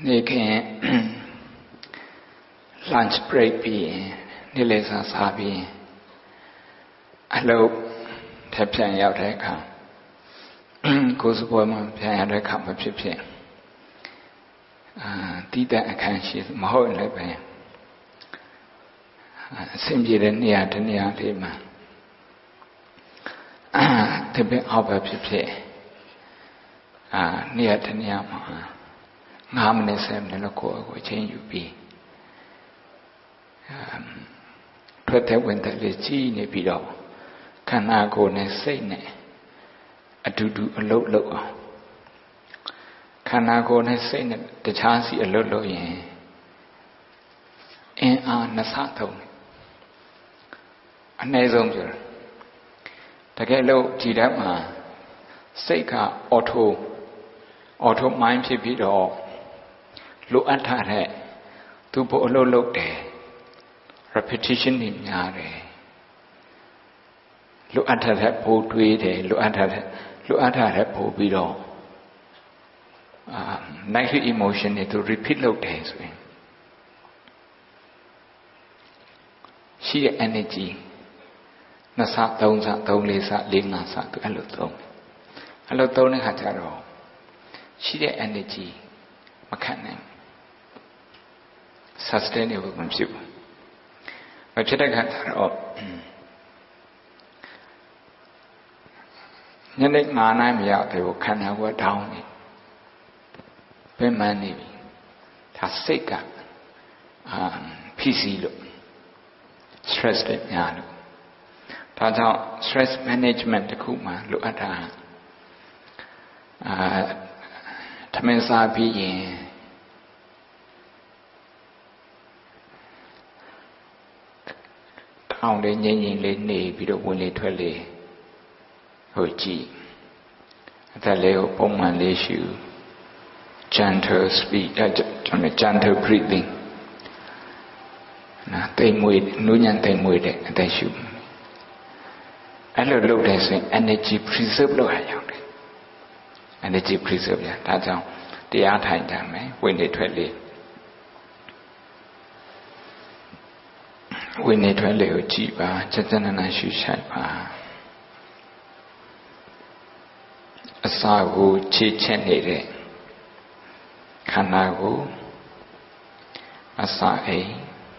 နေ့ခင်း lunch break ပြီးရင်နေ့လယ်စာစားပြီးရင်အလုပ်ထပ်ပြန်ရောက်တဲ့အခါကိုယ်စပွဲမှာပြန်ရတဲ့အခါမဖြစ်ဖြစ်တီးတဲ့အခန်းရှိမဟုတ်လည်းပဲအဆင်ပြေတဲ့နေရာတစ်နေရာလေးမှာတပည့်အောက်ပဲဖြစ်ဖြစ်နေရာတစ်နေရာမှာ9မိနစ်10မိနစ်လောက်ကိုအချိန်ယူပြီးထွက်တဲ့ဝင်တဲ့လေးကြီးနေပြီးတော့ခန္ဓာကိုယ်နဲ့စိတ်နဲ့အတူတူအလုပ်လုပ်အောင်ခန္ဓာကိုယ်နဲ့စိတ်နဲ့တခြားစီအလုပ်လုပ်ရင်အင်းအားနှစ်ဆသုံးအနည်းဆုံးပြောတယ်တကယ်လို့ဒီတတ်မှာစိတ်ကအော်တိုမိုင်းဖြစ်ပြီးတော့လိုအပ်ထားတဲ့သူ့ဘအလုပ်လုပ်တယ် repetition တွေများတယ်လိုအပ်ထားတဲ့ပိုတွေးတယ်လိုအပ်ထားတဲ့ပိုပြီးတော့negative emotion တွေသူ repeat လုပ်တယ်ဆိုရင်ရှိတဲ့ energy 2ဆ3ဆ3 4ဆ4 5ဆသူအဲ့လိုသုံးတဲ့ခါကျတော့ရှိတဲ့ energy မခံနိုင် sustainable မဖြစ်ဘူးမဖြစ်တဲ့ခါကျတော့ညနေ9နာရီမရောက်သေးဘူးခန္ဓာကိုယ်တောင်းနေပြန်မှန်းနေပြီဒါစိတ်ကဖိစီးလို့ stress တွေများလို့ဒါကြောင့် stress management တခုမှလိုအပ်တာထမင်းစားပြီးရင်တောင်းလေးငြိမ်လေးနေပြီးတော့ဝင်လေထွက်လေဟိုကြည့်အသက်လေးကိုပုံမှန်လေးရှု gentle speed gentle breathing နာတိမ်မွေနူးညံ့တိမ်မွေတဲ့အသက်ရှုအဲ့လိုလုပ်တယ်ဆိုရင် energy preserve လုပ်ရအောင်တယ် energy preserve ရဒါကြောင့်တရားထိုင်ကြမယ်ဝင်လေထွက်လေဝင်နေထွက်လေကိုကြည်ပါစัจ nana ရှုရှိုက်ပါအစာကိုခြေချက်နေတဲ့ခန္ဓာကိုအစာအိမ်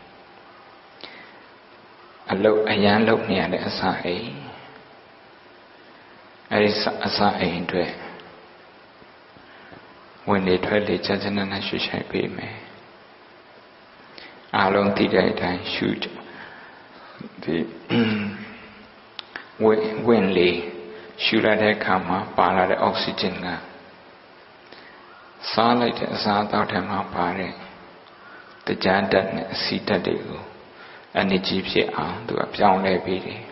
အလုတ်အရန်လုတ်နေရတဲ့အစာအိမ်အဲဒီအစာအိမ်အတွက်ဝင်နေထွက်လေစัจ nana ရှုရှိုက်ပေးမယ်အားလုံးသိတဲ့အတိုင်းရှုဒီဝင်လေရှူရတဲ့အခါမှာပါလာတဲ့အောက်ဆီဂျင်ကစားလိုက်တဲ့အစာအသောက်ထဲမှာပါတဲ့တရားဓာတ်နဲ့အဆီဓာတ်တွေကို energy ဖြစ်အောင်သူကပြောင်းလဲပြီးတယ်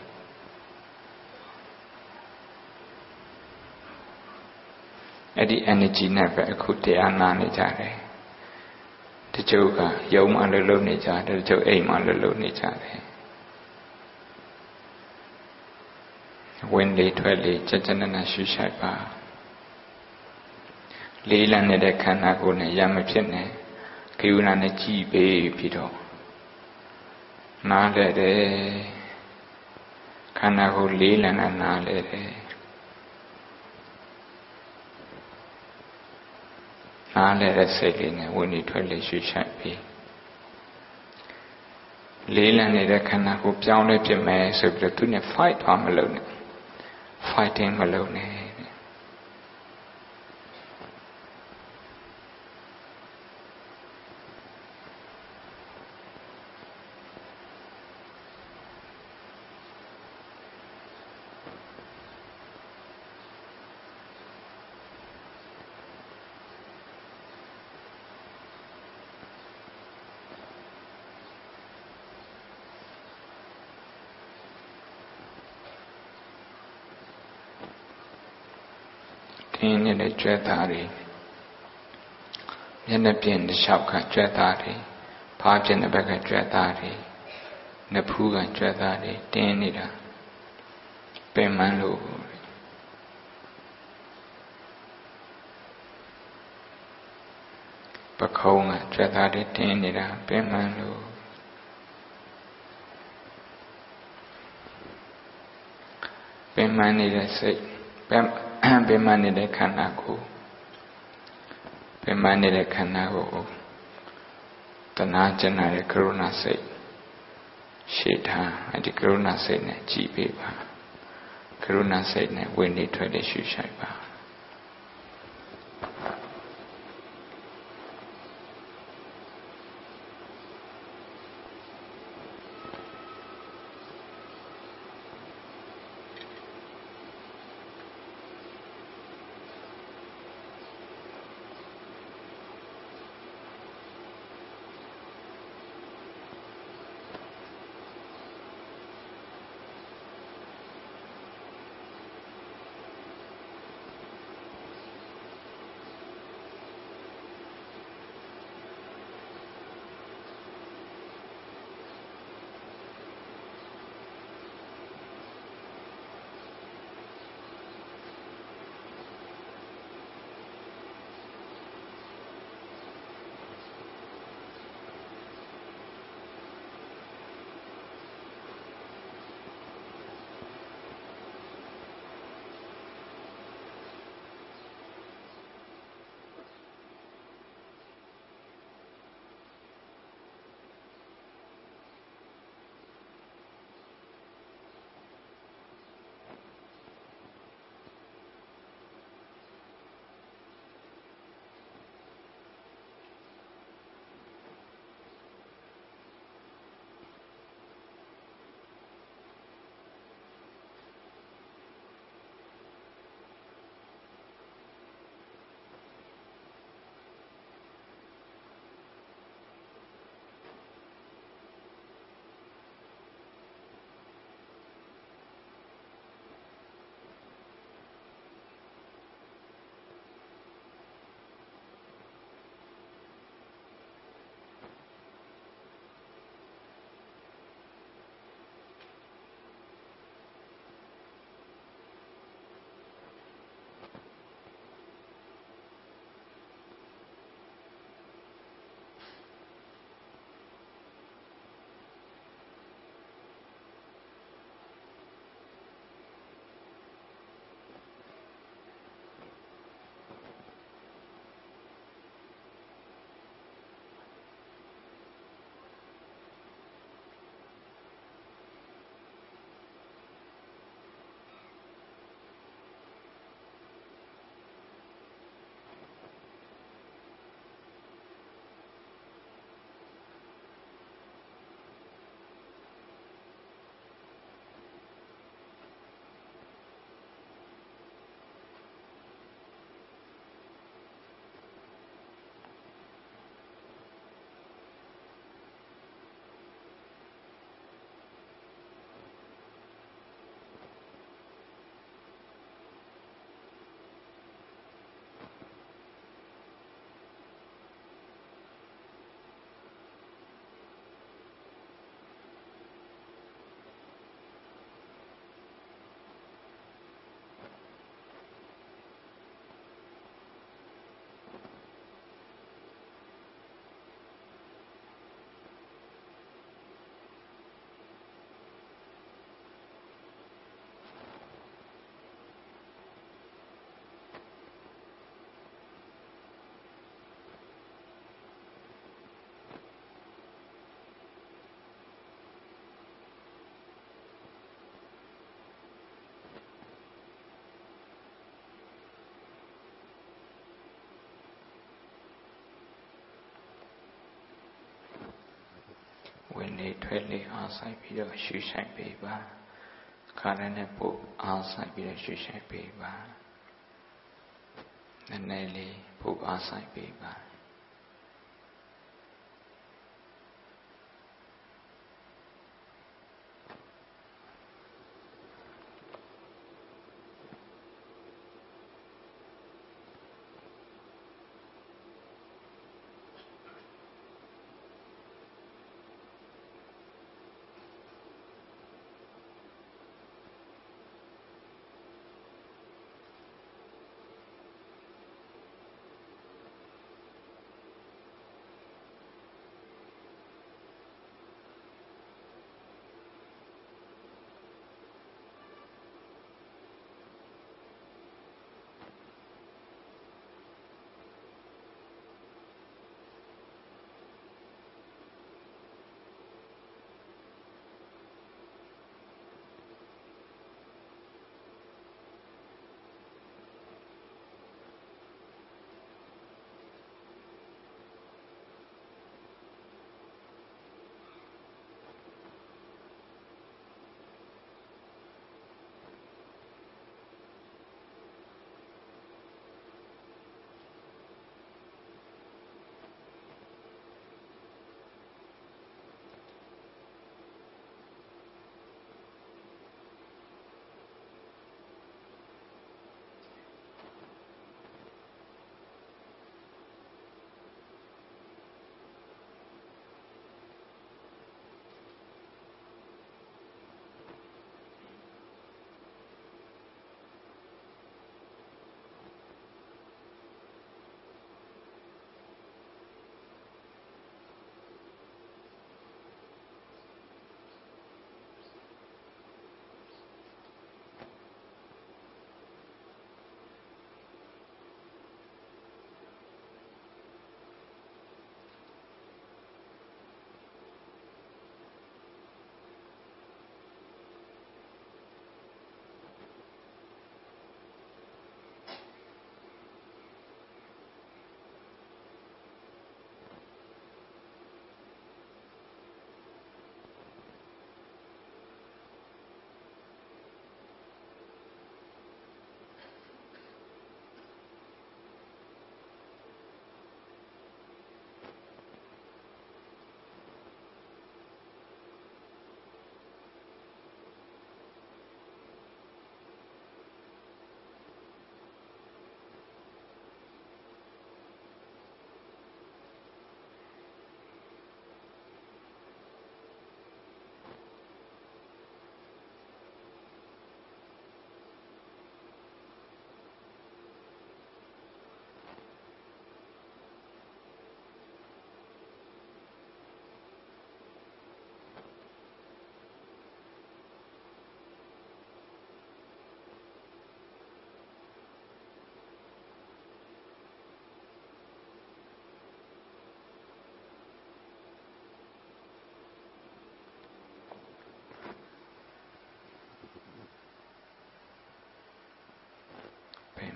အဲ့ဒီ energy နဲ့ပဲအခုတရားနာနေကြတယ်တချို့ကယုံမှလှုပ်နေကြတယ်တချို့အိမ်မှလှုပ်နေကြတယ်ဝင်လေထွက်လေစัจ nana ရှုရှိုက်ပါလေးလံနေတဲ့ခန္ဓာကိုယ်နဲ့ရမဖြစ်နဲ့ကိဝနာနဲ့ကြည်ပေးပြီးတော့နားလဲတယ်ခန္ဓာကိုယ်လေးလံတာနားလဲတယ်နားလဲတဲ့စိတ်လေးနဲ့ဝင်လေထွက်လေရှုရှိုက်ပြီးလေးလံနေတဲ့ခန္ဓာကိုယ်ပြောင်းလဲဖြစ်မယ်ဆိုပြီးတော့သူနဲ့ fight သွားမလုပ်နဲ့fighting မလုပ်နဲ့အင်းနဲ့ကြွက်သားတွေမျက်နှာပြင်တစ်လျှောက်ကကြွက်သားတွေဖားပြင်တဲ့ဘက်ကကြွက်သားတွေနဖူးကကြွက်သားတွေတင်းနေတာပင်မလို့ပခုံးကကြွက်သားတွေတင်းနေတာပင်မလို့ပင်မနေတဲ့စိတ်ပင်မနေတဲ့ခန္ဓာကိုယ်ပင်မနေတဲ့ခန္ဓာကိုယ်တဏှာကျင်နာတဲ့ကရုဏာစိတ်ရှေ့ထားဒီကရုဏာစိတ်နဲ့ကြည်ပေးပါကရုဏာစိတ်နဲ့ဝင်နေထွက်နေရှုရှိုက်ပါဝင်နေထွက်လေအားဆိုင်ပြီးတော့ရှုဆိုင်ပေးပါခါရနဲ့ပို့အားဆိုင်ပြီးတော့ရှုဆိုင်ပေးပါနည်းနည်းလေးပို့အားဆိုင်ပေးပါ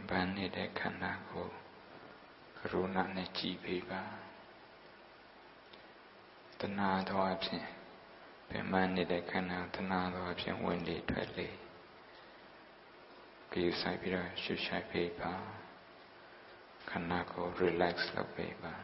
ပန်းနေတဲ့ခန္ဓာကိုကရုဏာနဲ့ကြည်ပေးပါတဏှာသောအဖြစ်ပင်ပန်းနေတဲ့ခန္ဓာတဏှာသောအဖြစ်ဝင်လေထွက်လေကြည်ဆိုင်ပြီးတော့ရှုရှိုက်ပေးပါခန္ဓာကို relax လုပ်ပေးပါ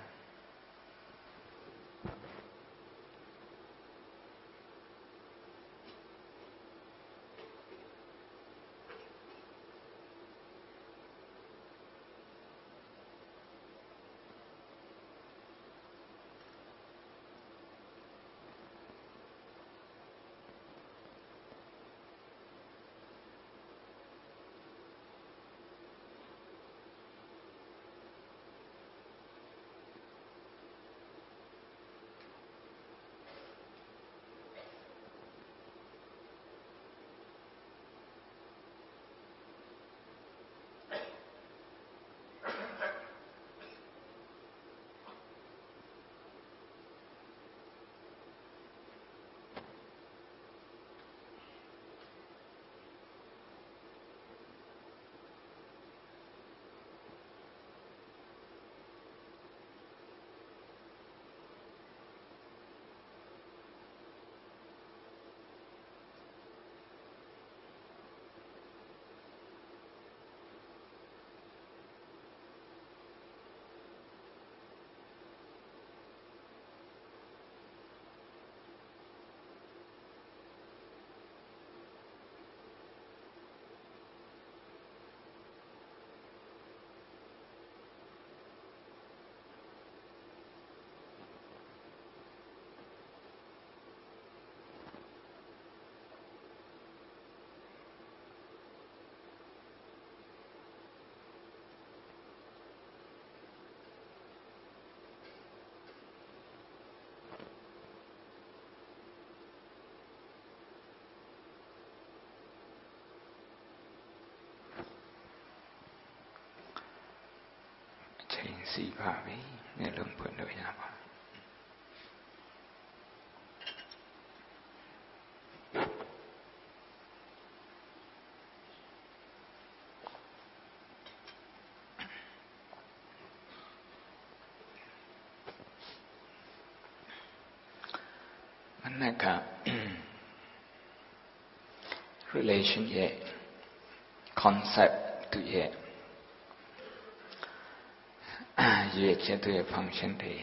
စီပါပြီမျက်လုံးဖွင့်လို့ရပါမနက်က relation ရဲ့ concept သူရဲ့ရည်ချက်တဲ့ function တွေ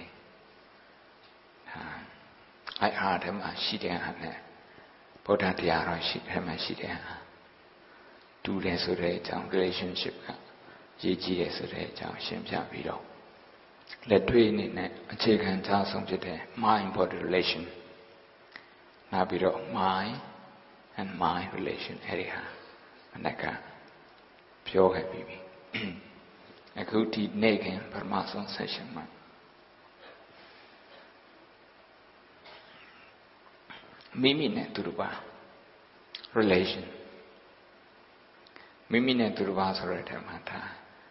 အဲ့အားထဲမှာရှိတဲ့ဟာနဲ့ဗုဒ္ဓတရားတော်ရှိထဲမှာရှိတဲ့ဟာတူတယ်ဆိုတဲ့အကြောင်း relationship ကရည်ကြီးတယ်ဆိုတဲ့အကြောင်းရှင်းပြပြီးတော့လက်တွေ့အနေနဲ့အခြေခံအကြောင်းဆုံးဖြစ်တဲ့ mind body relation နောက်ပြီးတော့ mind and mind relation အဲ့ဒီဟာမနက်ကပြောခဲ့ပြီးပြီအခုဒီနေ့ခင်ပထမဆုံး session မှာမိမိနဲ့သူတစ်ပါး relation မိမိနဲ့သူတစ်ပါးဆိုတဲ့အထက်မှာဒါ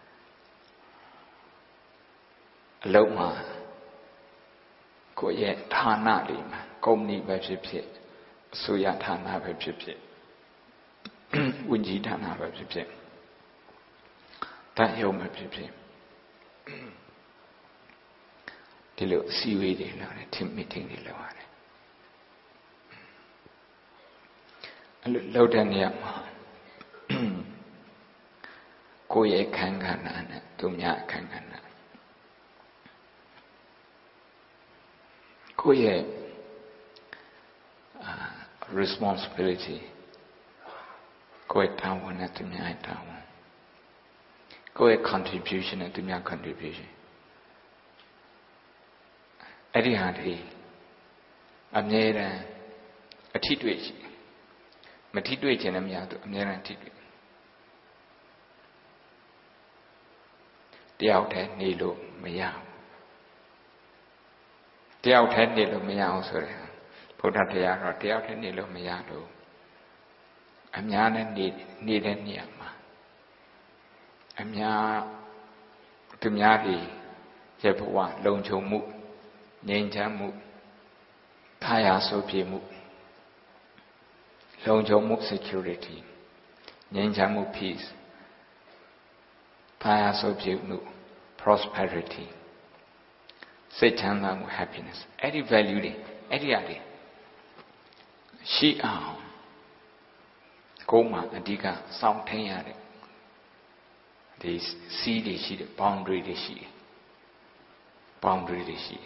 အလုံးမှာကိုယ့်ရဲ့ဌာနလေးမှာကုမ္ပဏီပဲဖြစ်ဖြစ်အစိုးရဌာနပဲဖြစ်ဖြစ်ဝန်ကြီးဌာနပဲဖြစ်ဖြစ်တန်ရုံပဲဖြစ်ဖြစ်ဒီလိုအစည်းအဝေးတွေလုပ်တယ် team meeting တွေလုပ်ရတယ်အဲ့လိုလုပ်တဲ့နေရာမှာကိုယ့်ရဲ့ခန္ဓာနဲ့သူများခန္ဓာကိုယ့်ရဲ့ responsibility ကိုယ့်တာဝန်နဲ့သူများတာဝန်ကိုယ့်ရဲ့ contribution နဲ့သူများ contribution အဲ့ဒီဟာတွေအမြဲတမ်းအထိတွေ့ရှိမထိတွေ့ခြင်းလည်းမရဘူးအမြဲတမ်းထိတွေ့တယောက်တည်းနေလို့မရဘူးတယောက်တည်းနေလို့မရအောင်ဆိုရယ်ဘုရားတရားတော့တယောက်တည်းနေလို့မရလို့အများနဲ့နေတဲ့နေရာမှာအများသူများတွေရဲ့ဘဝလုံခြုံမှုငြိမ်းချမ်းမှုထားရဆိုပြမှုလုံခြုံမှု security ငြိမ်းချမ်းမှု peace Thaya Sobjunu, prosperity, Sechanga happiness. Any value, any idea. She Goma Adiga, something yard. This sea, she, boundary, she. Boundary, she.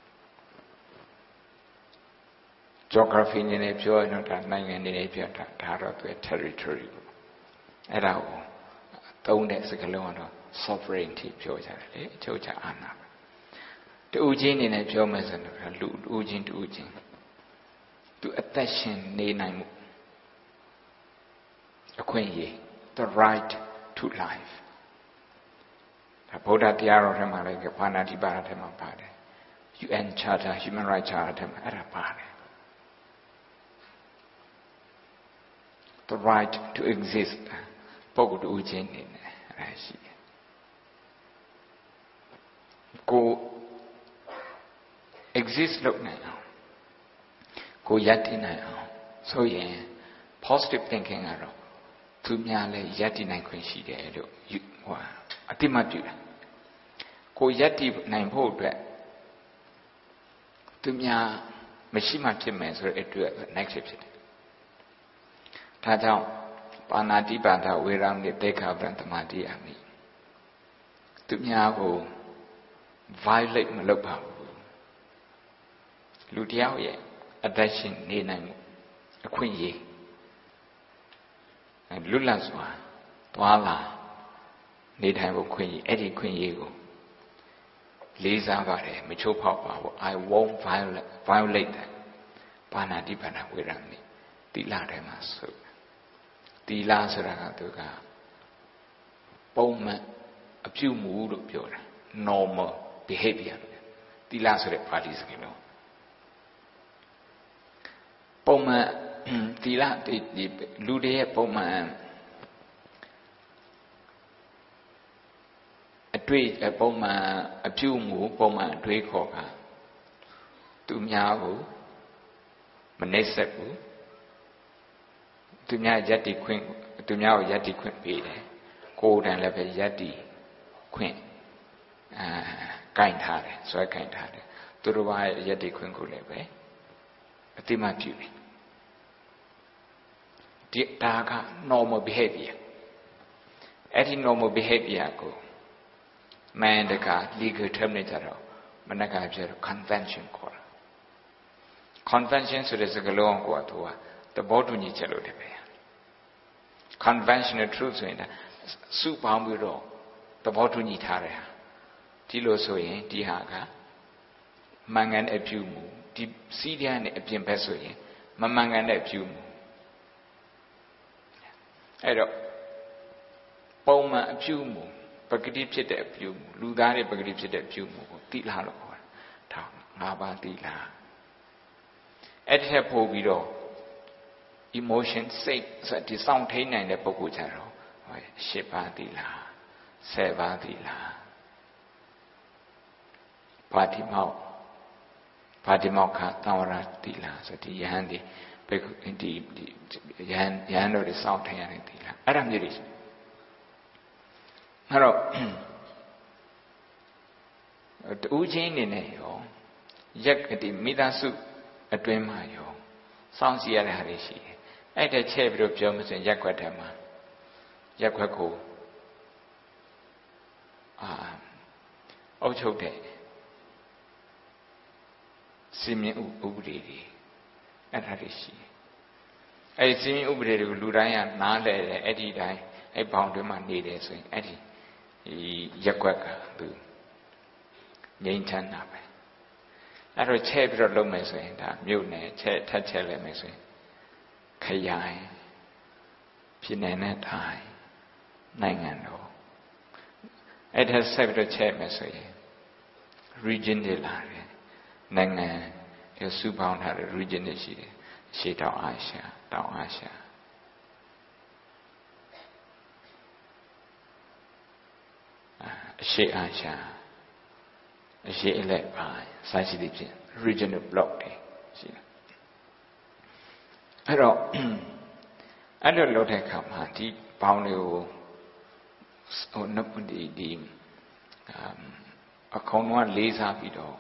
Geography in a pure, not a nine and in a pure territory. At our own execution sovereignty, Georgia, Georgia Anna. The Ujin in a pure measure, Ujin to Ujin. To attention, Nainamu. Acquaint the right to life. A Buddha Tiara Ramalaka Panati Baratama Pade. UN Charter, Human Rights Charter, at a party. The right to exist. Pogod Ujin in Rashi. Go exist look now. Go yati now. So yeah, positive thinking arrow. To myale yati nine quincy de you atimatu. Go yati nine poet. To mya machima timens or it to next episode. Tata Panati Bata Wiram the Deka Brantamati Ami. To mya violate Malopa. Ludiao ye. Attention, Nina, a queen ye. And Lulaswa, Tuala, need have a queen, Eddie Queen Yego. Lisa Vare, Micho Papa, I won't violate that. Pana Dipana Wirami, Tila Remasu, Tila Saragatuga, Bowman, a few mood of pure, normal behavior. Tila Sare parties, you know. Poma Tila the Lude Poma a tree a Poma a Pumu Poma Dracoca Tumyahu Manesapu Tumya Yati Queen Tumya Yati Queen Pede Cold and Level Yati Queen kind hearted, so I kind hearted. Turuba Yati Queen Kulebe. Atimatu. Daga normal behavior. Any normal behavior go. Man the God legal terminator. Manaka convention call. Convention so there's a galon go to the bodu ni chalo de be. Conventional truth in the soup amuro the bodu ni tare. Tilo so in dihaga. Mangan epumu. The Syrian Epian Pesoye, Mamanga Neptune. Edo Poma Pumu, Pagdipsit Epumu, Ludari Pagdipsit Epumu, Tila, Naba Tila. Edhe Povido, emotion sake, such a sound tain and the Pocutaro, Shepa Tila, Seva Tila, Patimau. Padimoka Tawara Tila, so the Yandi, indeed, Yando the South Hand Tila. Adam did it. Hello, the Ujin in a yo, Yak at the Midasu, a Dwemayo, sounds Yara Harishi, at the chamber of Germans and Yakwatama, Yakwako, Ochote. Simi Ubridi, and Harishi. I see Ubridi Luraya, Nale, Eddie die, a pound of my needed, so Eddie Yakwaka, Yaintan Nabe. At a chapter of Lomes, that Mune, Tachelemes, Kayai, Pinenet Eye, Nangano. It has several chapters, region de Lare. Nanga, your superbound had a region that she down Asia. She Asia, she elect by such a regional block. I don't know that come, Auntie, Paulio ဒီအကောင်လုံးကလေးစားပြီးတော့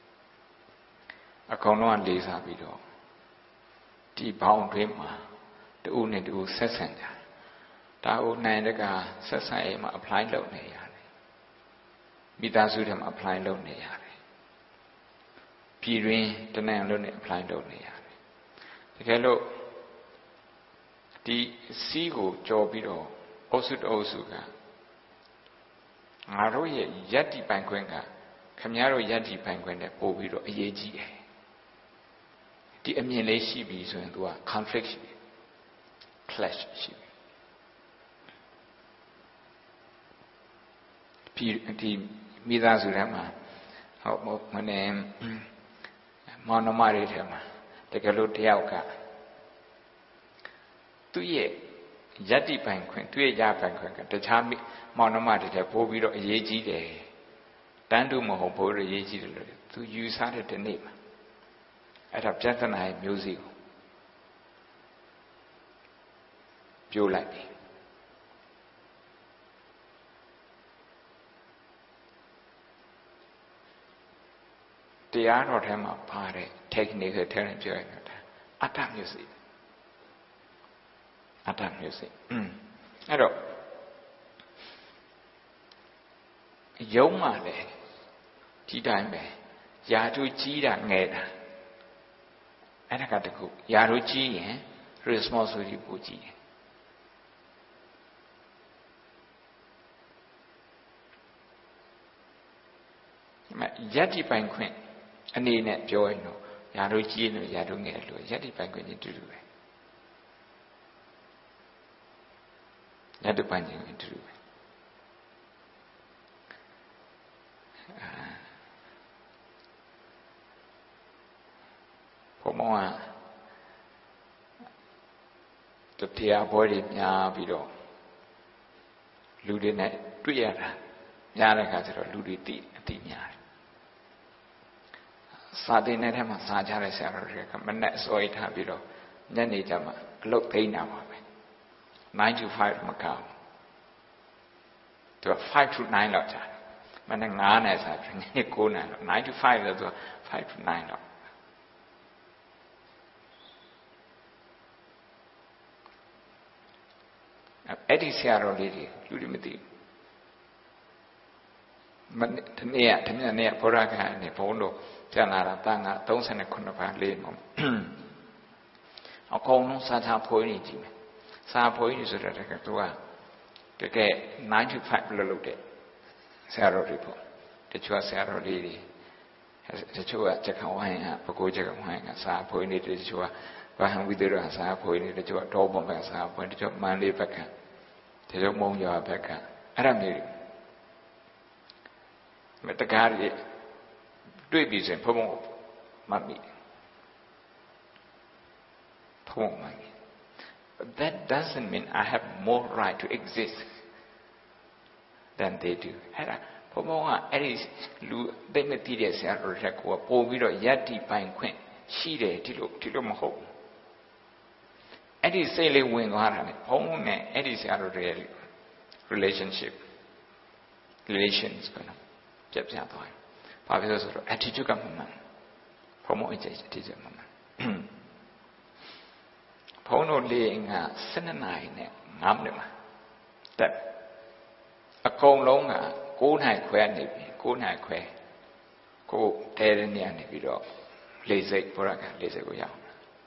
ဒီဘောင်တွင်းမှာတူနဲ့တူဆက်ဆံကြဒါကိုနိုင်တကဆက်ဆံရေးမှာ apply လုပ်နေရတယ်မိသားစုထဲမှာ apply လုပ်နေရတယ်ပြည်တွင်းတနင်္ဂနွေနဲ့ apply လုပ်နေရတယ်တကယ်လို့ဒီစီးကိုကြော်ပြီးတော့အုပ်စုတအုပ်စုကငါတို့ရဲ့ယက်တီပိုင်ခွင့်ကခင်ဗျားတို့ယက်တီပိုင်ခွင့်နဲ့ပို့ပြီးတော့အရေးကြီးတယ်ဒီအမြင်လေးရှိပြီဆိုရင် तू က conflict ရှိတယ် clash ရှိပြီဒီမိသားစုထဲမှာဟုတ်မနေမောင်နှမတွေထဲမှာတကယ်လို့တယောက်ကသူ့ရဲ့ယက်တီပိုင်ခွင့်သူ့ရဲ့ရပိုင်ခွင့်ကတခြားမောင်နှမတွေထဲပို့ပြီးတော့အရေးကြီးတယ်တန်းတူမဟုတ်ဘူးလို့အရေးကြီးတယ်လို့သူယူဆတဲ့ဒီနေ့မှာအဲ့ဒါပြဿနာရဲ့မျိုးစေ့ကိုပြိုးလိုက်ပြီတရားတော်ထဲမှာပါတဲ့ technique ကိုထဲနဲ့ပြောရရင်အတ္တမျိုးစေ့အဲ့တော့ယုံမှလည်းဒီတိုင်းပဲယာတို့ကြီးတာငယ်တာအဲ့ဒါကတခုယာတို့ကြီးရင် responsibility ပိုကြီးတယ်ယက်တိပိုင်ခွင့်အနေနဲ့ပြောရင်တော့ယာတို့ကြီးလို့ယာတို့ငယ်လို့ယက်တိပိုင်ခွင့်ချင်းတူတူပဲယက်တိပိုင်ခွင့်ချင်းတူတူပဲဘုံမောကတရားပွဲတွေများပြီးတော့လူတွေနဲ့တွေ့ရတာများတဲ့အခါကျတော့လူတွေအတိများတယ်စာသင်တဲ့ထဲမှာစာကြတဲ့ဆရာတော်တွေကမနဲ့အစောရထားပြီးတော့ညနေကျမှအလုပ်သိမ်းတာပါပဲ9 to 5မကောင်းသူက5 to 9လောက်ကြာမနဲ့9နဲ့စာပြီးညနေ9နာရီလောက်9 to 5လို့ဆို5 to 9လောက်အဲ့ဒီဆရာတော်လေးတွေလူတွေမသိတနေ့ဘုရားခံနေဘုန်းတော်ကျန်လာတာတန်ခါ39ပါးလေးပေါ့အကုန်လုံးစာချဖွေးနေကြည့်မယ်စာဖွေးနေဆိုတော့တကယ်သူကတကယ်9 to 5လို့လုပ်တဲ့ဆရာတော်တွေပေါ့တချို့ဆရာတော်လေးတွေတချို့ကချက်ခံဝိုင်းကပကိုးချက်ခံဝိုင်းကစာဖွေးနေတယ်တချို့ကဘာဟံဝိသေရစာဖွေးနေတချို့ကတော့ပုံပဲစာဖွေးတချို့မန္လေးဘက်ကတချို့မုံရွာဘက်ကအဲ့ဒါမျိုးမတကားတွေတွေ့ပြီဆိုရင်ဘုံမတ်မိဘုံမတ်မိ that doesn't mean I have more right to exist than they do အဲ့ဒါဘုံကအဲ့ဒီလူသိမသိတဲ့ဆရာတော်တွေကပို့ပြီးတော့ယက်တီပိုင်ခွင့်ရှိတယ်ဒီလိုမဟုတ်ဘူးအဲ့ဒီစိတ်လေးဝင်သွားတာလေဘုံနဲ့အဲ့ဒီဆရာတော်တွေရဲ့ relations ကတော့ပြတ်သွားတယ်ဘာဖြစ်လို့ဆိုတော့ attitude ကမှန်ဘုံမအကျိတ် attitude မှန်ဘုံတို့လေးငါ12နာရီနဲ့9မိနစ်မှာတက်အကုန်လုံးက9နာရီခွဲနေပြီ9နာရီခွဲကိုတဲတဲ့နေရာနေပြီးတော့လေစိတ်ဘုရားကလေစိတ်ကိုရောက်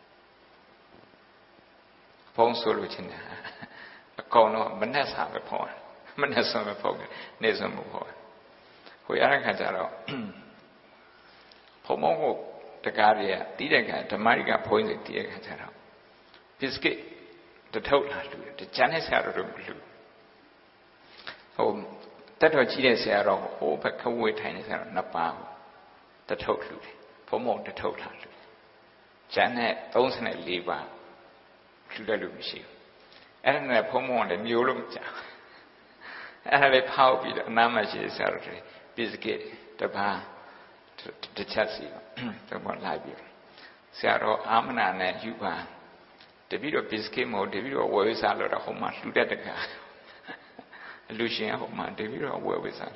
ဘုံဆိုလို့ချင်းတယ်အကောင်တော့မနဲ့စာပဲဖုံးတယ်မနဲ့စာပဲဖုံးတယ်နေစုံမဖုံးဟိုရတဲ့ခါကျတော့ဘုံမောကိုတကားတွေကတီးတဲ့ခါဓမ္မရိကဘုန်းကြီးတီးတဲ့ခါကျတော့ဘစ်ကစ်တထုတ်လာလူတယ်ကျန်တဲ့ဆရာတော်တို့မလူဟိုတက်တော်ကြီးတဲ့ဆရာတော်ဟိုဘက်ခဝေးထိုင်နေဆရာတော်နှစ်ပါးတထုတ်လူတယ်ဘုံမောတထုတ်လာလူကျန်တဲ့34ပါးလူတယ်လို့မရှိဘူးအဲ့ဒါနဲ့ဘုံမောလည်းမျိုးလို့မကြောက်အဲ့ဒါလေးဖောက်ပြီးတော့အနားမှာရှိတဲ့ဆရာတော်တွေဘစ်ကစ်တပါးတစ်ချက်စီတော့ဘာလိုက်ပြီးဆရာတော်အာမနာနဲ့ယူပါတပည့်တော်ဘစ်ကစ်မို့တပည့်တော်ဝယ်စားလို့တော့ဟိုမှာလှူတဲ့တကား illusion ဟိုမှာတပြီးတော့ဝယ်ဝယ်စား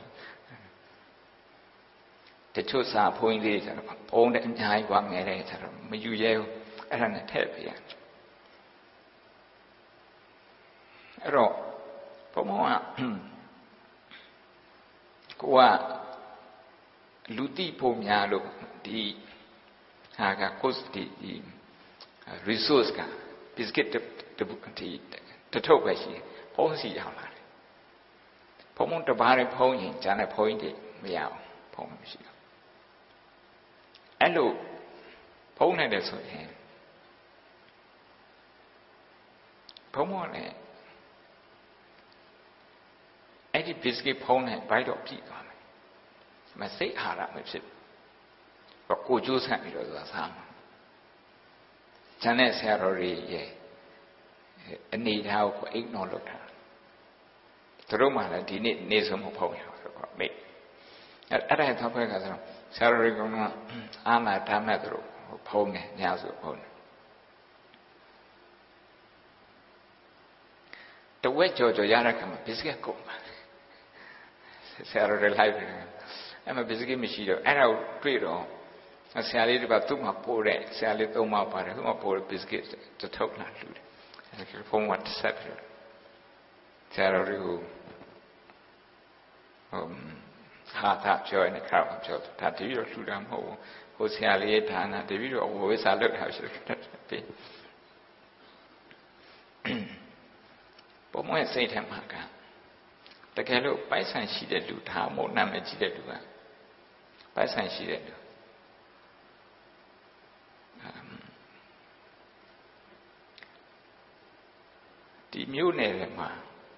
တချို့စာဘုန်းကြီးလေးကျတော့ဘုံတဲ့အများကြီးกว่าငယ်တဲ့ကျတော့မယူရဲဘူးအဲ့ဒါနဲ့ထည့်ပြရအဲ့တော့ဘုံကကိုကလူတိဖို့များလို့ဒီဟာက cost ဒီ resource က biscuit တထုပ်ပဲရှိဖုံးစီရောက်လာတယ်ဖုံးတပါးနဲ့ဖုံးရင်ကျန်တဲ့ဖုံးကြီးမရအောင်ဖုံးမရှိတော့အဲ့လိုဖုံးနေတယ်ဆိုရင်ဖုံးမနဲ့အဲ့ဒီ biscuit ဖုံးနဲ့ဘိုက်တော့ပြည့်သွားမယ်မစိတ်အာရမဖြစ်တော့ကိုကျိုးဆန့်ပြီးတော့သာစားမှာကျန်တဲ့ဆရာတော်တွေရဲ့အနေထားကိုအိတ်နော်လုပ်တာသူတို့မှလည်းဒီနေ့နေဆုံးမဖုံးရဆိုတော့မေ့အဲ့ဒါသဘောကဆိုဆရာတော်တွေကအာမဓမ္မသူတို့ဖုံးတယ်ညဆိုဖုံးတယ်တဝက်ကြော်ရတဲ့ခါမှာ biscuit ကုန်ပါဆရာတော်တွေလိုက်ပြီအဲ့မှာ biscuit မရှိတော့အဲ့ဒါကိုတွေ့တော့ဆရာလေးတွေကသူ့မှာပို့တဲ့ဆရာလေးသုံးပါပါတယ်သူ့မှာပို့တဲ့ biscuit တထုပ်လာလှူတယ်အဲ့ဒါကဖုံးဝတ်ဆက်ပြီးဆရာတော်တွေကိုဟာသာပြောနေခါမှပြောဒါတပည့်တော်လှူတာမဟုတ်ဘူးဟိုဆရာလေးရဲ့ဌာနတပည့်တော်ဝိစာလုပ်တာရှိတယ်ဘုံမဲ့စိတ်ထဲမှာကတကယ်လို့ပိုက်ဆံရှိတဲ့လူဒါမို့နာမည်ကြီးတဲ့လူကပိုက်ဆံရှိတဲ့လူဒီမြို့နယ်တွေမှာ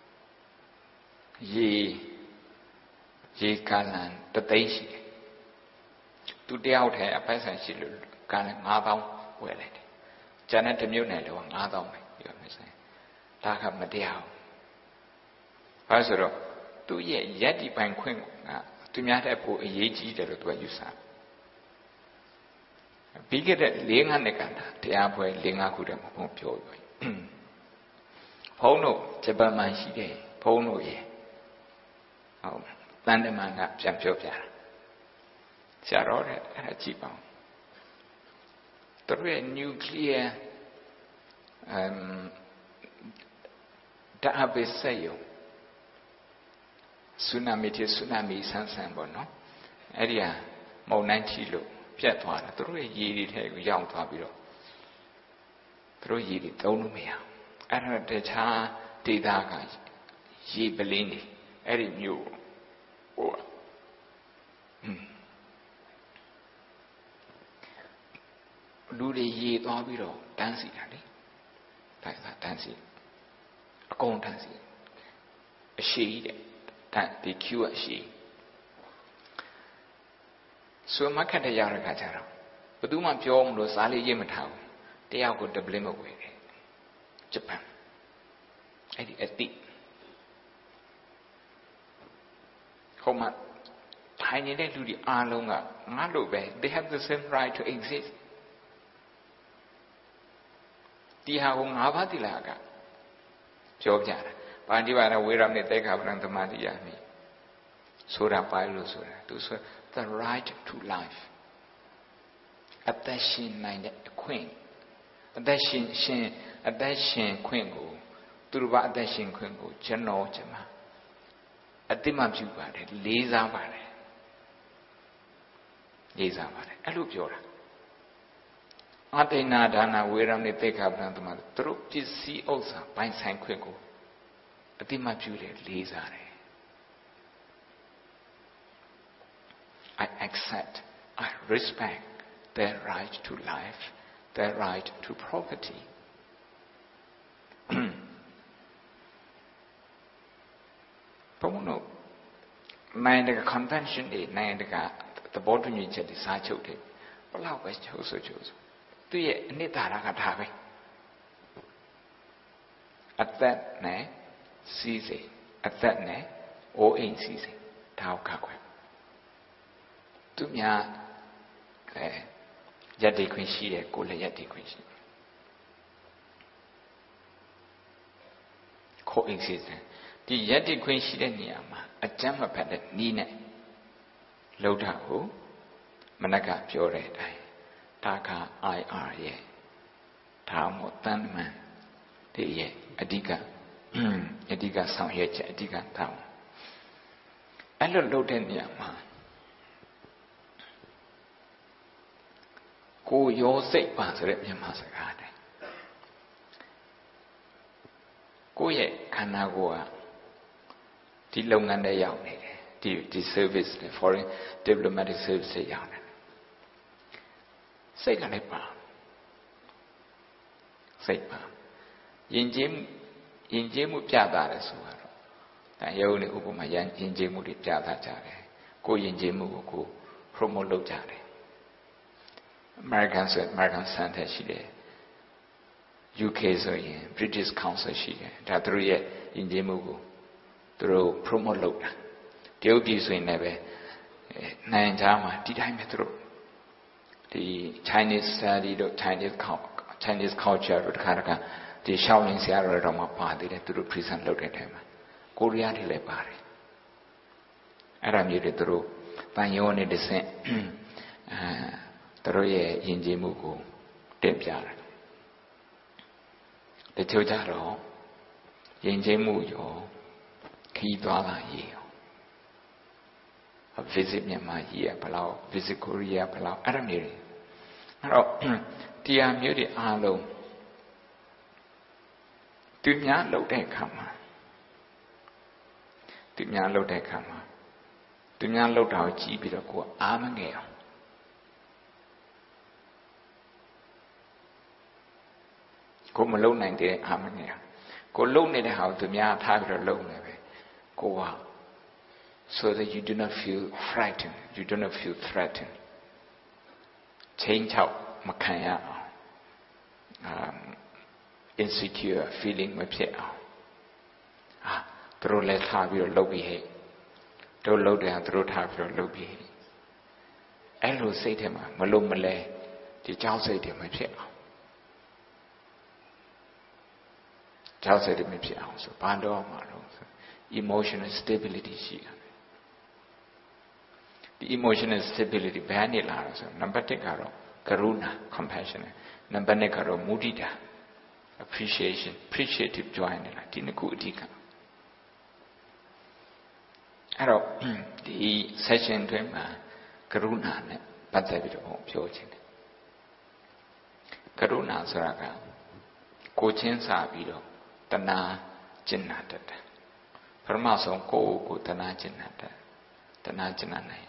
ရေကာလန်တသိန်းရှိတယ်သူတယောက်တည်းအပိုက်ဆံရှိလို့ကာလန်9000ဝယ်လိုက်တယ်ကျန်တဲ့မြို့နယ်လော9000ပဲပြောမယ်ဆိုရင်ဒါကမတရားဘူးဘာဆိုတော့သူ့ရဲ့ယက်တီပိုင်ခွင့်ကသူများတဲ့ဖို့အရေးကြီးတယ်လို့သူကယူဆပြီးခဲ့တဲ့4-5နှစ်ကတရားပွဲ4-5ခုတည်းမဟုတ်ပြောပြီးဘုန်းတို့ဂျပန်မှာရှိတယ်ဘုန်းတို့ရဲ့ဟုတ်တန်တမန်ကပြန်ပြောပြတာဆရာတော်တဲ့အဲ့ဒါကြည့်ပါဦးသူတို့ရဲ့ nuclear ဓာတ်ပဲဆက်ရုံဆူနာမီဆန်းဆန်းပေါ့နော်အဲ့ဒီဟာမုန်တိုင်းချီလို့ပြတ်သွားတာသူတို့ရဲ့ရေတွေထဲကိုရောက်သွားပြီးတော့သူတို့ရေတွေသုံးလို့မရအောင်အဲ့ဒါတခြားဒေသကရေပလင်းနေအဲ့ဒီမျိုးဟိုလူတွေရေသွားပြီးတော့တန်းစီတာလေဒါကတန်းစီအကုန်တန်းစီအရှိတဲ့ဒီ Q အရှိဆိုမှခက်တဲ့ရတဲ့ခါကျတော့ဘယ်သူမှပြောမလို့စားလေးရေးမထားဘူးတယောက်ကိုတပလင်းမဝယ်တယ်ဂျပန်အဲ့ဒီအတိဟိုမှာထိုင်နေတဲ့လူတွေအားလုံးကငါလိုပဲ they have the same right to exist ဒီဟာကို၅ပါးတိလာကပြောပြတာပါဠိဘာသာဝေရမေတေခါပရံသမာတိယမိဆိုတာပါလို့ဆိုတာသူဆို the right to life အသက်ရှင်နိုင်တဲ့အခွင့်အသက်ရှင်ခွင့်ကိုသူတို့ဘာအသက်ရှင်ခွင့်ကိုကျွန်တော်ကျမအတိမပြုပါတယ်လေးစားပါတယ်အဲ့လိုပြောတာအတေနာဒါနာဝေရမေတေခါပရံသမာသူတို့ပစ္စည်းဥစ္စာပိုင်ဆိုင်ခွင့်ကိုအတိမပြုတယ်လေးစားတယ် I accept I respect their right to life their right to property ဘုံတို့နိုင်တဲ့ convention တွေနိုင်တဲ့သဘောတူညီချက်တွေစာချုပ်တယ်ဘယ်လောက်ပဲချုပ်ဆိုသူရဲ့အနှစ်သာရကဒါပဲအသက်နဲ့စီးစိမ်အသက်နဲ့အိုးအိမ်စီးစိမ်ဒါကိုခါခွဲသူများရက်တည်ခွင့်ရှိတယ်ကိုလည်းရက်တည်ခွင့်ရှိခိုးအိမ်စီးစိမ်ဒီယက်တိခွင့်ရှိတဲ့နေရာမှာအကျမ်းမဖတ်တဲ့နီးနဲ့လှုပ်တာကိုမနက်ကပြောတဲ့အတိုင်းဒါက IR ရဲ့ဒါမှမဟုတ်တန်မှန်ဒီရဲ့အဓိကဆောင်ရွက်ချက်အဓိကတောင်းအဲ့လိုလှုပ်တဲ့နေရာမှာကိုရောစိတ်ပါဆိုတဲ့မြန်မာစကားတဲ့ကိုယ့်ရဲ့ခန္ဓာကိုယ်ကဒီလုပ်ငန်းတွေရောက်နေတယ်ဒီ service တွေ foreign diplomatic service တွေရောက်နေတယ်စိတ်ကလည်းပါစိတ်ပါယဉ်ကျေးမှုပြတာတယ်ဆိုတော့ဒါရုပ်နဲ့ဥပမာယဉ်ကျေးမှုတွေပြတာကြတယ်ကိုယဉ်ကျေးမှုကိုကို promote လုပ်ကြတယ် American Center ရှိတယ် UK ဆိုရင် British Council ရှိတယ်ဒါသူတို့ရဲ့ယဉ်ကျေးမှုကိုသူတို့ promote လုပ်တာတရုတ်ပြည်ဆိုရင်လည်းပဲနိုင်ငံခြားမှာဒီတိုင်းပဲသူတို့ဒီ Chinese study တို့ Chinese culture တို့တခါဒီရှောင်းလင်းဆရာတော်တော်မှပါသေးတယ်သူတို့ present လုပ်တဲ့အချိန်မှာကိုရီးယားတွေလည်းပါတယ်အဲ့ဒါမျိုးတွေသူတို့တန်ရုံးနဲ့တဆင့်သူတို့ရဲ့ယဉ်ကျေးမှုကိုတင်ပြတယ်တချို့ကြတော့ယဉ်ကျေးမှုရောခီးသွားတာရေးရော visit မြန်မာရေးရဘလောက် visit Korea ဘလောက်အဲ့ဒါမျိုးတွေအဲ့တော့တရားမျိုးတွေအားလုံးသူများလှုပ်တဲ့အခါမှာသူများလှုပ်တာကိုကြည့်ပြီးတော့ကိုယ်အားမငယ်အောင်ကိုမလုံနိုင်တဲ့အားမငယ်အောင်ကိုလုံနေတဲ့ဟာကိုသူများထားပြီးတော့လုံနေပဲကိုက so that you do not feel frightened you do not feel threatened ချိန်ချောက်မခံရအောင် insecure feeling မဖြစ်အောင်သူတို့လည်းထားပြီးတော့လုပ်ပြီးဟဲ့တို့လုပ်တယ်သူတို့ထားပြီးတော့လုပ်ပြီးအဲ့လိုစိတ်ထဲမှာမလုံးမလဲဒီကြောက်စိတ်တွေမဖြစ်အောင်ကြောက်စိတ်တွေမဖြစ်အောင်ဆိုဘာတော့မှတော့ emotional stability ရှိရတယ်ဒီ emotional stability ဘယ်ကနေလာလဲဆိုနံပါတ်1ကတော့ကရုဏာ compassion နံပါတ်2ကတော့မုဒိတာ appreciative joy နဲ့လားဒီနှစ်ခုအဓိကအဲ့တော့ဒီ session တွင်မှာကရုဏာနဲ့ပတ်သက်ပြီးတော့ပြောချင်တယ်ကရုဏာဆိုတာကကိုချင်းစာပြီးတော့တနာကျင့်နာတတ်တယ်ပထမဆုံးကိုတနာကျင့်နာတတ်တနာကျင့်နာနိုင်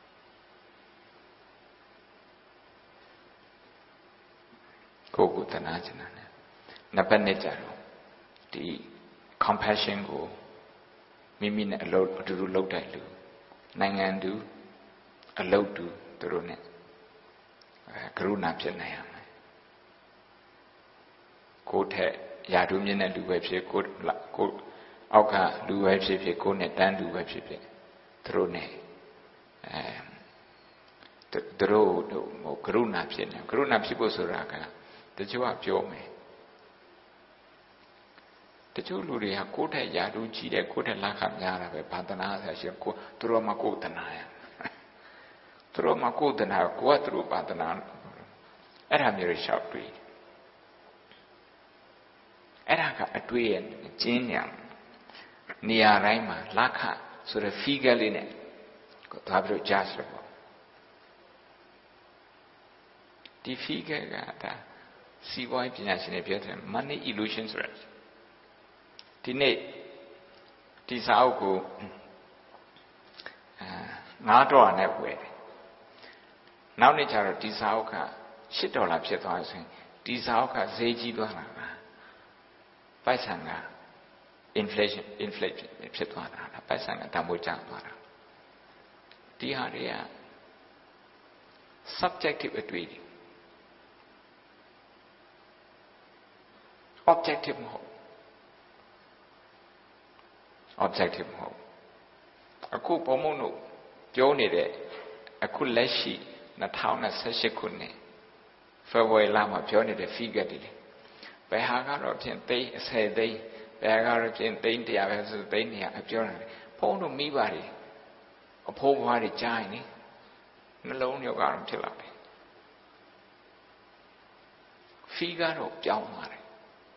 ကိုတနာကျင့်နာနိုင်နံပါတ်2ကြတော့ဒီ compassion ကိုမိမိနဲ့အတူတူလုပ်တဲ့လူနိုင်ငံတူအလုပ်တူသူတို့ ਨੇ ကရုဏာဖြစ်နိုင်ရမယ်ကိုထက်ယာတုမြင့်တဲ့လူပဲဖြစ်ကိုအောက်ကလူပဲဖြစ်ကိုနဲ့တန်းလူပဲဖြစ်သူတို့ ਨੇ သူတို့ကရုဏာဖြစ်နေကရုဏာဖြစ်ဖို့ဆိုတာကတချို့ကပြောမယ်တချို့လူတွေကကိုယ့်ထက်ယာတုကြီးတယ်ကိုယ့်ထက်လက်ခများတာပဲဘာတနာဆရာရှိကိုသူတို့မှကိုယ်တနာရသူတို့မှကိုယ်တနာကိုကသူတို့ဘာတနာအဲ့ဒါမျိုးရှောက်တွေ့အဲ့ဒါကအတွေ့ရကျင်းညာနေရာတိုင်းမှာလက်ခဆိုတဲ့ figure လေးနဲ့သွားပြီးတော့ judge လုပ်ပေါ့ဒီ figure ကဒါစီးပွားရေးပညာရှင်တွေပြောတယ် money illusion ဆိုတာဒီနေ့ဒီစာအုပ်ကို$9နဲ့ဝယ်တယ်နောက်နေ့ကျတော့ဒီစာအုပ်က$8ဖြစ်သွားဆိုရင်ဒီစာအုပ်ကဈေးကြီးသွားတာပိုက်ဆံက inflation ဖြစ်သွားတာပိုက်ဆံကတန်ဖိုးကျသွားတာဒီဟာတွေက subjective အတွေ့အကြုံ objective မဟုတ်objective မဟုတ်အခုဘုံမုံတို့ပြောနေတဲ့အခုလက်ရှိ2018ခုနှစ် February လမှာပြောနေတဲ့ figure တွေဘယ်ဟာကတော့ဖြင့်သိန်း10သိန်းဘယ်ကတော့ပြင်သိန်း100ပဲဆိုသိန်း200ပြောတယ်ဘုန်းတို့မိပါလေအဖိုးဘွားတွေကြားရင်လေနှလုံးရောဂါတော့ဖြစ်လာတယ်ဖီကတော့ပြောင်းသွားတယ်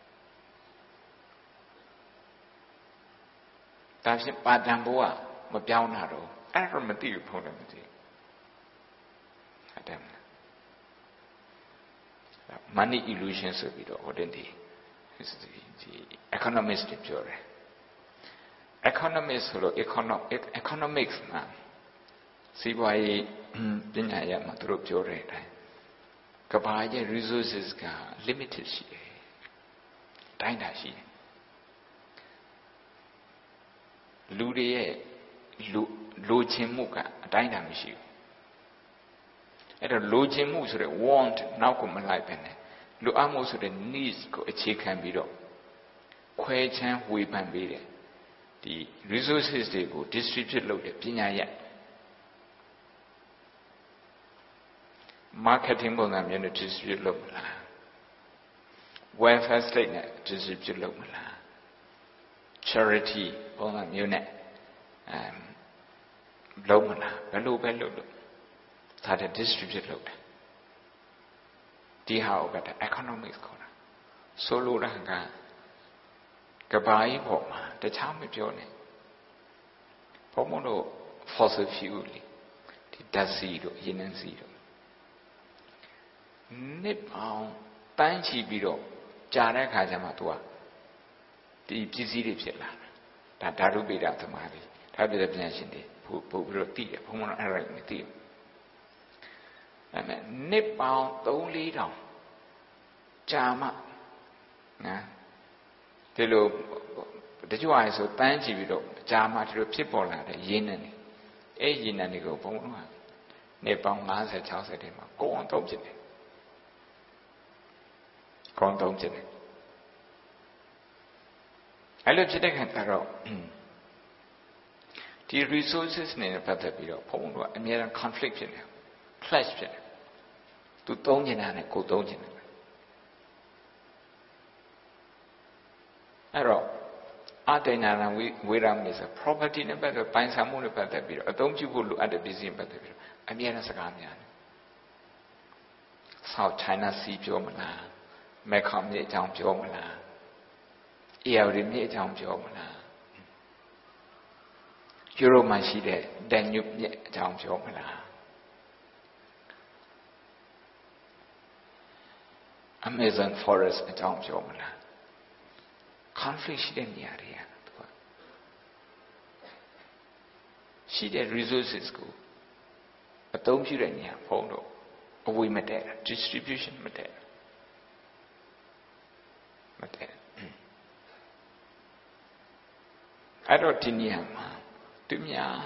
ဒါဖြင့်ပါတန်ဘိုးကမပြောင်းတာတော့အဲ့တော့မသိဘူးဘုန်းလည်းမသိဘူးဟုတ်တယ် money illusion ဆိုပြီးတော့ဟိုတင်ဒီ economist တွေပြောတယ် economist ဆိုလို့ economics မှာစီးပွားရေးပညာရပ်မှာသူတို့ပြောတဲ့အတိုင်းကမ္ဘာရဲ့ resources က limited ရှိတယ်တိုင်းတာရှိတယ်လူတွေရဲ့လိုချင်မှုကအတိုင်းတာမရှိဘူးအဲ့တော့လိုချင်မှုဆိုတဲ့ want နောက်ကိုမလိုက်ပဲနဲ့လိုအပ်မှုဆိုတဲ့ needs ကိုအခြေခံပြီးတော့ခွဲခြမ်းဝေဖန်ပေးတယ်ဒီ resources တွေကို distribute လုပ်တဲ့ပညာရပ် marketing ပုံစံမျိုးနဲ့ distribute လုပ်မလား welfare state နဲ့ distribute လုပ်မလား charity ပုံစံမျိုးနဲ့လုပ်မလားဘယ်လိုပဲလုပ်လို့ဒါတဲ့ distribute လုပ်တယ်ဒီဟာကိုက economics ခေါ်တာဆိုလိုတာကဘာကြီးပေါ်မှာတခြားမပြောနဲ့ဘုံမလို့ fossil fuel ဒီဓာတ်ဆီတို့ရေနံဆီတို့နှစ်ပေါင်းတန်းချီပြီးတော့ကြာတဲ့အခါကျမှသူကဒီပစ္စည်းတွေဖြစ်လာတာဒါဓာတုပေဒသမားတွေဓာတ်ပြတဲ့ပညာရှင်တွေပို့ပြီးတော့သိတယ်ဘုံမလို့အဲ့ဒါမသိဘူးအဲ့မဲ့နှစ်ပေါင်း3-4 တောင်ကြာမှနော်ဒီလိုတချို့အားဆိုတန်းချီပြီးတော့ကြာမှဒီလိုဖြစ်ပေါ်လာတဲ့ရင်းနဲ့အဲ့ရင်းနဲ့ကိုဘုံလုံးကနှစ်ပေါင်း50-60တည်းမှာကိုယ်အောင်သုံးဖြစ်တယ်ကောင်းသုံးဖြစ်တယ်အဲ့လိုဖြစ်တဲ့ခါကျတော့ဒီ resources နဲ့ပတ်သက်ပြီးတော့ဘုံကအများအား conflict ဖြစ်တယ် clash ဖြစ်တယ်သူသုံးချင်တာနဲ့ကိုယ်သုံးချင်တယ်အဲ့တော့အတ္တနာနာဝေရမေဆို property နဲ့ပတ်သက်ပိုင်ဆိုင်မှုနဲ့ပတ်သက်ပြီးတော့အသုံးပြုဖို့လိုအပ်တဲ့ပစ္စည်းနဲ့ပတ်သက်ပြီးတော့အများနဲ့စကားများတယ် South China Sea ပြောမလား Mekong မြစ်အကြောင်းပြောမလား Erie မြစ်အကြောင်းပြောမလား Europe မှာရှိတဲ့ Danube မြစ်အကြောင်းပြောမလား Amazon Forest အကြောင်းပြောမလား conflict ရှိတဲ့နေရာတွေကသူကရှိတဲ့ resources ကိုအသုံးပြုတဲ့နေရာဖုံးတော့အဝေးမတက် distribution မတက်အဲ့တော့ဒီနေရာမှာသူများ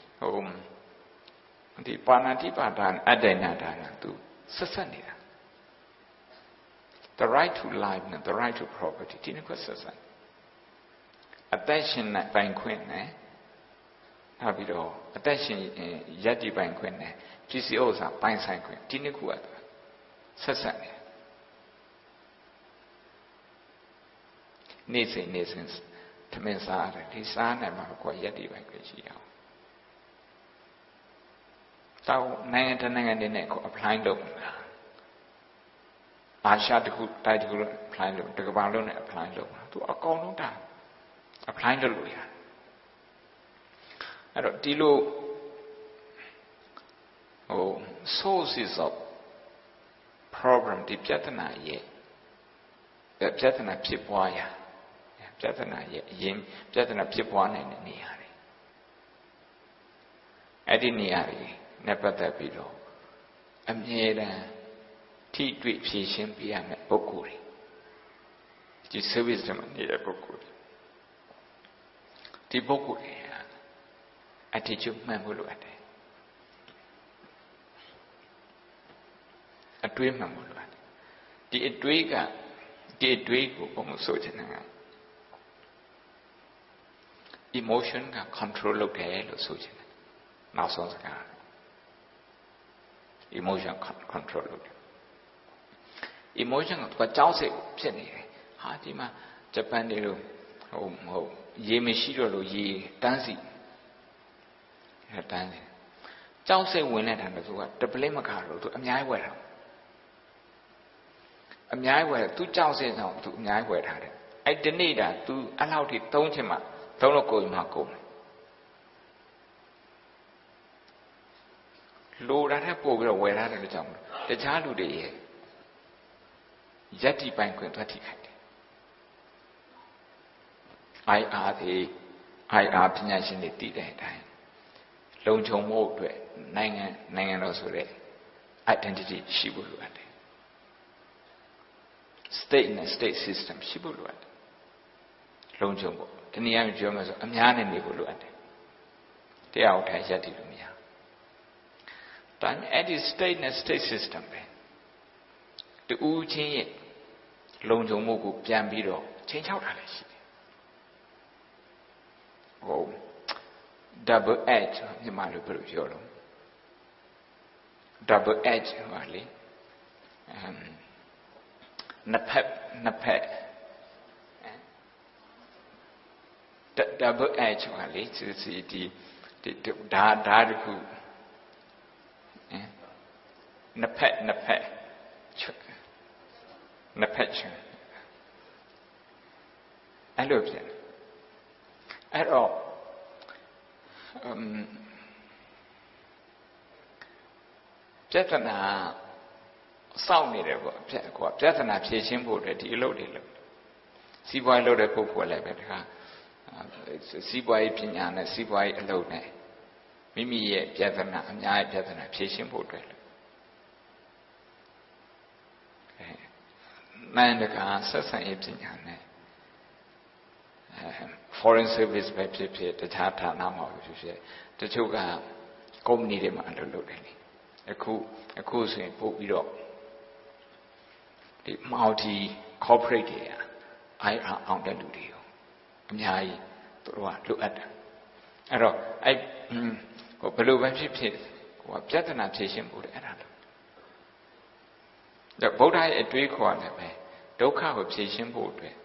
ဒီပါဏာတိပါဒအတ္တနာဒါနသူဆက်ဆက်နေတာ the right to life နဲ့ the right to property ဒီနှစ်ခုဆက်ဆက်အသက်ရှင်တဲ့ပိုင်ခွင့်နဲ့နောက်ပြီးတော့အသက်ရှင်ယက်တီပိုင်ခွင့်နဲ့ပစ္စည်းဥစ္စာပိုင်ဆိုင်ခွင့်ဒီနှစ်ခုကဆက်ဆက်နေနေ့စဉ်သမင်စားတယ်ဒီစားနိုင်မှာကိုယက်တီပိုင်ခွင့်ရှိအောင်တောင်းနိုင်ငံတနိုင်ငံနဲ့ကို apply လုပ်တာအာရှတခုတိုက်တခု apply လုပ်တကဘာလုံးနဲ့ apply လုပ်တာသူအကောင်လုံးတာ apply လုပ်လို့ရတယ်အဲ့တော့ဒီလိုsources of problem ဒီပြဿနာရဲ့ပြဿနာဖြစ်ပွားရာပြဿနာရဲ့အရင်ပြဿနာဖြစ်ပွားနိုင်တဲ့နေရာတွေအဲ့ဒီနေရာတွေနဲ့ပတ်သက်ပြီးတော့အမြဲတမ်းထိတွေ့ဖြေရှင်းပေးရမယ့်ပုဂ္ဂိုလ်တွေဒီ service တွေမှာနေတဲ့ပုဂ္ဂိုလ်တွေဒီပုဂ္ဂိုလ်တွေattitude မှန်ဖို့လိုအပ်တယ်အတွေးမှန်ဖို့လိုအပ်တယ်ဒီအတွေးကိုဘုံဆိုချင်တာက emotion က control လုပ်တယ်လို့ဆိုချင်တယ်နောက်ဆုံးစကား emotion control လုပ်တယ် emotion ကသူကကြောက်စိတ်ဖြစ်နေတယ်ဟာဒီမှာဂျပန်တွေလိုဟုတ်ရေမရှိတော့လို့ရေတန်းစီတန်းစီကြောက်စိတ်ဝင်နေတာကသူကတပလင်းမခါတော့သူအများကြီးဝယ်တာအများကြီးဝယ်သူကြောက်စိတ်ဆောင်သူအများကြီးဝယ်ထားတယ်အဲ့ဒီနေ့တာသူအဲ့လောက်ထိသုံးချင်မှသုံးလို့ကိုယ်မှကုန်လိုတာနဲ့ပို့ပြီးတော့ဝယ်ထားတယ်လို့ကြောင့်တခြားလူတွေရဲ့ယက်တိပိုင်ခွင့်သွားထိခိုက်တယ်IR ပညာရှင်တွေတည်တဲ့အတိုင်းလုံခြုံမှုအတွက်နိုင်ငံတော်ဆိုတဲ့ identity ရှိဖို့လိုအပ်တယ် state နဲ့ state system ရှိဖို့လိုအပ်တယ်လုံခြုံဖို့တနည်းအားဖြင့်ပြောမယ်ဆိုအများနဲ့နေဖို့လိုအပ်တယ်တရားဥထိုင်ရက်တည်လို့မရဒါနဲ့အဲ့ဒီ state နဲ့ state system ပဲတူးချင်းရဲ့လုံခြုံမှုကိုပြန်ပြီးတော့ချိန်ချောက်တာလည်းရှိတယ်double edge မြန်မာလိုဘယ်လိုပြောတော့ double edge ပါလေနှစ်ဖက်double edge ပါလေဒီဓာတ်တခုနှစ်ဖက်ချင်အဲ့လိုဖြစ်အဲ့တော့ပြဿနာစောင့်နေတယ်ပေါ့ပြဿနာဖြေရှင်းဖို့အတွက်ဒီအလုပ်တွေလုပ်စီးပွားရေးလုပ်တဲ့ပုဂ္ဂိုလ်လည်းပဲတခါစီးပွားရေးပညာနဲ့စီးပွားရေးအလုပ်နဲ့မိမိရဲ့ပြဿနာအများရဲ့ပြဿနာဖြေရှင်းဖို့အတွက်နိုင်တကာဆက်ဆံရေးပညာနဲ့ foreign service ပဲဖြစ်ဖြစ်တခြားဌာနမှာပဲဖြစ်ဖြစ်တချို့ကကုမ္ပဏီတွေမှာအလုပ်လုပ်တယ်လေအခုဆိုရင်ပို့ပြီးတော့ဒီ multi corporate တွေIR အောင်တဲ့လူတွေရောအများကြီးသူတို့ကလိုအပ်တယ်အဲ့တော့အဲ့ဘယ်လိုပဲဖြစ်ဖြစ်ပြဿနာဖြေရှင်းဖို့အဲ့ဒါလို့ဗုဒ္ဓရဲ့အတွေးခေါ်တယ်ပဲဒုက္ခကိုဖြေရှင်းဖို့အတွက်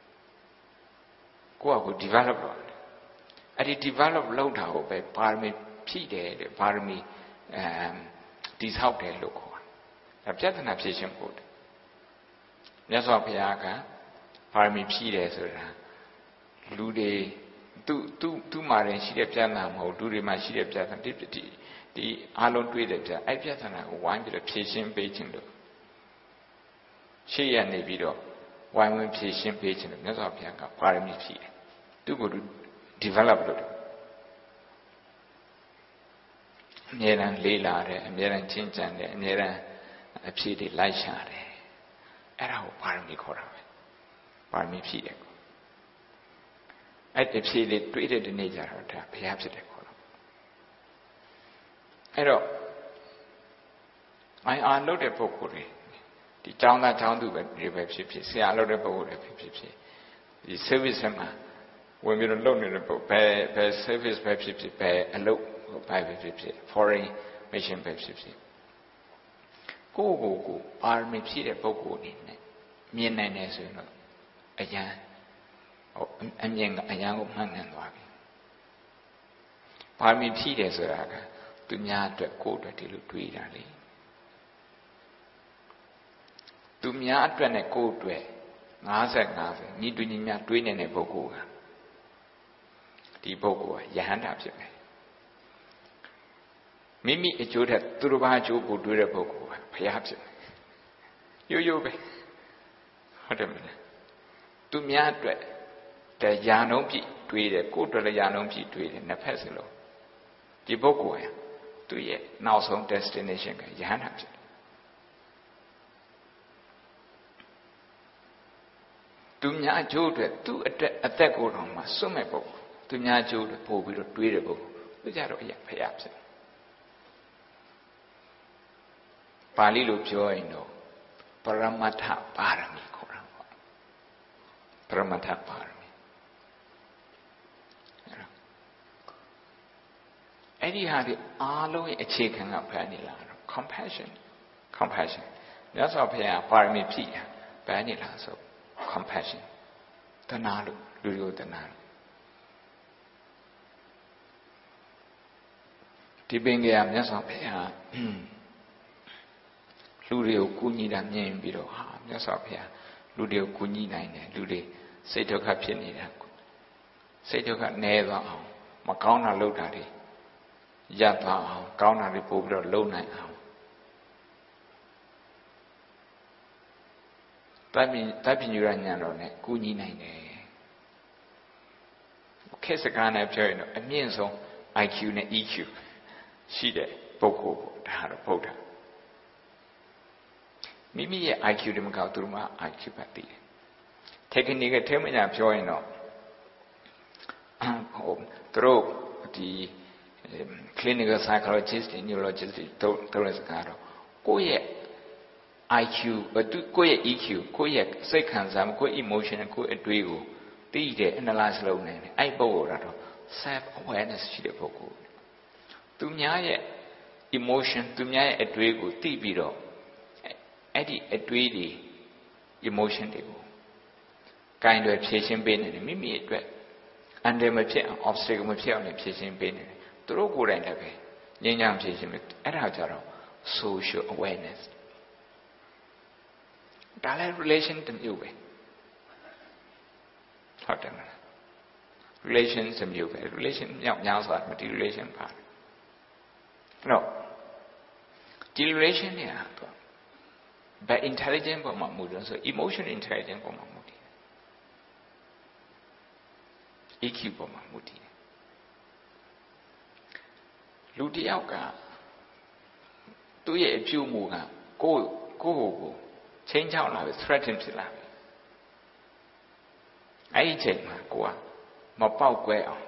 ကိုယ့်အကို develop လုပ်တယ်အဲ့ဒီ develop လုပ်တာကိုပဲပါရမီဖြည့်တယ်တဲ့ပါရမီတည်ဆောက်တယ်လို့ခေါ်တယ်ပြဿနာဖြေရှင်းဖို့မြတ်စွာဘုရားကပါရမီဖြည့်တယ်ဆိုတာလူတွေသူ့မှာရင်ရှိတဲ့ပြဿနာမဟုတ်လူတွေမှာရှိတဲ့ပြဿနာဒီအားလုံးတွေ့တဲ့အဲ့ပြဿနာကိုဝိုင်းပြီးတော့ဖြေရှင်းပေးခြင်းလို့ရှေ့ရနေပြီးတော့ဝိုင်းဝန်းဖြေရှင်းပေးခြင်းလို့မြတ်စွာဘုရားကပါရမီဖြည့်တယ်သူ့ကို develop လုပ်တယ်အမြဲတမ်းလေးလာတယ်အမြဲတမ်းချင်းချန်တယ်အမြဲတမ်းအဖြေတွေလိုက်ရှာတယ်အဲ့ဒါကိုပါရမီခေါ်တာပဲပါရမီဖြည့်တယ်အဲ့ဒီဖြေတွေတွေးတဲ့ဒီနေ့ကျတော့ဒါဘုရားဖြစ်တယ်ခေါ်တော့အဲ့တော့IR လုပ်တဲ့ပုဂ္ဂိုလ်တွေဒီကျောင်းသားကျောင်းသူပဲဖြစ်ဖြစ်ဆရာလုပ်တဲ့ပုဂ္ဂိုလ်တွေဖြစ်ဖြစ်ဒီ service မှာဝင်ပြီးတော့လုပ်နေတဲ့ပုဂ္ဂိုလ်ဘယ် service ပဲဖြစ်ဖြစ်ဘယ်အလုပ်ပဲဖြစ်ဖြစ် foreign mission ပဲဖြစ်ဖြစ်ကိုပါရမီဖြည့်တဲ့ပုဂ္ဂိုလ်အနေနဲ့မြင်နိုင်တယ်ဆိုရင်တော့အရန်အမြင်ကအရန်ကိုမှန်ကန်သွားပြီပါရမီဖြည့်တယ်ဆိုတာကသူများအတွက်ကိုယ်အတွက်ဒီလိုတွေးတာလေသူများအတွက်နဲ့ကိုယ်အတွက်50ညီတူညီမျှတွေးနေတဲ့ပုဂ္ဂိုလ်ကဒီပုဂ္ဂိုလ်ကယဟန္တာဖြစ်မယ်မိမိအကျိုးထက်သူတို့ဘာအကျိုးကိုတွေးတဲ့ပုဂ္ဂိုလ်ကဘုရားဖြစ်မယ်ရိုးပဲဟုတ်တယ်မလားသူများအတွက်ရာနှုန်းပြည့်တွေးတယ်ကိုယ်အတွက်လည်းရာနှုန်းပြည့်တွေးတယ်နှစ်ဖက်စလုံးဒီပုဂ္ဂိုလ်ကသူရဲ့နောက်ဆုံး destination ကယဟန္တာဖြစ်တယ်သူများအကျိုးအတွက်သူ့အတွက်အသက်ကိုယ်တော်မှာစွန့်မဲ့ပုဂ္ဂိုလ်သူများအကျိုးအတွက်ပို့ပြီးတော့တွေးတဲ့ပုဂ္ဂိုလ်သူကြတော့ဘုရားဖြစ်ပါဠိလိုပြောရင်တော့ပရမတ္ထပါရမီခေါ်တာပေါ့ပရမတ္ထပါရမီအဲ့ဒီဟာဒီအားလုံးရဲ့အခြေခံကဘယ်နေလားတော့ compassion မြတ်စွာဘုရားပါရမီဖြည့်ဘယ်နေလားဆို compassion တဏှာလို့လူတွေကိုတဏှာလို့ဒီပင်ကမြတ်စွာဘုရားလူတွေကိုကူညီတာမြင်ပြီးတော့ဟာမြတ်စွာဘုရားလူတွေကိုကူညီနိုင်တယ်လူတွေစိတ်ဒုက္ခဖြစ်နေတာစိတ်ဒုက္ခနည်းသွားအောင်မကောင်းတာလုပ်တာတွေရပ်သွားအောင်ကောင်းတာတွေပို့ပြီးတော့လုပ်နိုင်အောင်တပ်ပညုရဉာဏ်တော်နဲ့ကူညီနိုင်တယ်ခေတ်စကားနဲ့ပြောရင်တော့အမြင့်ဆုံး IQ နဲ့ EQ ရှိတဲ့ပုဂ္ဂိုလ်ပေါ့ဒါကတော့ဗုဒ္ဓမိမိရဲ့ IQ တမကောက်သူတို့မှ IQ ပဲသိတယ် technique ထဲမှာပြောရင်တော့သူတို့ဒီ clinical psychologist တွေ neurologist တွေတို့လည်းစကားတော့ကိုယ့်ရဲ့ IQ ကိုယ့်ရဲ့ EQ ကိုယ့်ရဲ့စိတ်ခံစားမှုကိုယ့် emotion ကိုယ့်အတွေးကိုသိတယ် analyze လုပ်နိုင်တယ်အဲ့ပုဂ္ဂိုလ်ကတော့ self awareness ရှိတဲ့ပုဂ္ဂိုလ်သူများရဲ့ emotion သူများရဲ့အတွေးကိုသိပြီးတော့အဲ့ဒီအတွေးတွေ emotion တွေကိုကိုင်တွယ်ဖြေရှင်းပေးနေတယ်မိမိအတွက်အန္တရာယ်မဖြစ်အောင် obstacle မဖြစ်အောင်လည်းဖြေရှင်းပေးနေတယ်သူတို့ကိုယ်တိုင်လည်းပဲငြိမ်းချမ်းဖြေရှင်းပေးအဲ့ဒါကြတော့ social awareness ဒါလည်း relation တစ်မျိုးပဲဟုတ်တယ်မလား relation တစ်မျိုးပဲ relation မြောက်များစွာဒီ relation ပါတယ်အဲ့တော့ဒီ relation เนี่ยတော့ဘယ် intelligence ပေါ်မှာမူတယ်ဆို emotion intelligence ပေါ်မှာမူတယ် EQ ပေါ်မှာမူတယ်လူတစ်ယောက်ကသူ့ရဲ့အပြုအမူကကိုချင်းချောက်လာပြီ threaten ဖြစ်လာပြီအဲ့ဒီချိန်မှာကိုကမပေါက်ကွဲအောင်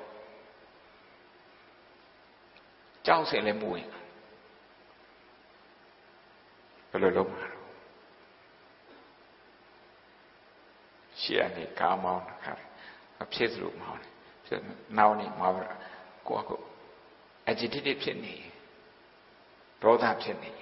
ကြောက်စင်လည်းမဝင်ဘယ်လိုလုပ်မှာလဲရှေ့ကနေကားမောင်းတာမဖြစ်သလိုမောင်းတယ်ဖြစ်နောက်နေမောင်းတာကိုက agitated ဖြစ်နေဒေါသဖြစ်နေ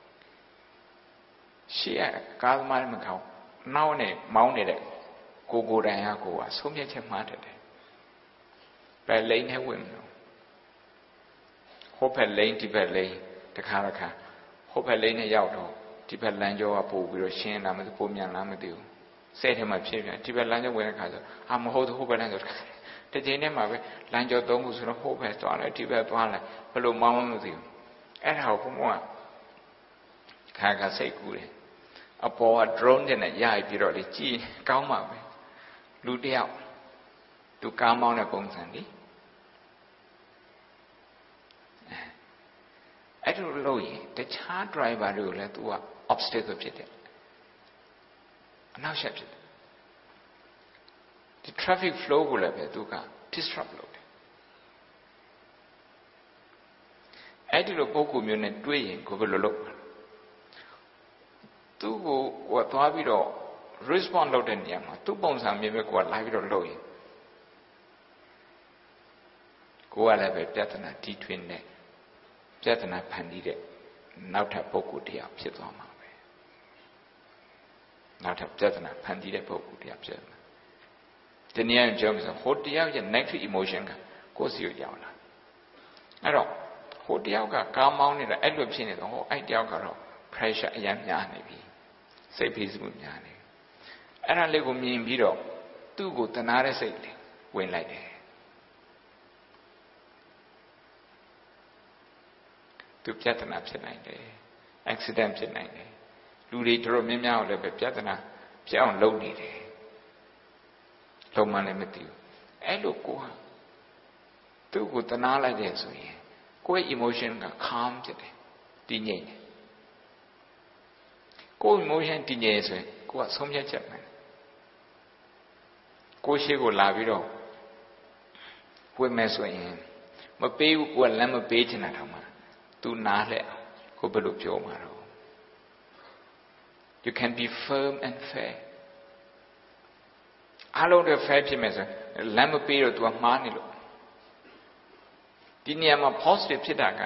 ရှေ့ကကားသမားမကောင်းနောက်နေမောင်းနေတဲ့ကိုယ်တိုင်ကကိုကဆုံးဖြတ်ချက်မှားတယ်ဘယ်လိန်နဲ့ဝင်မလို့ဟိုဘက်လိန်ဒီဘက်လိန်တခါဟိုဘက်လိန်နဲ့ရောက်တော့ဒီဘက်လမ်းကျောကပို့ပြီးတော့ရှင်းလာမသိပုံမြန်လားမသိဘူးစိတ်ထဲမှာဖြစ်ပြန်ဒီဘက်လမ်းကျောဝင်တဲ့ခါဆိုမဟုတ်ဘူးဟိုဘက်လမ်းကျောတစ်ချိန်တည်းမှာပဲလမ်းကျောသုံးခုဆိုတော့ဟိုဘက်သွားလိုက်ဒီဘက်သွားလိုက်ဘယ်လိုမောင်းမသိဘူးအဲ့ဒါကိုဘုံကခါစိတ်ကူးတယ်အပေါ်က drone နဲ့ရိုက်ပြီးတော့လေကြည်ကောင်းပါပဲလူတယောက်သူကားမောင်းတဲ့ပုံစံလေအဲ့လိုလို့ရင်တခြား driver တွေကိုလည်းသူက obstacle ဖြစ်တယ်အနောက်ရှက်ဖြစ်တယ်ဒီ traffic flow ကိုလည်းပဲသူက disrupt လုပ်တယ်အဲ့ဒီလိုပုံကူမျိုးနဲ့တွေ့ရင်ကိုဘယ်လိုလုပ်သူ့ကိုသွားပြီးတော့ response လုပ်တဲ့နေရာမှာသူ့ပုံစံမျိုးပဲကိုကလိုက်ပြီးတော့လုပ်ရင်ကိုကလည်းပဲပြဿနာတီးထွင်းတဲ့ပြဿနာဖန်တီးတဲ့နောက်ထပ်ပုဂ္ဂိုလ်တရားဖြစ်သွားမှာပဲနောက်ထပ်ပြဿနာဖန်တီးတဲ့ပုဂ္ဂိုလ်တရားဖြစ်မှာဒီနေရာကြောင့်ဆိုဟိုတယောက်ရဲ့ negative emotion ကကိုယ်စီကိုရောက်လာအဲ့တော့ဟိုတယောက်ကကားမောင်းနေတာအဲ့လိုဖြစ်နေတော့ဟိုအဲ့တယောက်ကတော့ pressure အများများနေပြီစိတ်ဖိစီးမှုများနေအဲ့ဒါလေးကိုမြင်ပြီးတော့သူ့ကိုတနာတဲ့စိတ်လေးဝင်လိုက်တယ်သူပြဿနာဖြစ်နိုင်တယ် accident ဖြစ်နိုင်တယ်လူတွေတို့များများလည်းပဲပြဿနာဖြစ်အောင်လုပ်နေတယ်လုံးမလည်းမသိဘူးအဲ့လိုကိုဟာသူ့ကိုတနာလိုက်တယ်ဆိုရင်ကိုယ့် emotion က calm ဖြစ်တယ်တည်ငြိမ်တယ်ကိုယ် emotion တည်ငြိမ်ဆိုရင်ကိုကဆုံးဖြတ်ချက်မယ်ကိုရှိကိုလာပြီးတော့ဝင်မယ်ဆိုရင်မပေးဘူးကိုကလမ်းမပေးချင်တာတောင်မှသူနားလဲကိုဘယ်လိုပြောမှာတော့ you can be firm and fair အားလုံးတွေ fair ဖြစ်မယ်ဆိုလမ်းမပေးတော့ तू ကမှားနေလို့ဒီနေရာမှာ positive ဖြစ်တာက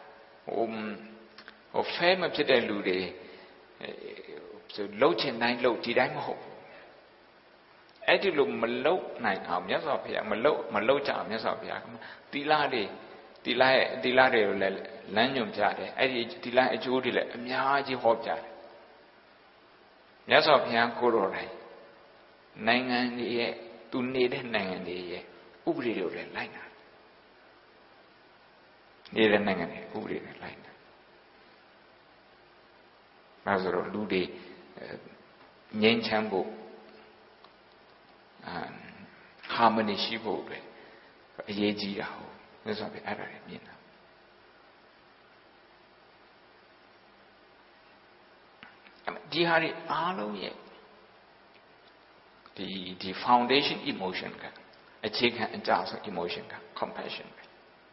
ဟို fair မဖြစ်တဲ့လူတွေဆိုလှုပ်ချင်တိုင်းလှုပ်ဒီတိုင်းမဟုတ်အဲ့ဒီလိုမလုတ်နိုင်အောင်မြတ်စွာဘုရားမလုတ်ကြအောင်မြတ်စွာဘုရားသီလတွေကိုလည်းလမ်းညွှန်ပြတယ်အဲ့ဒီသီလအကျိုးတွေလည်းအများကြီးဟောပြတယ်မြတ်စွာဘုရားကိုယ်တော်တိုင်နိုင်ငံတွေရဲ့သူနေတဲ့နိုင်ငံတွေရဲ့ဥပဒေတွေလည်းလိုက်နာနေတဲ့နိုင်ငံတွေဥပဒေတွေလိုက်နာဒါဆိုတော့လူတွေငြိမ်းချမ်းဖို့ဟာမနီရှိဖို့အတွက်အရေးကြီးတာဟုတ်မြတ်စွာဘုရားအဲ့ဒါတွေမြင်တာဒီဟာတွေအားလုံးရဲ့ဒီ foundation emotion ကအခြေခံအကျဆုံး emotion က compassion ပဲ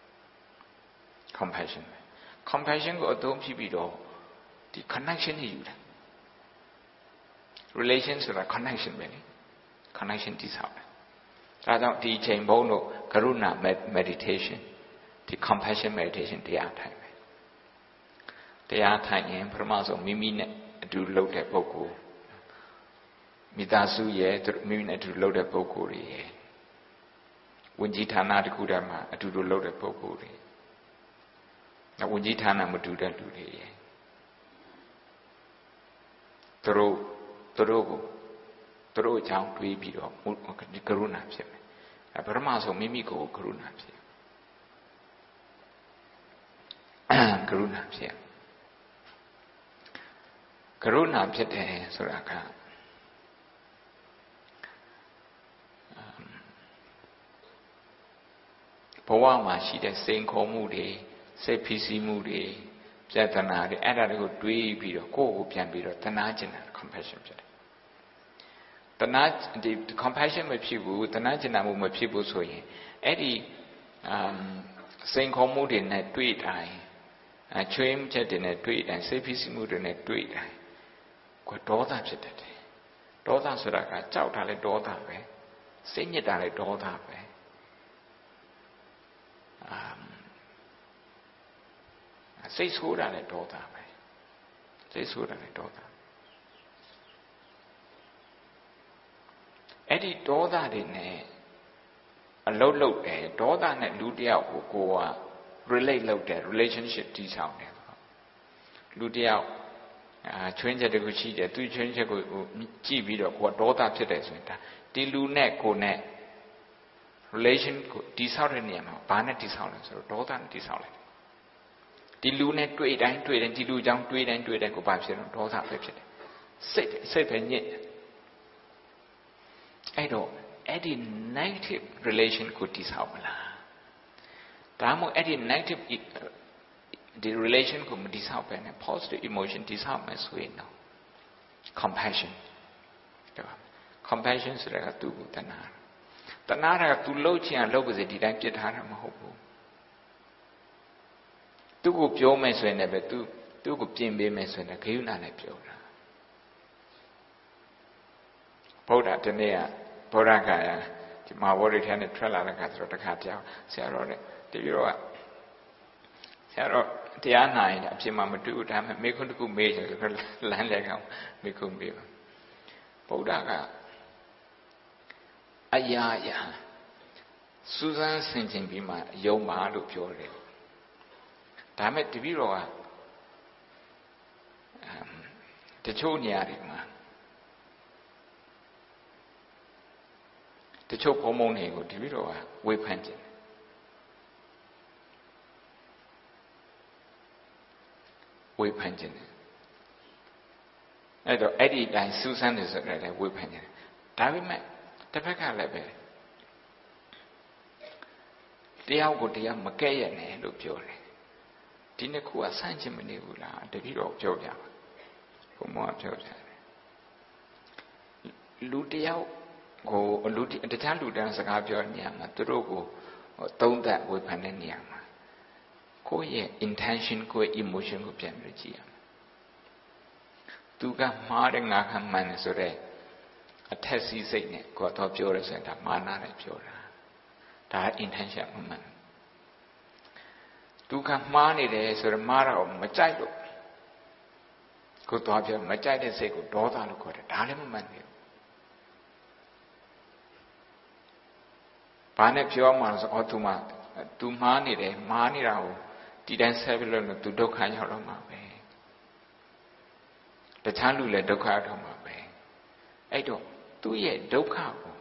compassion ကိုအသုံးပြုပြီးတော့ဒီ connection တွေယူတာ relation ဆိုတာ connection ပဲလေ connection တည်ဆောက်တယ်ဒါကြောင့်ဒီအချိန်ဘုန်းတို့ကရုဏာ meditation ဒီ compassion meditation တရားထိုင်ပဲတရားထိုင်ရင်ပထမဆုံးမိမိနဲ့အတူလုပ်တဲ့ပုဂ္ဂိုလ်မိသားစုရဲ့မိမိနဲ့အတူလုပ်တဲ့ပုဂ္ဂိုလ်တွေရဲ့ဝန်ကြီးဌာနတစ်ခုတည်းမှာအတူတူလုပ်တဲ့ပုဂ္ဂိုလ်တွေဝန်ကြီးဌာနမတူတဲ့လူတွေရဲ့သူတို့အကြောင်းတွေးပြီးတော့ကရုဏာဖြစ်မယ်ပထမဆုံးမိမိကိုယ်ကရုဏာဖြစ်ကရုဏာဖြစ်တယ်ဆိုတာကဘဝမှာရှိတဲ့စိန်ခေါ်မှုတွေစိတ်ဖိစီးမှုတွေပြဿနာတွေအဲ့ဒါတွေကိုတွေးပြီးတော့ကိုယ့်ကိုပြန်ပြီးတော့တနာကျင်တာ compassion ဖြစ်တယ်တနာဒီ compassion မဖြစ်ဘူးတနာကျင်တာမှုမဖြစ်ဘူးဆိုရင်အဲ့ဒီစိန်ခေါ်မှုတွေနဲ့တွေ့တိုင်းချွေးချက်တွေနဲ့တွေ့တိုင်းစိတ်ဖိစီးမှုတွေနဲ့တွေ့တိုင်းကိုဒေါသဖြစ်တတ်တယ်ဒေါသဆိုတာကကြောက်တာလည်းဒေါသပဲစိတ်ညစ်တာလည်းဒေါသပဲစိတ်ဆိုးတာလည်းဒေါသပဲစိတ်ဆိုးတာလည်းဒေါသအဲ့ဒီဒေါသတွေနဲ့အလုံးလုံးတယ်ဒေါသနဲ့လူတယောက်ကိုက relate လုပ်တယ် relationship တည်ဆောက်တယ်လူတယောက်ချွင်းချက်တခုရှိတယ်သူချွင်းချက်ကိုကြည့်ပြီးတော့ကိုကဒေါသဖြစ်တယ်ဆိုရင်ဒါဒီလူနဲ့ကိုနဲ့ relation ကိုတည်ဆောက်တဲ့နေရာမှာဘာနဲ့တည်ဆောက်လဲဆိုတော့ဒေါသနဲ့တည်ဆောက်လိုက်ဒီလူနဲ့တွေ့တိုင်းဒီလူကြောင့်တွေ့တိုင်းကိုဘာဖြစ်တော့ဒေါသပဲဖြစ်တယ်စိတ်ပဲညစ်အဲ့တော့အဲ့ဒီ negative relation ကိုတည်ဆောက်မလားဒါမှမဟုတ်အဲ့ဒီ negative ဒီ relation ကိုမတည်ဆောက်ပဲနဲ့ positive emotion တည်ဆောက်မယ်ဆိုရင်တော့ compassion တဲ့ပါ compassion ဆိုတာကသူ့ကိုတနာတာကသူလှုပ်ချင်အောင်လှုပ်ပါစေဒီတိုင်းပြစ်ထားတာမဟုတ်ဘူးသူ့ကိုပြောမယ်ဆိုရင်လည်းပဲသူ့ကိုပြင်ပေးမယ်ဆိုရင်လည်းဂရုဏာနဲ့ပြောတာဗုဒ္ဓတနေ့ကဗုဒ္ဓဂါယာဒီမဟာဝိရိထဲနဲ့ထွက်လာတဲ့ခါဆိုတော့တခါတယောက်ဆရာတော်နဲ့တပည့်တော်ကဆရာတော်တရားနာရင်အဖြစ်မှမတူဘူးဒါပေမဲ့မေခွန်းတစ်ခုမေးချင်ဆိုတော့လမ်းလဲကောင်မေခွန်းမေးပါဗုဒ္ဓကအရာစူးစမ်းဆင်ခြင်ပြီးမှယုံပါလို့ပြောတယ်ဒါမဲ့တပည့်တော်ကတချို့နေရာတွေမှာတချို့ဘုံဘုံတွေကိုတပည့်တော်ကဝေဖန်ခြင်းအဲ့တော့အဲ့ဒီတိုင်းစူးစမ်းနေဆိုတဲ့ဝေဖန်ခြင်းဒါပေမဲ့တစ်ဖက်ကလည်းပဲတရားကိုတရားမကဲ့ရဲ့နဲ့လို့ပြောတယ်ဒီနှစ်ခုကဆန့်ကျင်မနေဘူးလားတပည့်တော်ပြောပြပါဘုံမောပြောပြတယ်လူတယောက်ကိုတခြားလူတန်းစကားပြောနေရမှာသူတို့ကိုသုံးသပ်ဝေဖန်တဲ့နေရာမှာကိုယ့်ရဲ့ intention ကိုယ့်ရဲ့ emotion ကိုပြန်ပြီးကြည့်ရမယ်သူကမှားတယ်ငါကမှန်တယ်ဆိုတော့အထက်စီးစိတ်နဲ့ကိုယ်တော့ပြောရဆိုရင်ဒါမာနနဲ့ပြောတာဒါ intention မမှန်သူကမှားနေတယ်ဆိုတော့မှားတော့မကြိုက်လို့ကိုယ်တော့ပြောမကြိုက်တဲ့စိတ်ကိုဒေါသလို့ခေါ်တယ်ဒါလည်းမမှန်ဘူးဘာနဲ့ပြောမှဆိုအော်သူမှားနေတယ်မှားနေတာကိုဒီတိုင်းဆက်ပြီးလို့သူဒုက္ခရောက်တော့မှာပဲတခြားလူလည်းဒုက္ခရောက်တော့မှာပဲအဲ့တော့သူ့ရဲ့ဒုက္ခကို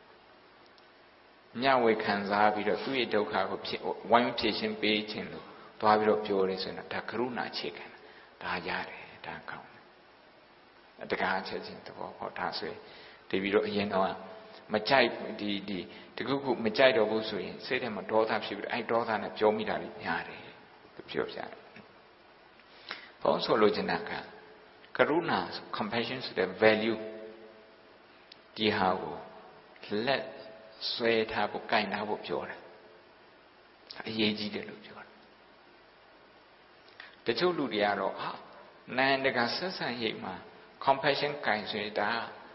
ညဝေခံစားပြီးတော့သူ့ရဲ့ဒုက္ခကိုဝိုင်းဖြည့်ရှင်းပေးခြင်းလို့သွားပြီးတော့ပြောတယ်ဆိုရင်ဒါကရုဏာအခြေခံဒါရတယ်ဒါကောင်းတယ်တကားချက်ချင်းသဘောပေါက်ဒါဆိုရင်တပြီးတော့အရင်တော့မကြိုက်ဒီတခုခုမကြိုက်တော့ဘူးဆိုရင်စိတ်ထဲမှာဒေါသဖြစ်ပြီးအဲ့ဒေါသနဲ့ပြောမိတာတွေများတယ်သူပြောပြတယ်ဘုန်းဆိုလိုချင်တာကကရုဏာ compassion ဆိုတဲ့ value ဒီဟာကိုလက်ဆွဲထားဖို့ကင်ထားဖို့ပြောတယ်အရေးကြီးတယ်လို့ပြောတယ်တချို့လူတွေကတော့နိုင်တကဆက်ဆံရေးမှာ compassion ကင်ဆိုရင်ဒါ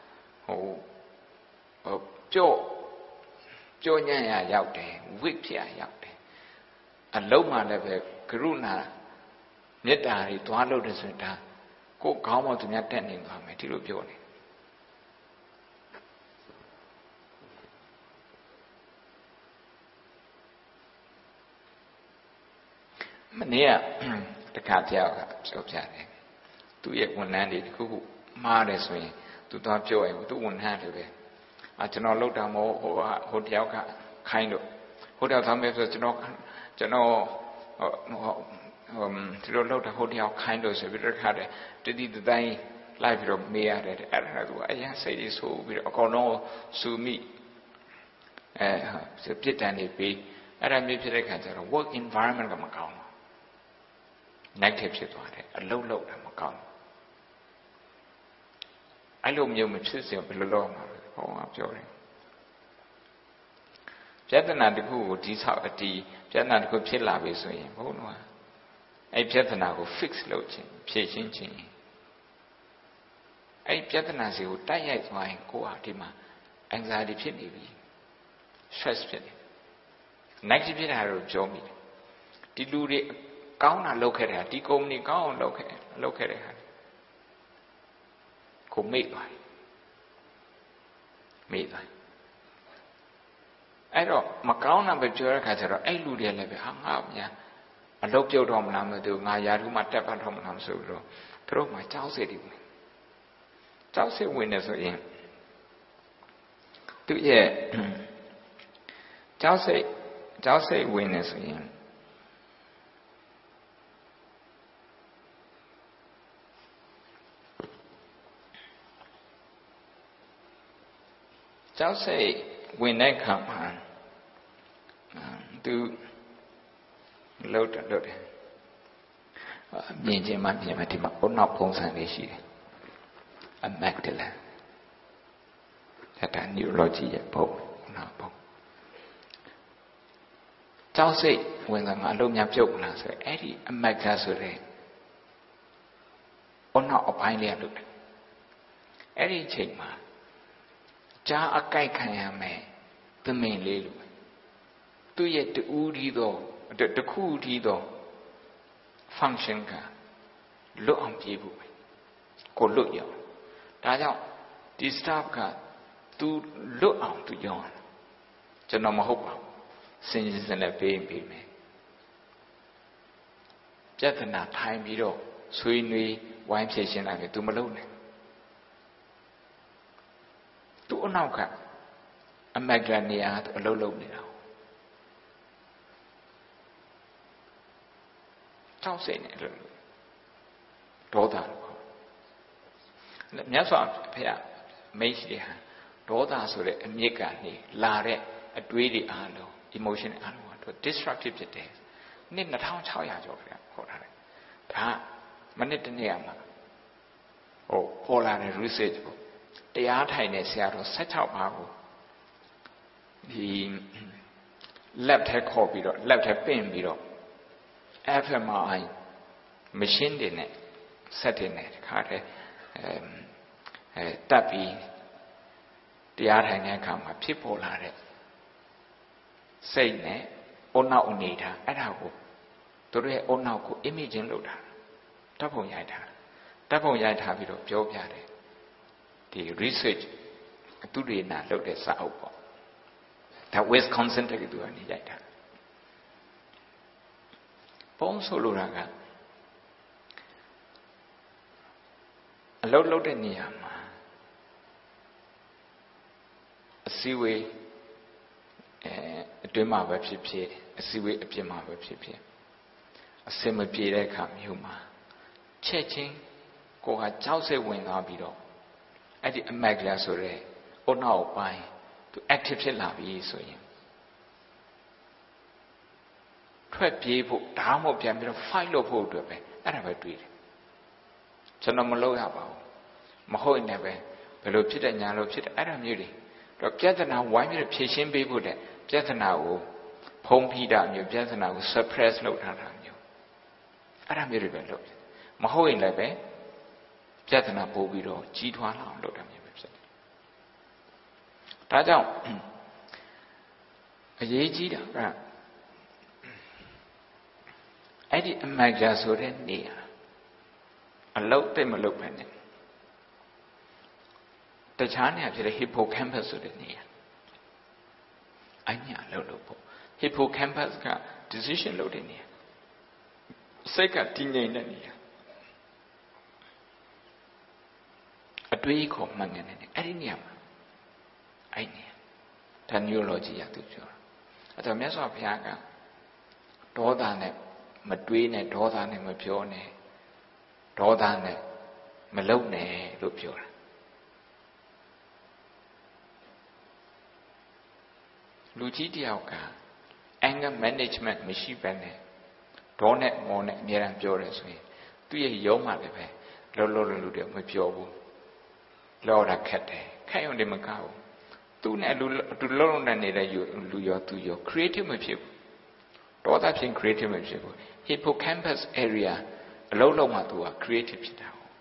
ပြောညံ့ရရောက်တယ်ဝိဖြစ်ရရောက်တယ်အလုံးမှလည်းပဲကရုဏာမေတ္တာတွေသွားလို့တယ်ဆိုရင်ဒါကိုယ်ခေါင်းပေါ်သူများတက်နေသွားမယ်ဒီလိုပြောနေမနေ့ကတခါတယောက်ကပြောပြတယ်သူ့ရဲ့ဝန်ထမ်းတွေတခုခုမှားတယ်ဆိုရင်သူသွားပြောရင်သူ့ဝန်ထမ်းတွေပဲကျွန်တော်လောက်တာမဟုတ်ဟိုတယောက်ကခိုင်းလို့ဟိုတယောက်သားမဲဆိုကျွန်တော်ဒီလိုလောက်တာဟိုတယောက်ခိုင်းလို့ဆိုပြီးတော့ခါတယ်တတိတတိုင်းလိုက်ပြီးတော့မေးရတယ်အဲ့ဒါကသူအရင်စိတ်ကြီးဆိုပြီးတော့အကောင်လုံးစူမိပြစ်ဒဏ်တွေပြီးအဲ့ဒါမျိုးဖြစ်တဲ့ခါကျတော့ work environment ကမကောင်းဘူး negative ဖြစ်သွားတယ်အလုံးလုံးတာမကောင်းဘူးအဲ့လိုမျိုးမဖြစ်စေဘယ်လိုလုပ်မှာလဲဟောပြောတယ်ပြဿနာတစ်ခုကိုဒီဆောက်အတီးပြဿနာတစ်ခုဖြစ်လာပြီဆိုရင်ဘုန်းတော်အဲ့ပြဿနာကို fix လုပ်ခြင်းဖြေရှင်းခြင်းအဲ့ပြဿနာစီကိုတိုက်ရိုက်သွားရင်ကိုယ်ဟာဒီမှာ anxiety ဖြစ်နေပြီ stress ဖြစ်နေ negative ဖြစ်တာကိုပြောမိတယ်ဒီလူတွေကောင်းတာလုပ်ခဲ့တာဒီကုမ္ပဏီကောင်းအောင်လုပ်ခဲ့တဲ့ဟာကိုမေ့သွားအဲ့တော့မကောင်းတာပဲပြောရတဲ့ခါကျတော့အဲ့လူတွေလည်းပဲငါများအလုပ်ပြုတ်တော့မလားမသိဘူးငါယာထုမှတက်ပတ်တော့မလားဆိုပြီးတော့သူတို့မှကြောက်စိတ်တွေဝင်ကြောက်စိတ်ဝင်နေဆိုရင်သူရဲ့ကြောက်စိတ်ဝင်နေဆိုရင်ကြောက်စိတ်ဝင်တဲ့ခါမှာသူလှုပ်တယ်မြင်ခြင်းမှဒီမှာဘုံနောက်ပုံစံလေးရှိတယ်အမက်တလန်ဒါ neurology ရဲ့ဘုံနောက်ဘုံကြောက်စိတ်ဝင်လာမှာအလုံးများပြုတ်လာဆိုအဲ့ဒီအမက်ကဆိုတဲ့ဘုံနောက်အပိုင်းလေးလှုပ်တယ်အဲ့ဒီအချိန်မှာကြားအကြိုက်ခံရမယ်သမင်လေးလို့သူ့ရဲ့တူးဒီတော့တခုဒီတော့ function ကလွတ်အောင်ပြေးဖို့ပဲကိုလွတ်ရအောင်ဒါကြောင့်ဒီ staff ကသူလွတ်အောင်သူကြောင်းကျွန်တော်မဟုတ်ပါဘူးစဉ်းနဲ့ပေးမယ်ပြဿနာထိုင်ပြီးတော့ဆွေးနွေးဝိုင်းဖြေရှင်းလိုက်ပြီသူမလုပ်နဲ့သူအနောက်ကအမက်ကနေရာသူအလုပ်လုပ်နေတာကြောက်စိတ်နဲ့လို့ဒေါသလို့မြတ်စွာဘုရားမိတ်ရှိတဲ့ဟာဒေါသဆိုတဲ့အမြစ်ကနေလာတဲ့အတွေးတွေအားလုံး emotion အားလုံးက destructive ဖြစ်တယ်နှစ်2600ကျော်ခင်ဗျခေါ်ထားတယ်ဒါမနစ်တနေ့မှာပေါ်လာတဲ့ research ကိုတရားထိုင်တဲ့ဆရာတော်16ပါးကိုဒီ lab ထဲခေါ်ပြီးတော့ lab ထဲပင့်ပြီးတော့ fMRI machine တွေနဲ့ set တွေနဲ့တခါတည်းတက်ပြီးတရားထိုင်တဲ့အခါမှာဖြစ်ပေါ်လာတဲ့စိတ်နဲ့အုံနောက်အနေထားအဲ့ဒါကိုသူတို့ရဲ့အုံနောက်ကို imaging လုပ်တာတပ်ပုံရိုက်ထားပြီးတော့ပြောပြတယ်ဒီ research သူတွေနာလုပ်တဲ့စာအုပ်ပေါ့တဒါ Wisconsin တက္ကသိုလ်ကနေရိုက်တာပုံဆိုလိုတာကအလုပ်လုပ်တဲ့နေရာမှာအစည်းအဝေးအတွင်းမှာပဲဖြစ်ဖြစ်အစည်းအဝေးအပြင်မှာပဲဖြစ်ဖြစ်အစင်မပြေတဲ့အခါမျိုးမှာချက်ချင်းကိုကကြောက်စိတ်ဝင်သွားပြီးတော့အဲ့ဒီအမက်ကလေးဆိုရဲအုတ်နောက်ပိုင်းသူ active ဖြစ်လာပြီဆိုရင်ထွက်ပြေးဖို့ဒါမှမဟုတ်ပြန်ပြီးတော့ fight လုပ်ဖို့အတွက်ပဲအဲ့ဒါပဲတွေးတယ်ကျွန်တော်မလုပ်ရပါဘူးမဟုတ်ရင်လည်းပဲဘယ်လိုဖြစ်တဲ့ညာလိုဖြစ်တဲ့အဲ့ဒါမျိုးတွေတော့ပြဿနာဝိုင်းပြီးဖြေရှင်းပေးဖို့တဲ့ပြဿနာကိုဖုံးဖိတာမျိုးပြဿနာကို suppress လုပ်ထားတာမျိုးအဲ့ဒါမျိုးတွေပဲလုပ်တယ်မဟုတ်ရင်လည်းပဲပြဿနာပို့ပြီးတော့ကြီးထွားလာအောင်လုပ်တာမျိုးပဲဖြစ်တယ်ဒါကြောင့်အရေးကြီးတာကအဲ့ဒီအမတ်ကြာဆိုတဲ့နေရာအလုပ်သိမလုပ်ပဲနဲ့တခြားနေရာဖြစ်တဲ့ hippocampus ဆိုတဲ့နေရာအညာလုပ်ဖို့ hippocampus က decision လုပ်တဲ့နေရာစိတ်ကတည်ငြိမ်တဲ့နေရာအတွေးခေါ်မှန်ကန်တဲ့နေရာအဲ့ဒီနေရာမှာအဲ့နေရာဒါ neurology ရသူပြောတာအဲ့တော့မြတ်စွာဘုရားကဒေါသနဲ့မတွေးနဲ့ဒေါသနဲ့မပြောနဲ့ဒေါသနဲ့မလုံနဲ့လို့ပြောတာလူကြီးတယောက်က anger management မရှိဘဲနဲ့ဒေါနဲ့မောနဲ့အများအားပြောတယ်ဆိုရင်သူ့ရဲ့ရုံးမှလည်းပဲလောလောလူတွေမပြောဘူးလောတာခက်တယ်ခက်ရုံနဲ့မကောက်ဘူးသူနဲ့အတူလုံးလုံးနေတဲ့လူရောသူရော creative မဖြစ်ဘူးဒေါသဖြင့် creative မဖြစ်ဘူး hippocampus area အလုံးလုံးမှာသူက creative ဖြစ်တာ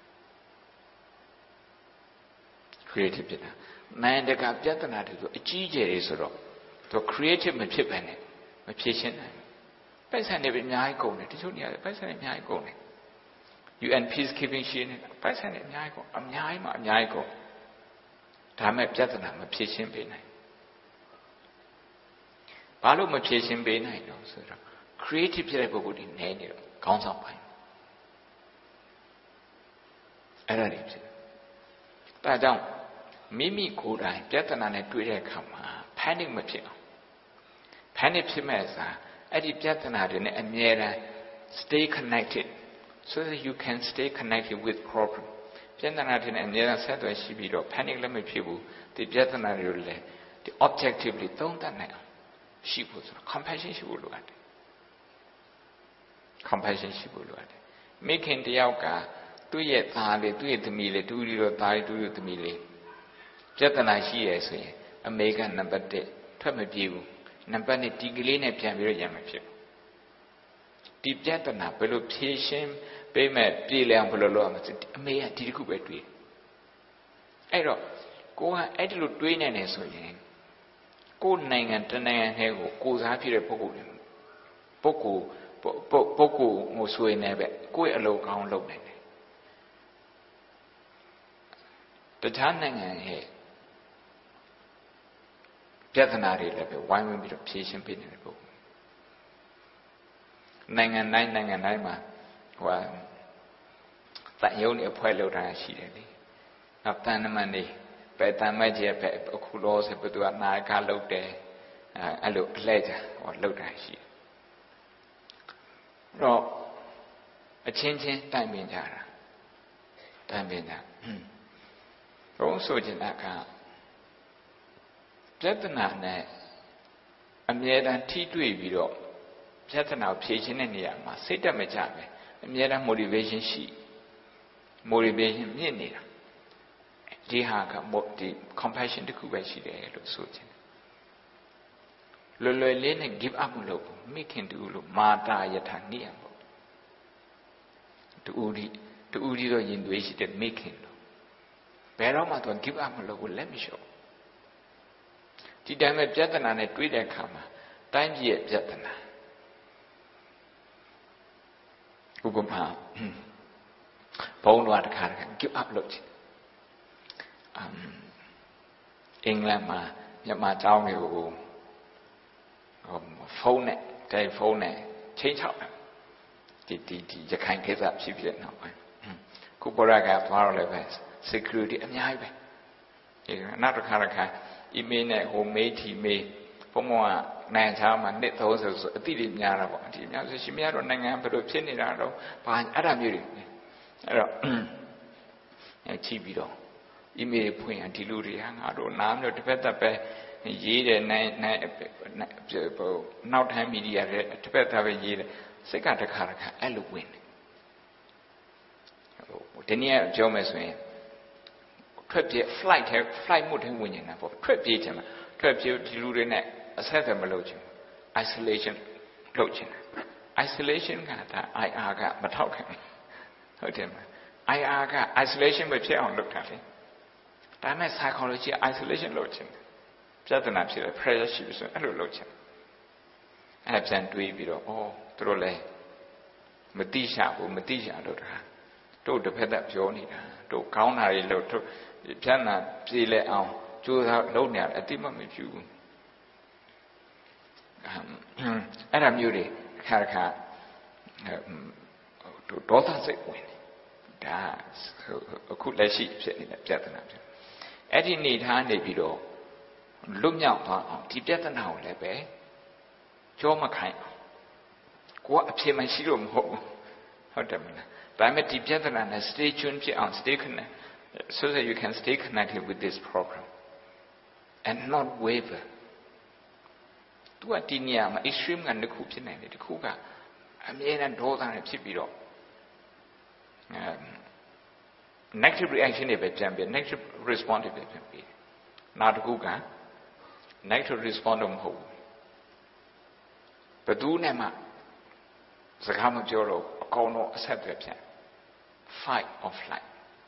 creative ဖြစ်တာနိုင်တကပြဿနာတွေဆိုအကြီးကျယ်တွေဆိုတော့သူ creative မဖြစ်ပဲနဲ့မဖြေရှင်းနိုင်ဘူးပိုက်ဆံတွေပဲအများကြီးကုန်တယ်တချို့နေရာပိုက်ဆံတွေအများကြီးကုန်တယ် UN peacekeeping ရှင်းနေတာပိုက်ဆံတွေအများကြီးကုန်အများကြီးမှအများကြီးကုန်ဒါမဲ့ပြဿနာမဖြေရှင်းပေးနိုင်ဘာလို့မဖြေရှင်းပေးနိုင်တော့ဆိုတော့ creative ဖြစ်တဲ့ပုဂ္ဂိုလ်တွေနည်းနေတော့ခေါင်းဆောင်ပိုင်းအဲ့ဒါတွေဖြစ်ဒါကြောင့်မိမိကိုယ်တိုင်ပြဿနာနဲ့တွေ့တဲ့အခါမှာ panic မဖြစ်အောင် panic ဖြစ်မဲ့စားအဲ့ဒီပြဿနာတွေနဲ့အမြဲတမ်း stay connected so that you can stay connected with problem ပြဿနာတွေနဲ့အမြဲတမ်းဆက်သွယ်ရှိပြီးတော့ panic လည်းမဖြစ်ဘူးဒီပြဿနာတွေကိုလည်းဒီ objectively သုံးသပ်နိုင်အောင်ရှိဖို့ဆိုတော့ compassion ရှိဖို့လိုအပ်တယ် compassion ရှိဖို့လိုအပ်တယ်မိခင်တယောက်ကသူ့ရဲ့သားလေးသူ့ရဲ့သမီးလေးတူတူတော့သားလေးတူတူသမီးလေးပြဿနာရှိရဆိုရင်အမေကနံပါတ်1ထွက်မပြေးဘူးနံပါတ်2ဒီကလေးနဲ့ပြန်ပြီးတော့ရံမဖြစ်ဒီပြဿနာဘယ်လိုဖြေရှင်းပေးမဲ့ပြေးလဲအောင်ဘယ်လိုလုပ်ရမလဲအမေကဒီတစ်ခုပဲတွေးအဲ့တော့ကိုကအဲ့ဒီလိုတွေးနေတယ်ဆိုရင်ကိုယ်နိုင်ငံတနိုင်ငံထဲကိုကိုစားဖြစ်တဲ့ပုဂ္ဂိုလ်တွေပုဂ္ဂိုလ်ဟိုဆိုရင်လည်းပဲကိုယ့်ရဲ့အလုပ်ကောင်းလုပ်နိုင်တယ်တခြားနိုင်ငံရဲ့ပြဿနာတွေလည်းပဲဝိုင်းဝန်းပြီးတော့ဖြေရှင်းပေးနေတဲ့ပုဂ္ဂိုလ်နိုင်ငံတိုင်းမှာဟိုတန်ရုံးတွေအဖွဲ့လုပ်တာရှိတယ်လေနောက်တန်နမန်တွေပဲတန်မတ်ကြီးပဲအခုလောဆယ်ဘယ်သူကနာကလုပ်တယ်အဲ့လိုအလှည့်ကြဟောလုပ်တာရှိတယ်တော့အချင်းချင်းတိုင်ပင်ကြတာတိုင်ပင်ကြဘုံဆိုချင်တာကပြဿနာနဲ့အမြဲတမ်းထိတွေ့ပြီးတော့ပြဿနာကိုဖြေရှင်းတဲ့နေရာမှာစိတ်တက်မကြပဲအမြဲတမ်း motivation ရှိ motivation မြင့်နေတာဒီဟာကဒီ compassion တခုပဲရှိတယ်လို့ဆိုချင်တယ်လွယ်လွယ်လေးနဲ့ give up မလုပ်ဘူးမိခင်တူလို့မာတာယထာနိယပေါ့တူဒီတော့ရင်သွေးရှိတဲ့မိခင်လို့ဘယ်တော့မှသူ give up မလုပ်ဘူးလက်မလျှော့ဒီတိုင်းပဲပြဿနာနဲ့တွေးတဲ့အခါမှာတိုင်းပြည်ရဲ့ပြဿနာဥပမာဘုံတော်တခါ give up လုပ်ချင်အင်္ဂလန်မှာမြန်မာကျောင်းတွေကိုဖုန်းနဲ့တယ်ဖုန်းနဲ့ချင်းချောက်တာဒီရခိုင်ကိစ္စဖြစ်နောက်ပိုင်းခုပေါ်ရကသွားတော့လည်းပဲ security အများကြီးပဲဒီနောက်တစ်ခါ email နဲ့ဟို mail ထီ mail ဘုံဘုံကနိုင်ချာမှာနှစ်30ဆိုအတိတွေများတာပေါ့ဒီများဆိုရှင်များတော့နိုင်ငံဘယ်လိုဖြစ်နေတာတော့ဘာအဲ့ဒါမျိုးတွေအဲ့တော့ချီပြီးတော့ email ဖွင့်ရင်ဒီလူတွေဟာငါတို့နားမျိုးတစ်ဖက်သက်ပဲရေးတယ်နိုင်နောက်ထမ်းမီဒီယာတွေတစ်ဖက်သက်ပဲရေးတယ်စိတ်ကတစ်ခါအဲ့လိုဝင်တယ်ဒီနေ့ပြောမယ်ဆိုရင်ထွက်ပြေး flight မို့တဲ့ဝင်နေတာပေါ့ထွက်ပြေးချင်မှာထွက်ပြေးဒီလူတွေနဲ့အဆက်အသွယ်မလုပ်ချင် isolation လုပ်ချင်တယ် isolation ကဒါ IR ကမထောက်ခံဟုတ်တယ်မလား IR က isolation ပဲဖြစ်အောင်လုပ်တာလေဒါမဲ့ psychology isolation လုပ်ချင်တယ်ပြဿနာဖြစ်တယ် pressure ရှိပြီဆိုရင်အဲ့လိုလုပ်ချင်တယ်အဲ့ဒါပြန်တွေးပြီးတော့သူတို့လည်းမတိရှာလို့တာတို့တစ်ဖက်သက်ပြောနေတာတို့ခေါင်းဓာရီလို့တို့ဖြန်းတာပြေးလဲအောင်ကြိုးစားလုပ်နေတယ်အတိမမဖြစ်ဘူးအဲ့ဒါမျိုးတွေခါဒေါသစိတ်ဝင်ဒါအခုလက်ရှိဖြစ်နေတဲ့ပြဿနာဖြစ်အဲ့ဒီနေထားနေပြီးတော့လွတ်မြောက်သွားအောင်ဒီပြဿနာကိုလည်းပဲကြောမခိုင်းအောင်ကိုကအဖြေမရှိလို့မဟုတ်ဘူးဟုတ်တယ်မလားဒါပေမဲ့ဒီပြဿနာနဲ့ stay tuned ဖြစ်အောင် stay connected so that you can stay connected with this program and not waver သူကဒီနေရာမှာ extreme ကတစ်ခုဖြစ်နိုင်တယ်တစ်ခုကအမြဲတမ်းဒေါသနဲ့ဖြစ်ပြီးတော့negative reaction တွေပဲပြန်ပြီး negative response တွေပဲပြန်ပြီးနောက်တစ်ခုက negative response တော့မဟုတ်ဘူးဘယ်သူနဲ့မှစကားမပြောတော့အကောင်တော့အဆက်အသွယ်ပြန် fight or flight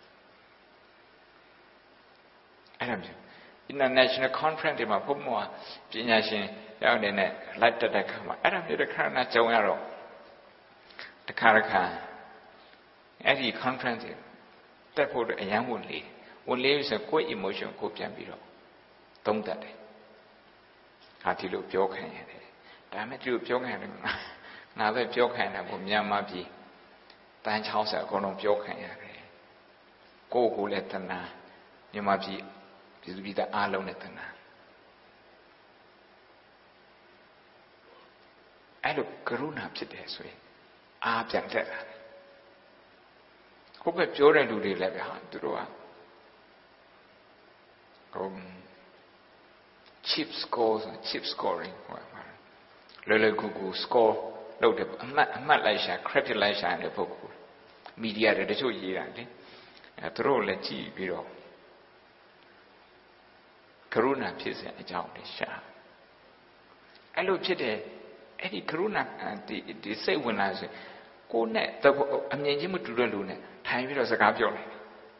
အဲ့ဒါမျိုး international conference တွေမှာဘုံဘုံပညာရှင်ရောက်နေတဲ့ live တက်တဲ့ခါမှာအဲ့ဒါမျိုးတစ်ခါနာကြုံရတော့တစ်ခါအဲ့ဒီ conference တက်ဖို့အရန်ဝင်လေးဆိုကိုယ့် emotion ကိုပြန်ပြီးတော့သုံးသပ်တယ်ဟာဒီလိုပြောခိုင်းရတယ်ဒါမဲ့ဒီလိုပြောခိုင်းတယ်ငါပဲပြောခိုင်းတာကိုမြန်မာပြည်တန်း60အကုန်လုံးပြောခိုင်းရတယ်ကိုလည်းတနာမြန်မာပြည်ပြည်သူပြည်သားအားလုံးနဲ့တနာအဲ့လိုကရုဏာဖြစ်တယ်ဆိုရင်အားပြန်တက်လာတယ်ခုပဲပြောတဲ့လူတွေလည်းပဲဟာသူတို့ကchip scoring ဟောပါလောကူ score လုပ်တယ်အမှတ်လိုက်ရှာ credit လိုက်ရှာတဲ့ပုဂ္ဂိုလ်မီဒီယာတွေတချို့ရေးတာလေအဲသူတို့လည်းကြည့်ပြီးတော့ကရုဏာဖြစ်စေအကြောင်းတွေရှာအဲ့လိုဖြစ်တယ်အဲ့ဒီကရုဏာဒီစိတ်ဝင်လာဆိုကိုယ်နဲ့အမြင်ချင်းမတူတဲ့လူနဲ့ထိုင်ပြီးတော့စကားပြောတယ်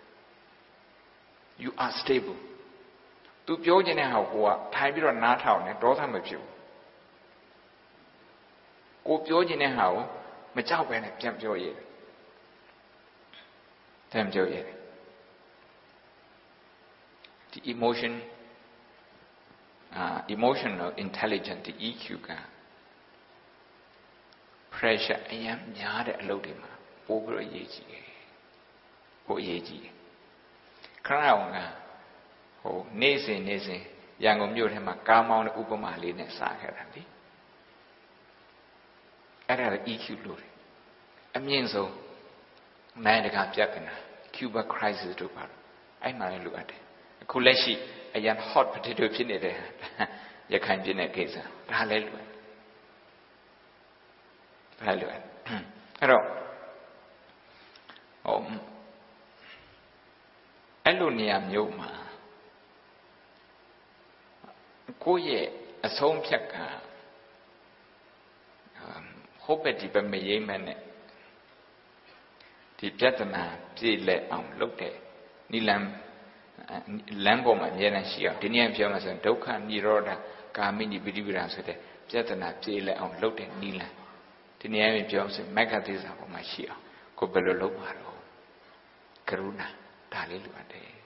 you are stable သူပြောခြင်းတဲ့ဟာကိုကထိုင်ပြီးတော့နားထောင်နေဒေါသမဖြစ်ဘူးကိုပြောခြင်းတဲ့ဟာကိုမကြောက်ပဲနဲ့ပြန်ပြောရတယ်ပြန်ပြောရတယ်ဒီ emotional intelligence ဒီ EQ က pressure အရင်များတဲ့အလုပ်တွေမှာပို့ပြီးတော့ရေးကြည့်တယ်ပို့ရေးကြည့်တယ်ခဏအောင်ကနေ့စဉ်ရန်ကုန်မြို့ထဲမှာကားမောင်းတဲ့ဥပမာလေးနဲ့စခဲ့တာလေအဲ့ဒါ EQ လို့တယ်အမြင့်ဆုံးနိုင်တကာပြဿနာ Cuba crisis တို့ပါအဲ့မှာလည်းလိုအပ်တယ်အခုလက်ရှိအရင် hot potato ဖြစ်နေတဲ့ရခိုင်ပြည်နယ်ကိစ္စဒါလည်းလိုအပ်အဲ့တော့အဲ့လိုနေရာမျိုးမှာကိုယ့်ရဲ့အဆုံးဖြတ်ကဟုတ်ပဲဒီပဲမရေးမနဲ့ဒီပြဿနာပြေလည်အောင်လုပ်တဲ့နိလန်းလမ်းပေါ်မှာအများနဲ့ရှိအောင်ဒီနေ့ပြောမှဆိုရင်ဒုက္ခនិရောဓကာမိနိပိဋိပိဒဆိုတဲ့ပြဿနာပြေလည်အောင်လုပ်တဲ့နိလန်းဒီနေ့ပြောမှဆိုရင်မက္ခသစ္စာပေါ်မှာရှိအောင်ကိုဘယ်လိုလုပ်မှာတော့ကရုဏာဒါလေးလိုအပ်တယ်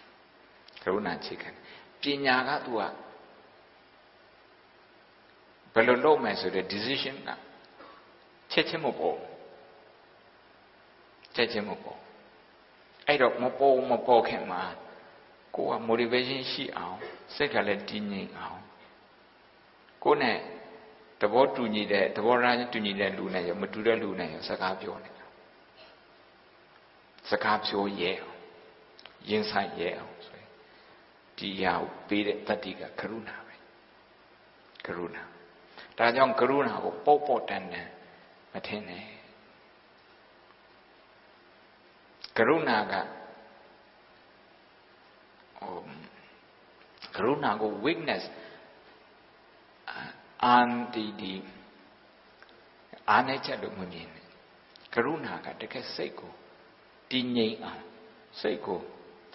ကရုဏာခြေခံပညာကသူကဘယ်လိုလုပ်မယ်ဆိုတဲ့ decision ကချက်ချင်းမပေါ်ချက်ချင်းမပေါ်အဲ့တော့မပေါ်ခင်မှာကိုက motivation ရှိအောင်စိတ်ကလည်းတည်ငြိမ်အောင်ကိုယ်နဲ့သဘောတူညီတဲ့သဘောထားတူညီတဲ့လူနဲ့ရောမတူတဲ့လူနဲ့ရောစကားပြောနေတာစကားပြောရဲအောင်ရင်ဆိုင်ရဲအောင်ဆိုရင်ဒီဟာကိုပေးတဲ့တတ္တိကကရုဏာပဲကရုဏာဒါကြောင့်ကရုဏာကိုပေါ့တန်မထင်နဲ့ကရုဏာကကရုဏာကို weakness ဒီအာနဲ့ချက်လို့မမြင်နဲ့ကရုဏာကတကယ်စိတ်ကိုတည်ငြိမ်အောင်စိတ်ကို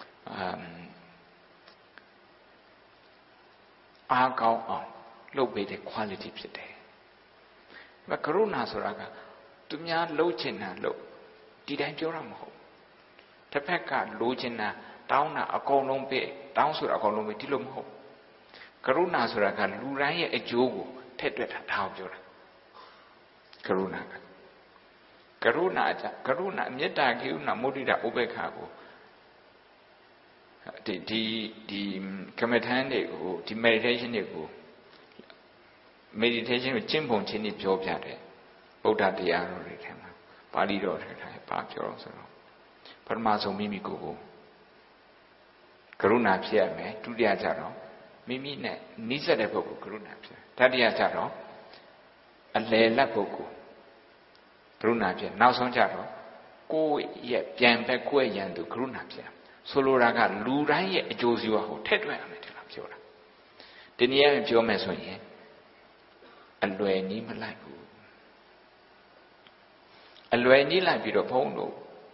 အားကောင်းအောင်လုပ်ပေးတဲ့ quality ဖြစ်တယ်။ကရုဏာဆိုတာကသူများလှုပ်ချင်တာလို့ဒီတိုင်းပြောတာမဟုတ်။တစ်ဖက်ကလိုချင်တာတောင်းတာအကုန်လုံးပေးတောင်းဆိုတာအကုန်လုံးပေးဒီလိုမဟုတ်။ကရုဏာဆိုတာကလူတိုင်းရဲ့အကျိုးကိုထည့်တွက်တာဒါကိုပြောတာ။ကရုဏာမေတ္တာကရုဏာမုဒိတာဥပေက္ခကိုဒီကမ္မထန်တွေကိုဒီ meditation ကိုကျင့်ပုံချင်းပြောပြတယ်ဗုဒ္ဓတရားတော်တွေထဲမှာပါဠိတော်ထဲမှာပါပြောတော့ဆိုတော့ပထမဆုံးမိမိကိုယ်ကိုကရုဏာဖြစ်ရမယ်ဒုတိယကျတော့မိမိနဲ့နှိစက်တဲ့ပုဂ္ဂိုလ်ကရုဏာဖြစ်တတိယကျတော့အလယ်လတ်ပုဂ္ဂိုလ်ကရုဏာဖြစ်နောက်ဆုံးကျတော့ကိုယ့်ရဲ့ပြန်ပဲကိုယ့်ရဲ့ရန်သူကရုဏာဖြစ်ဆိုလိုတာကလူတိုင်းရဲ့အကျိုးစီးပွားကိုထည့်တွက်ရမယ်ဒီလိုပြောတာဒီနည်းအားဖြင့်ပြောမယ်ဆိုရင်အလွယ်နီးမလိုက်ဘူးအလွယ်နီးလိုက်ပြီးတော့ဘုန်းတို့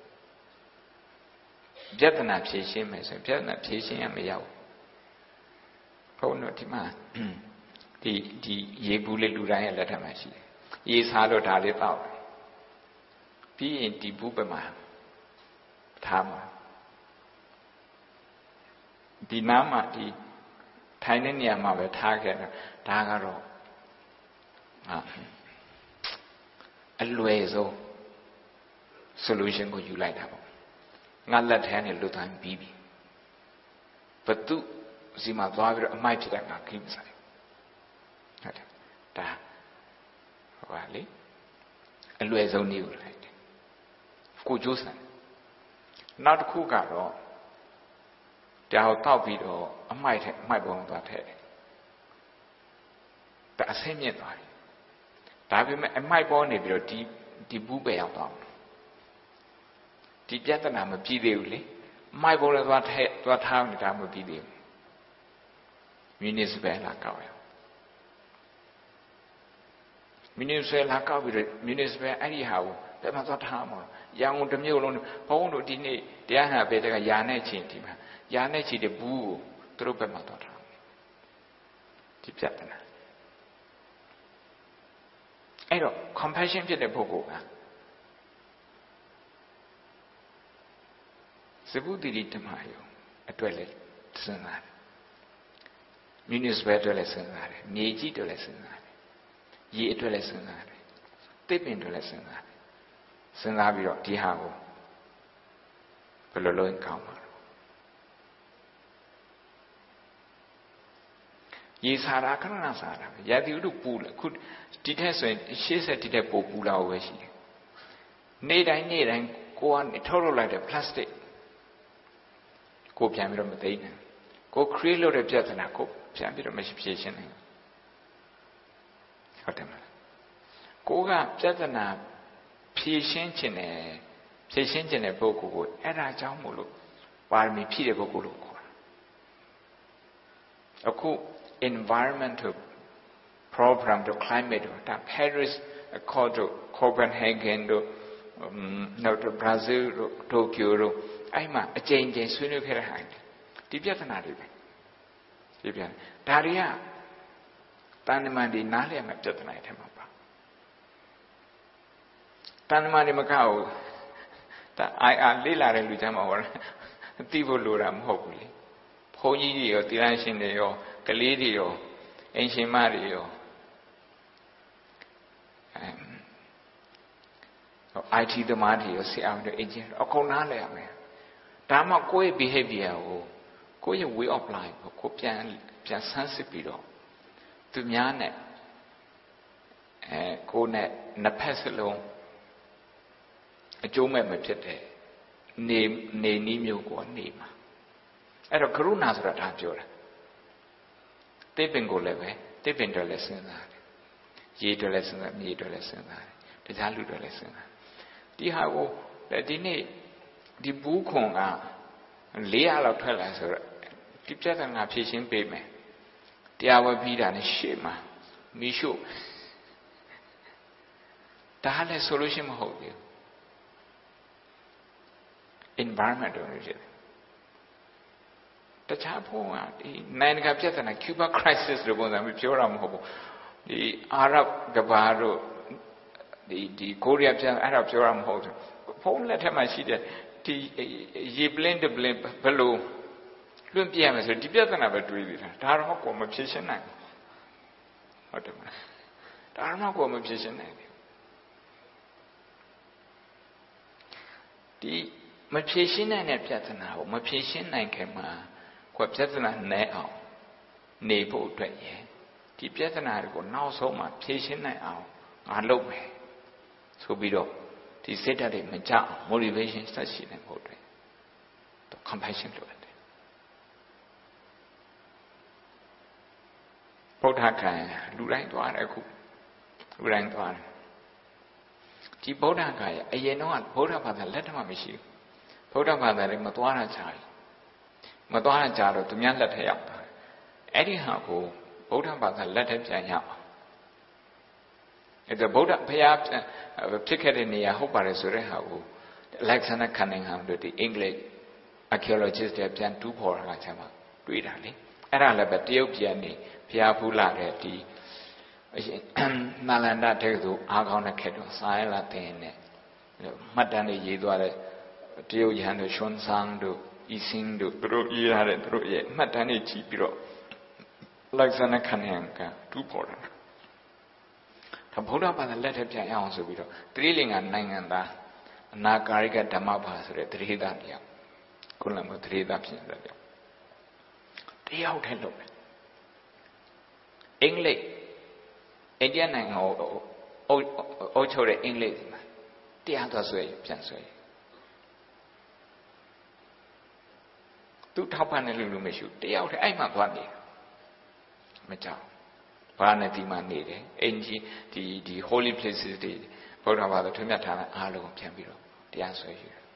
ပြဿနာဖြေရှင်းမယ်ဆိုရင်ပြဿနာဖြေရှင်းရမရောက်ဘုန်းတို့ဒီမှာဒီရေဘူးလေးလူတိုင်းရဲ့လက်ထက်မှာရှိတယ်ရေစားလို့ဒါလေးတောက်တယ်ပြီးရင်ဒီဘူးပဲမှာထားမှာဒီနားမှာဒီထိုင်တဲ့နေရာမှာပဲထားခဲ့တာဒါကတော့အလွယ်ဆုံး solution ကိုယူလိုက်တာပေါ့ငါလက်ထဲနဲ့လွတ်သွားပြီးပြီဘသူစီမှာသွားပြီးတော့အမိုက်ဖြစ်တဲ့ငါခိမဆိုင်ဟုတ်တယ်ဒါဟောပါလေအလွယ်ဆုံးနည်းကိုလိုက်တယ်ကိုကျိုးဆန်နောက်တစ်ခုကတော့ဒါကိုတောက်ပြီးတော့အမိုက်ပုံသွားထည့်တယ်ဒါအဆင်းမြင့်သွားပြီဒါပေမဲ့အမိုက်ပေါ်နေပြီးတော့ဒီဘူးပဲရောက်သွားဒီပြဿနာမပြီးသေးဘူးလေအမိုက်ပေါ်လည်းသွားထားနေတာမပြီးသေးဘူးmunicipal လာကောက်ရ municipal လာကောက်ပြီးတော့ municipal အဲ့ဒီဟာကိုဘယ်မှာသွားထားမှာရန်ကုန်တစ်မြို့လုံးဘုန်းတို့ဒီနေ့တရားနာပေးတဲ့ကယာနဲ့ချင်းဒီမှာယာနဲ့ချီတဲ့ဘူးကိုသူတို့ဘက်မှာသွားထားဒီပြဿနာအဲ့တော့ compassion ဖြစ်တဲ့ပုဂ္ဂိုလ်ကသဗ္ဗုတိတိဓမ္မယောအတွက်လည်းစဉ်းစားတယ် municipal အတွက်လည်းစဉ်းစားတယ်မြေကြီးအတွက်လည်းစဉ်းစားတယ်ရေအတွက်လည်းစဉ်းစားတယ်သစ်ပင်အတွက်လည်းစဉ်းစားတယ်စဉ်းစားပြီးတော့ဒီဟာကိုဘယ်လိုလုပ်ရင်ကောင်းမှာရေစားတာခဏခဏစားတာပဲရာသီဥတုပူလေခုဒီထက်ဆိုရင်ရှေ့ဆက်ဒီထက်ပိုပူလာဖို့ပဲရှိတယ်နေ့တိုင်းကိုကနေထုတ်လုပ်လိုက်တဲ့ plastic ကိုပြန်ပြီးတော့မသိနိုင်ကို create လုပ်တဲ့ပြဿနာကိုပြန်ပြီးတော့မဖြေရှင်းနိုင်ဟုတ်တယ်မလားကိုကပြဿနာဖြေရှင်းခြင်းတဲ့ပုဂ္ဂိုလ်ကိုအဲ့ဒါကြောင့်မို့လို့ပါရမီဖြည့်တဲ့ပုဂ္ဂိုလ်လို့ခေါ်တာအခု environmental program တို့ climate တို့ဒါ Paris Accord တို့ Copenhagen တို့နောက်တော့ Brazil တို့ Tokyo တို့အဲ့မှာအကြိမ်ကြိမ်ဆွေးနွေးခဲ့တဲ့ဟာဒီပြဿနာတွေပဲဒီပြဿနာဒါတွေကတန်တမန်တွေနားလည်မှာပြဿနာတွေထဲမှာပါတန်တမန်တွေမကောက်ဘူးဒါ IR လေးလာတဲ့လူချမ်းမှာဟောသိဖို့လိုတာမဟုတ်ဘူးလေဘုန်းကြီးတွေရောတိရရှင်တွေရောကလေးတွေရောအင်ရှင်မတွေရော IT သမားတွေရောဆရာတွေအင်ဂျင်အကုန်နားလည်ရမယ်ဒါမှကိုယ့်ရဲ့ behavior ကိုယ့်ရဲ့ way of life ကိုပြန်ဆန်းစစ်ပြီးတော့သူများနဲ့ကိုယ်နဲ့နှစ်ဖက်စလုံးအကျိုးမဲ့မဖြစ်တဲ့နေနည်းမျိုးကိုနေမှာအဲ့တော့ကရုဏာဆိုတာဒါပြောတာတိပ္ပင်ကိုလည်းပဲတိပ္ပင်တွေလည်းစဉ်းစားတယ်ရေတွေလည်းစဉ်းစားမြေတွေလည်းစဉ်းစားတယ်တရားလူတွေလည်းစဉ်းစားဒီဟာကိုဒီနေ့ဒီဘူးခွန်က400လောက်ထွက်လာဆိုတော့ဒီပြဿနာဖြေရှင်းပေးမယ်တရားဝဲပြီးတာနဲ့ရှေ့မှာမီးရှို့ဒါလည်း solution မဟုတ်ဘူး environment တွေဖြစ်တယ်တခြားဘုံကဒီနိုင်ငံကပြဿနာ Cuba crisis လို့ပုံစံမျိုးပြောတာမဟုတ်ဘူးဒီအာရပ်ကဘာတို့ဒီကိုရီးယားပြန်အဲ့ဒါပြောတာမဟုတ်ဘူးဖုန်းလက်ထက်မှာရှိတဲ့ဒီရေပလင်းတပလင်းဘယ်လိုလွင့်ပြရမလဲဆိုဒီပြဿနာပဲတွေးနေတာဒါတော့ကိုမဖြေရှင်းနိုင်ဘူးဟုတ်တယ်မလားဒါတော့ကိုမဖြေရှင်းနိုင်ဘူးဒီမဖြေရှင်းနိုင်တဲ့ပြဿနာကိုမဖြေရှင်းနိုင်ခင်မှာကိုပြဿနာနဲ့အောင်နေဖို့အတွက်ရယ်ဒီပြဿနာတွေကိုနောက်ဆုံးမှဖြေရှင်းနိုင်အောင်ငါလုပ်မယ်ဆိုပြီးတော့ဒီစိတ်ဓာတ်တွေမကြအောင် motivation ဆက်ရှိနေဖို့အတွက် compassion လိုတယ်ဗုဒ္ဓဂါယလူတိုင်းသွားတယ်အခုလူတိုင်းသွားတယ်ဒီဗုဒ္ဓဂါယအရင်တော့ဗုဒ္ဓဘာသာလက်ထက်မှမရှိဘူးဗုဒ္ဓဘာသာတွေမသွားတာကြာပြီမသွားတာကြာတော့သူများလက်ထက်ရောက်တာအဲ့ဒီဟာကိုဗုဒ္ဓဘာသာလက်ထက်ပြန်ရအောင်အဲ့ဒါဗုဒ္ဓဘုရားဖြစ်ခဲ့တဲ့နေရာဟုတ်ပါတယ်ဆိုတဲ့ဟာကို Alexander Cunningham တို့ဒီ English archaeologist တွေပြန်တူးဖော်တာကချမ်းမှာတွေ့တာလေအဲ့ဒါလည်းပဲတရုတ်ပြန်နေဘုရားဖူးလာတဲ့ဒီနာလန္ဒတက္ကသိုလ်အားကောင်းတဲ့ခေတ်တော့စာရလာတင်နေမှတ်တမ်းတွေရေးသွားတဲ့တရုတ်ရဟန်းတို့ရွှန်ဆန်းတို့ဤစင်းတို့သူတို့ရေးထားတဲ့သူတို့ရဲ့မှတ်တမ်းတွေကြည့်ပြီးတော့ Alexander Cunningham ကတူးဖော်တာဒါဗုဒ္ဓဘာသာလက်ထက်ပြန်ရအောင်ဆိုပြီးတော့သတိလင်္ကာနိုင်ငံသားအနာကာရိကဓမ္မဘာဆိုတဲ့သတိသားတရားခုနကသတိသားဖြစ်တဲ့တရားထဲလုပ်တယ်အင်္ဂလိပ်အိန္ဒိယနိုင်ငံကိုအုပ်ချုပ်တဲ့အင်္ဂလိပ်မှာတရားသွားဆွဲပြန်ဆွဲသူထောက်ပံ့တဲ့လူမရှိဘူးတယောက်တည်းအဲ့မှသွားနေမကြောက်ဘာနဲ့ဒီမှာနေတယ်အင်ကြီးဒီ holy places တွေဗုဒ္ဓဘာသာထွန်းမြတ်ထားတဲ့အားလုံးပြန်ပြီးတော့တရားဆွဲယူတယ်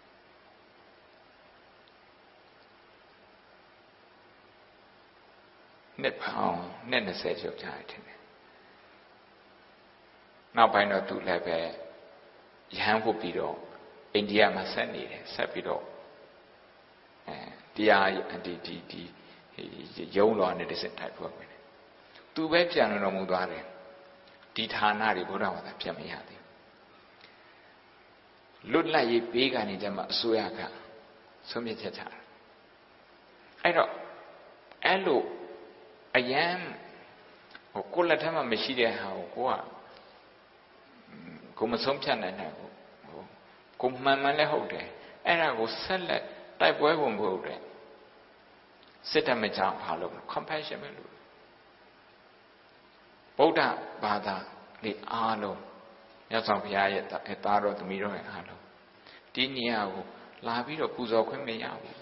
နှစ်ပေါင်း20ကျော်ကြာတယ်ထင်တယ်နောက်ပိုင်းတော့သူလည်းပဲရဟန်းဖို့ပြီးတော့အိန္ဒိယမှာဆက်နေတယ်ဆက်ပြီးတော့တရားဒီရုံးတော်နဲ့တစ်စက်ထိုက်ဖွဲ့မယ်သူပဲပြန်တော်မူသွားတယ်ဒီဌာနတွေဘုရားဘာသာပြတ်မရသေးဘူးလွတ်လပ်ရေးပေးကနေကြမှာအစိုးရကဆုံးဖြတ်ချက်ချတာအဲ့တော့အဲ့လိုအယံကိုလက်ထက်မှာမရှိတဲ့ဟာကိုမဆုံးဖြတ်နိုင်ဘူးကိုမှန်မှန်လည်းဟုတ်တယ်အဲ့ဒါကိုဆက်လက်တိုက်ပွဲဝင်ဖို့အတွက်စစ်တမကြောင်ဘာလို့ compassion ပဲလို့ဗုဒ္ဓဘာသာလေအားလုံးမြတ်စွာဘုရားရဲ့သားတော်သမီးတော်ရဲ့အားလုံးဒီနေရာကိုလာပြီးတော့ပူဇော်ခွင့်မရဘူး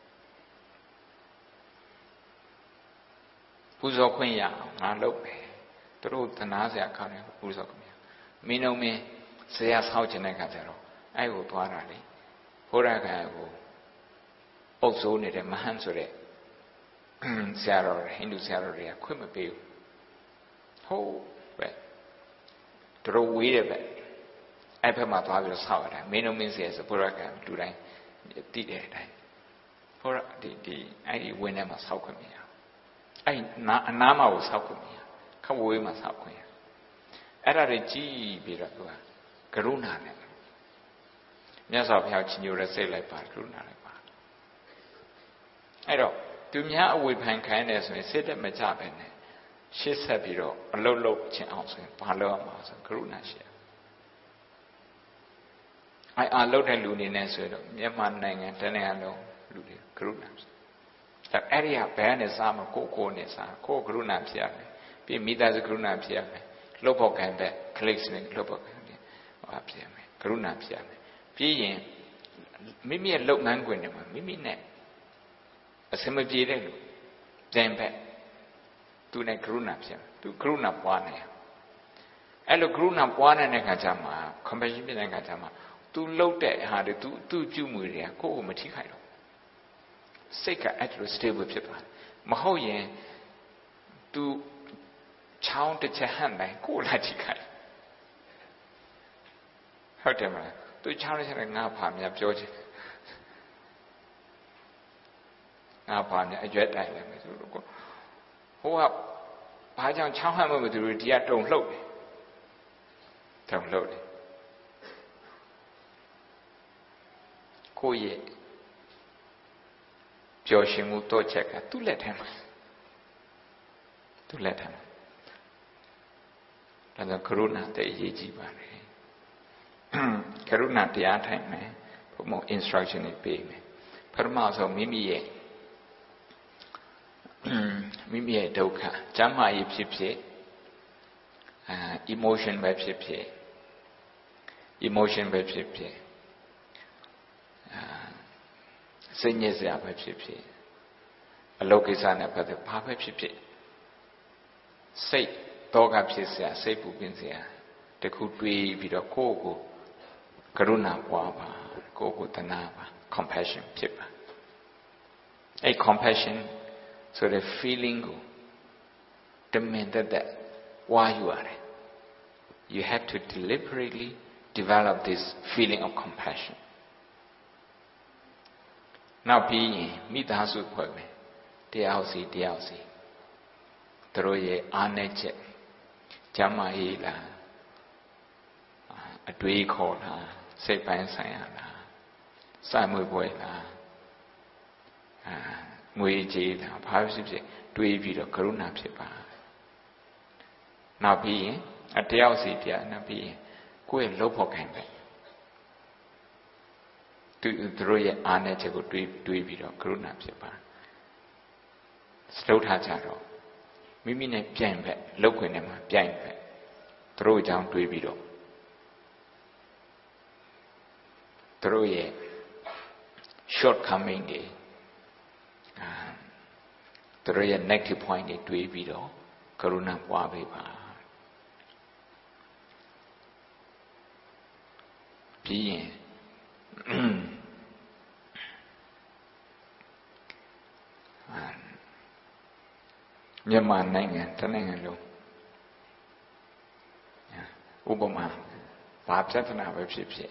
ပူဇော်ခွင့်ရအောင်ငါလုပ်မယ်သူတို့သနာစရာကောင်းတယ်ပူဇော်ခွင့်မင်းတို့မင်းဆရာဆောက်ခြင်းတဲ့ခါကျတော့အဲ့ကိုသွားတာလေဘုရားကကိုအုပ်စိုးနေတဲ့မဟန်ဆိုတဲ့ဆရာတော်ဟိန္ဒူဆရာတော်တွေကခွင့်မပေးဘူးဟုတ်ပဲသူတို့ဝေးတယ်ပဲအဲ့ဘက်မှာသွားပြီးတော့ဆောက်ရတယ်မင်းတို့မင်းဆရာဆိုဘုရားကလူတိုင်းတည်တဲ့အတိုင်းဘုရားဒီအဲ့ဒီဝင်းထဲမှာဆောက်ခွင့်မရအဲ့အနားမှာကိုဆောက်ခွင့်မရခဝေးမှာဆောက်ခွင့်ရအဲ့ဒါတွေကြည့်ပြီးတော့သူကကရုဏာနဲ့မြတ်စွာဘုရားချီးညိုတဲ့စိတ်လိုက်ပါကရုဏာလိုက်ပါအဲ့တော့သူများအဝေဖန်ခိုင်းတယ်ဆိုရင်စိတ်တက်မကြပဲနဲ့ရှေ့ဆက်ပြီးတော့အလုတ်လုတ်ခြင်းအောင်ဆိုရင်ဘာလုပ်ရမှာဆိုကရုဏာရှိရ I looked at luniness with Myanmar Nangan, Tanayalo, Ludi, Grunas. The area ban is some coconis, co gruna piame, be midas gruna piame, Lobok and the Clayson, Lobok and piame, gruna piame. Being Mimi a low manguinum, Mimi net. A cemetery, then back to the gruna piame, to gruna one. Hello, gruna one and a kajama, compassion and kajama. To load that had to Jumuria, go Matikaino. Seka at the stable people. Mahoye to chow the Chahanda, go Latikai. However, to challenge a Napam, George Napam, a jet island. Who up? Pajan Chahama with the Rudia don't load it. Don't load it. Koye Joshimu to check to let him. To let him. And the Karuna de Yijibari. Karuna de Atame, for more instruction in payment. Parmaso Mimiye Mimiye Doka, Jama Yipsipse, emotion websipse, emotion websipse. Seniors are websipse. A locusana but the papa pipse. Say, dog abscissa, say pupinsia. The could be with a coco, Karuna Waba, Coco Tanaba, compassion, chip. A compassion, so the feeling demanded that why you are. You have to deliberately develop this feeling of compassion. Now, being Midasu Pome, DLC, Troye, Aneche, Jamaila, a Dway call her, Sepan Sayana, Samu Boyla, Muijida, Pavsip, Dway Vido, Karuna Pipa. Now, being a DLC, now being Quay Lopo Campe. Troye Aneche go Dway Vido, Karuna Pipa. Slow Hacharo. Mimine Piambe, Loquinema, Piambe. Throw down Dway Vido. Troye shortcoming de Troye negative point de Dway Vido, Karuna Wabiba. Being Myanmar Nangan, Tanangalo Ubama, Babsatana website.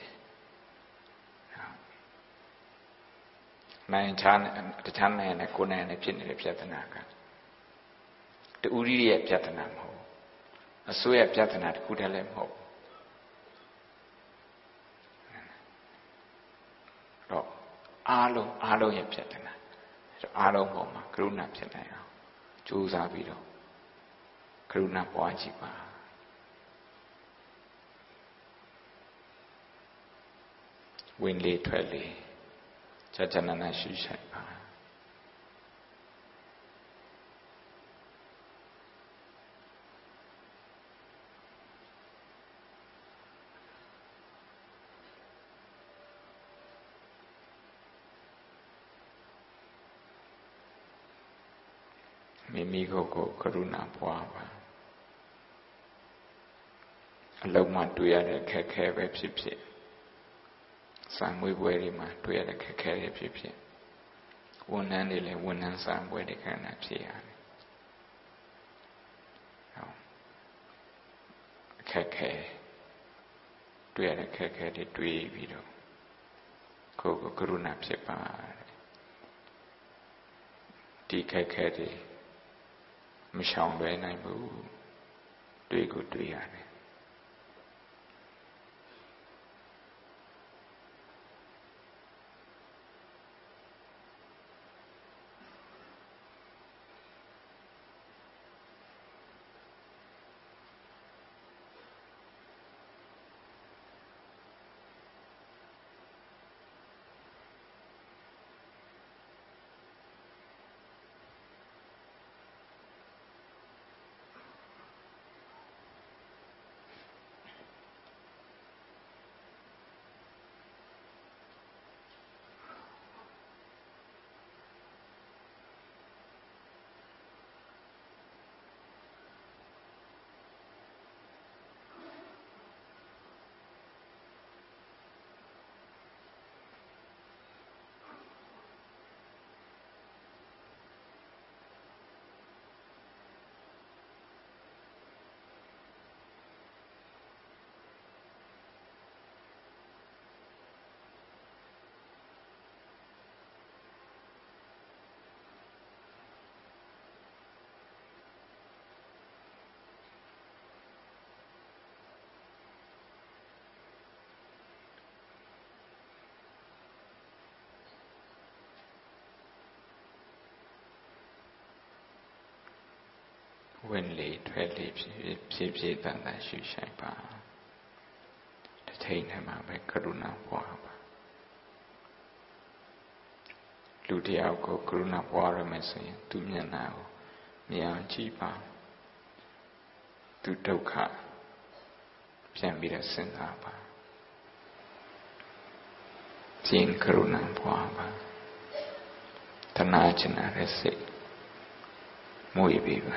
Nine Chan, the Chan and a Kuna and a Pin in the Piatanaka. The Uri at Piatanam ho. A Suya Piatanat could have ho. Alo yep Piatana. Alo Homa, Kruna Piatana. Chusa Vido. Kruna Poachipa. Winley Twelly. Chajanana Shishaipa. Mimigo go Karuna Poaba. Aloma Duya Keke Websipsi. Some we wear him to the Keke Pipsi. One and one and some where they can appear. Keke. Duya the Keke de Dway Vido. Coco Karuna Psipa. Keke de Michon Benaibu. Dway good Duyane. ဝင်လေထွက်လေဖြည်းတန်တန်ရှုဆိုင်ပါတစ်ချိန်တည်းမှာပဲကရုဏာပွားပါလူတယောက်ကိုကရုဏာပွားရမယ်ဆိုရင်သူမျက်နှာကိုမြင်အောင်ကြည့်ပါသူဒုက္ခပြန်ပြီးတော့စဉ်းစားပါကျင့်ကရုဏာပွားပါတဏှာချင်တဲ့စိတ်မွေးပြီးပါ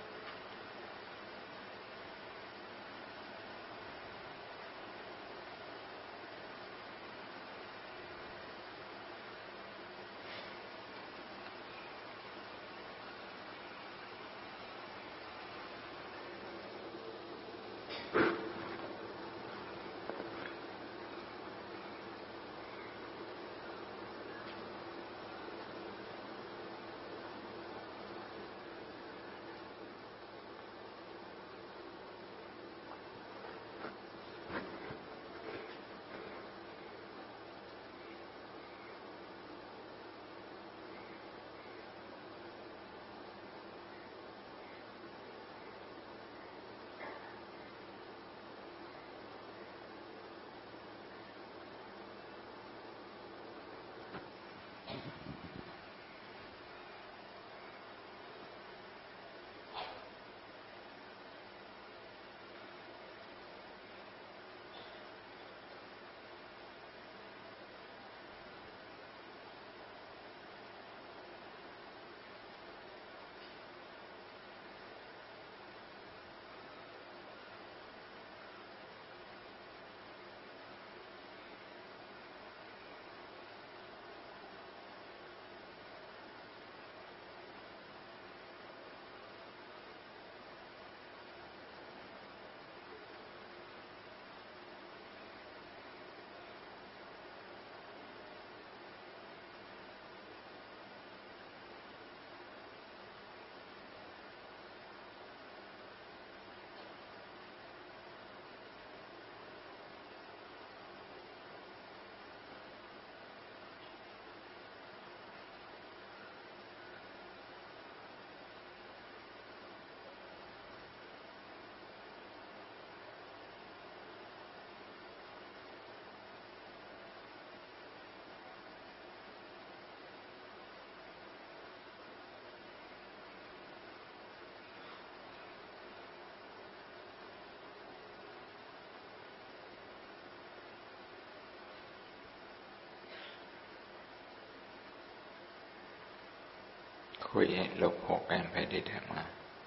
ကိုယ့်ရဲ့လုပ်ဖို့ကံပဲတဲ့ထဲမှာ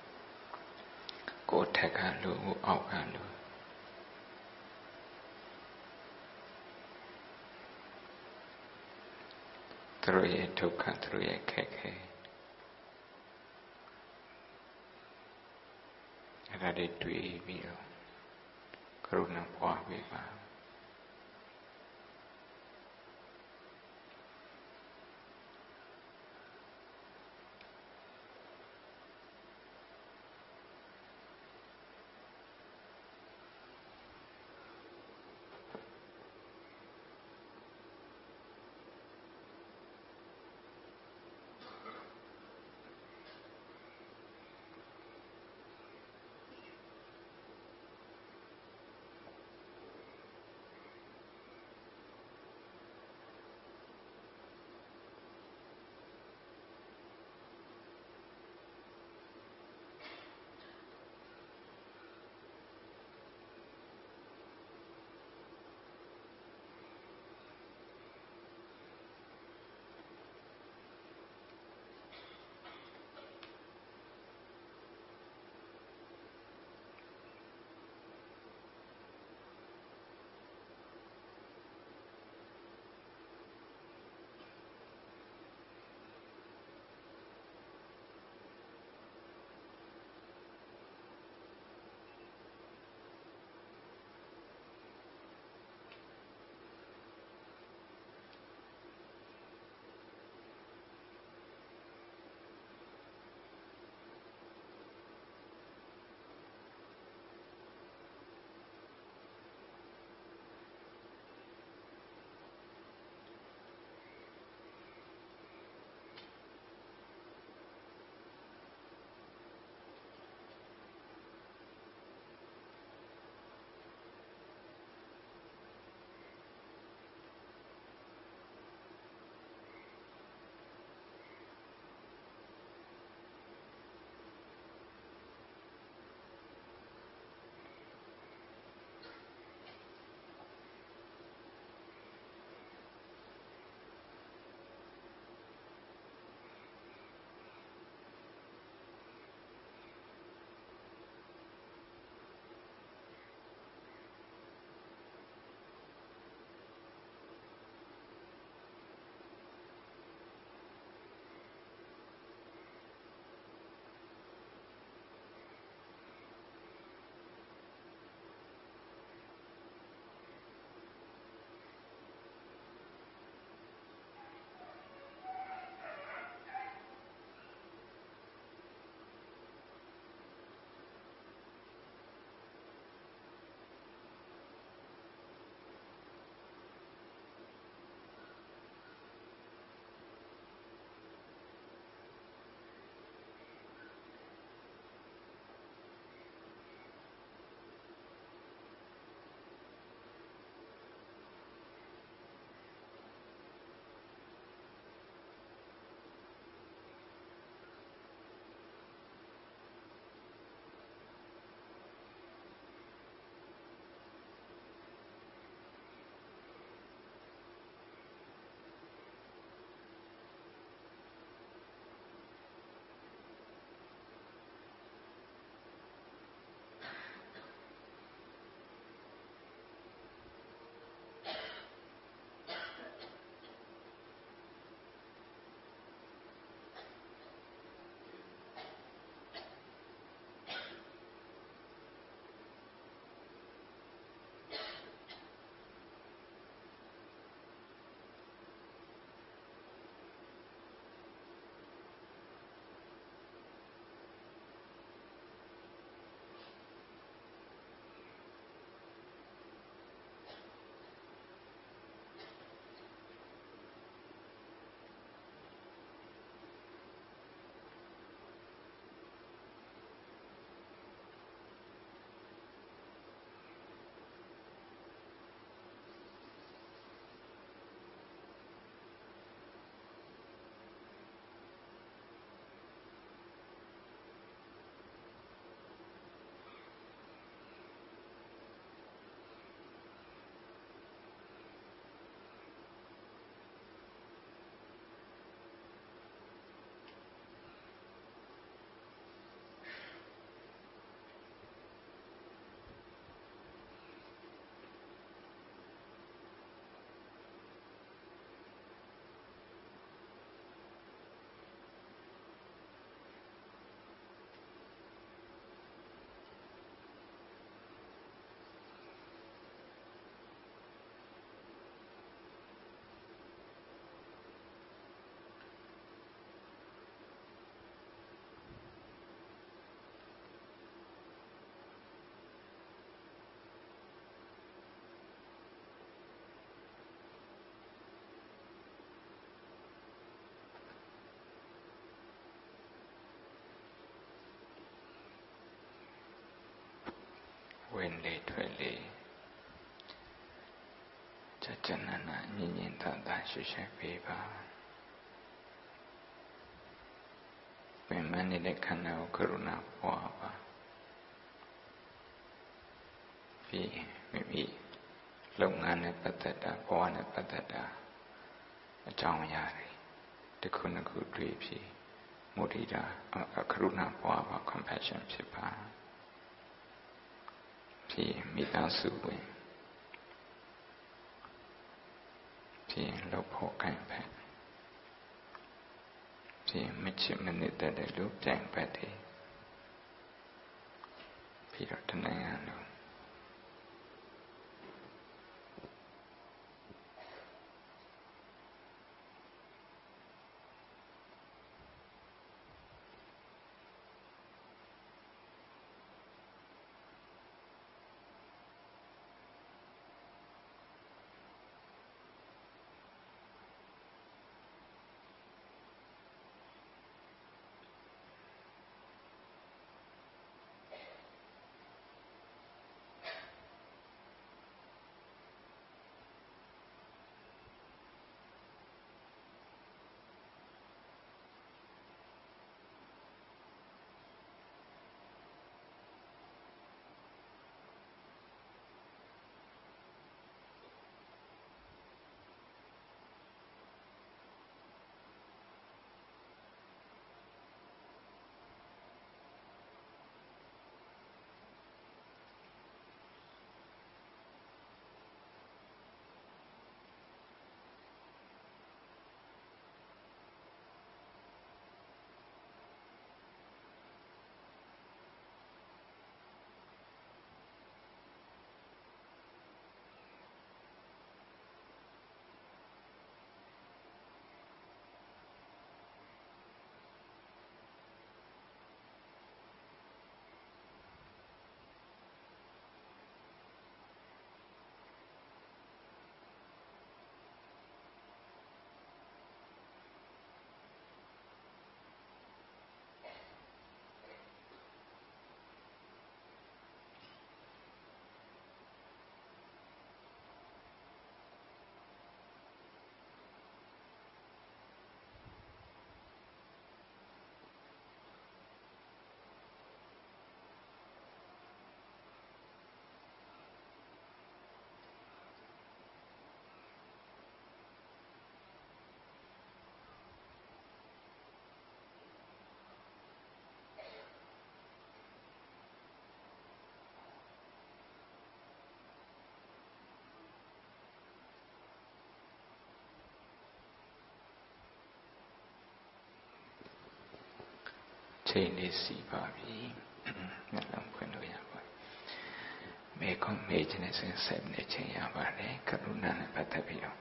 ကိုယ်ထက်ကလူအောက်ကလူသူတို့ရဲ့ဒုက္ခသူတို့ရဲ့ခက်ခဲအဲ့ဒါတွေတွေ့ပြီးတော့ကရုဏာပွားပေးပါဝင်လေထွက်လေကျနနာညင်ညင်သာသာရှိရှိပေးပါပြန်မနေတဲ့ခန္ဓာကိုကရုဏာပွားပါပြီးမိမိလုပ်ငန်းနဲ့ပတ်သက်တာဘဝနဲ့ပတ်သက်တာအကြောင်းအရာတွေတစ်ခုနှစ်ခုတွေ့ပြီးမုဒိတာကရုဏာပွားပါ compassion ဖြစ်ပါပြီးမိသားစုဝင်ပြီးလုပ်ဖို့ကံပဲပြီးမချစ်မနစ်တဲ့လူပြိုင်ပတ်တယ်ပြီးတော့တဏှာလို့ချိန်လေးစီပါပြီမျက်လုံးဖွင့်လို့ရပါမေခွန်မေးခြင်းနဲ့ဆက်နေချိန်ရပါတယ်ကရုဏာနဲ့ပတ်သက်ပြီးတော့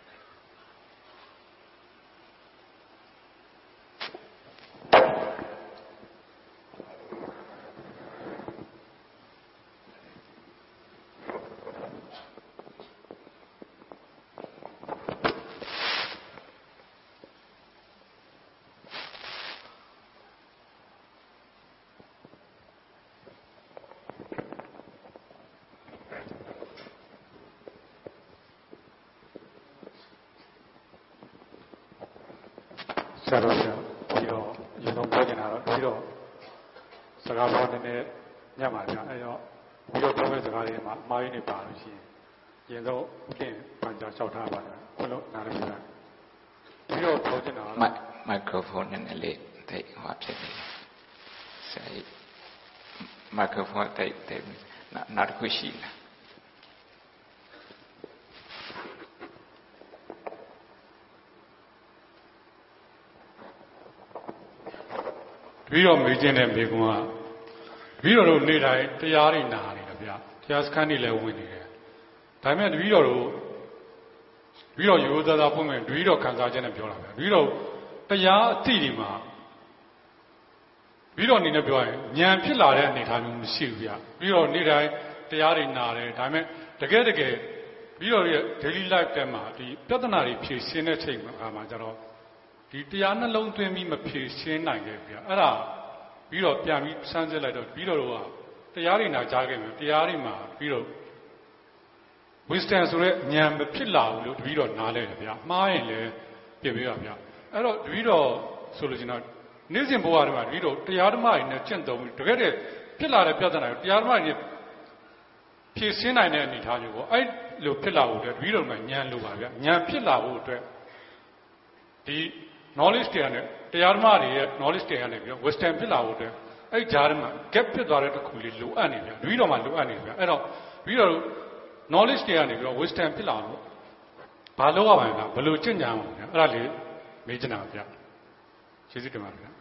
ဆရာတော်ဆရာပြီးတော့ရေလုံးပြောနေတာတော့ပြီးတော့စကားပေါ်နေညမှာဗျအဲတော့ပြီးတော့ပြောမယ့်စကားတွေမှာအမှားရင်းတွေပါလို့ရှိရင်ရင်ဆုံးဥတင်ပန်ကြားလျှောက်ထားပါတယ်ဘယ်လိုနားလည်လဲပြီးတော့ပြောချင်တာကမိုက်ခရိုဖုန်းနဲ့လေးတိတ်ဟောဖြစ်နေဆရာကြီးမိုက်ခရိုဖုန်းတိတ်နောက်တစ်ခုရှိလားပြီးတော့မေးခြင်းတဲ့မိကုံကပြီးတော့တို့နေ့တိုင်းတရားတွေနာနေတယ်ဗျတရားစခန်းတွေလည်းဝင်နေတယ်ဒါပေမဲ့ပြီးတော့တို့ပြီးတော့ရိုးသားသားဖွင့်မယ်ပြီးတော့ခံစားခြင်းနဲ့ပြောတာပဲပြီးတော့တရားအသိဒီမှာပြီးတော့အနေနဲ့ပြောရင်ဉာဏ်ဖြစ်လာတဲ့အနေအထားမျိုးမရှိဘူးဗျပြီးတော့နေ့တိုင်းတရားတွေနာတယ်ဒါပေမဲ့တကယ်ပြီးတော့ရဲ့ daily life ထဲမှာဒီပြဿနာတွေဖြေရှင်းတဲ့ချိန်မှာကျတော့ဒီတရားနှလုံးသွင်းပြီးမဖြေရှင်းနိုင်ခဲ့ဗျအဲ့ဒါပြီးတော့ပြန်ပြီးစမ်းစစ်လိုက်တော့ပြီးတော့ကတတရားတွေနာကြားခဲ့မယ်တရားတွေမှာပြီးတော့ wisdom ဆိုတဲ့ဉာဏ်မဖြစ်လာဘူးလို့တပည့်တော်နားလဲတယ်ဗျာမှားရင်လည်းပြင်ပေးပါဗျာအဲ့တော့တပည့်တော်ဆိုလို့ရှိရင်တော့နေ့စဉ်ဘဝတွေမှာတပည့်တော်တရားဓမ္မတွေနဲ့ကျင့်သုံးပြီးတကယ်တည်းဖြစ်လာတဲ့ပြဿနာတွေတရားဓမ္မတွေဖြည့်ဆင်းနိုင်တဲ့အနေအထားမျိုးပေါ့အဲ့လိုဖြစ်လာဖို့အတွက်တပည့်တော်မှာဉာဏ်လိုပါဗျာဉာဏ်ဖြစ်လာဖို့အတွက်ဒီ knowledge တွေနဲ့တရားဓမ္မတွေရဲ့ knowledge တွေနဲ့ပြီးတော့ wisdom ဖြစ်လာဖို့အတွက်အဲ့ကြားထဲမှာ gap ဖြစ်သွားတဲ့တစ်ခုလေးလိုအပ်နေဗျာတပည့်တော်မှာလိုအပ်နေဗျာအဲ့တော့တပည့်တော် knowledge တွေကနေပြီးတော့ wisdom ဖြစ်လာလို့ဘာလို့ရပါလဲဘယ်လိုကျင့်ကြံအောင်ဗျာအဲ့ဒါလေးမေးချင်တာဗျာကျေးဇူးတင်ပါဗျာ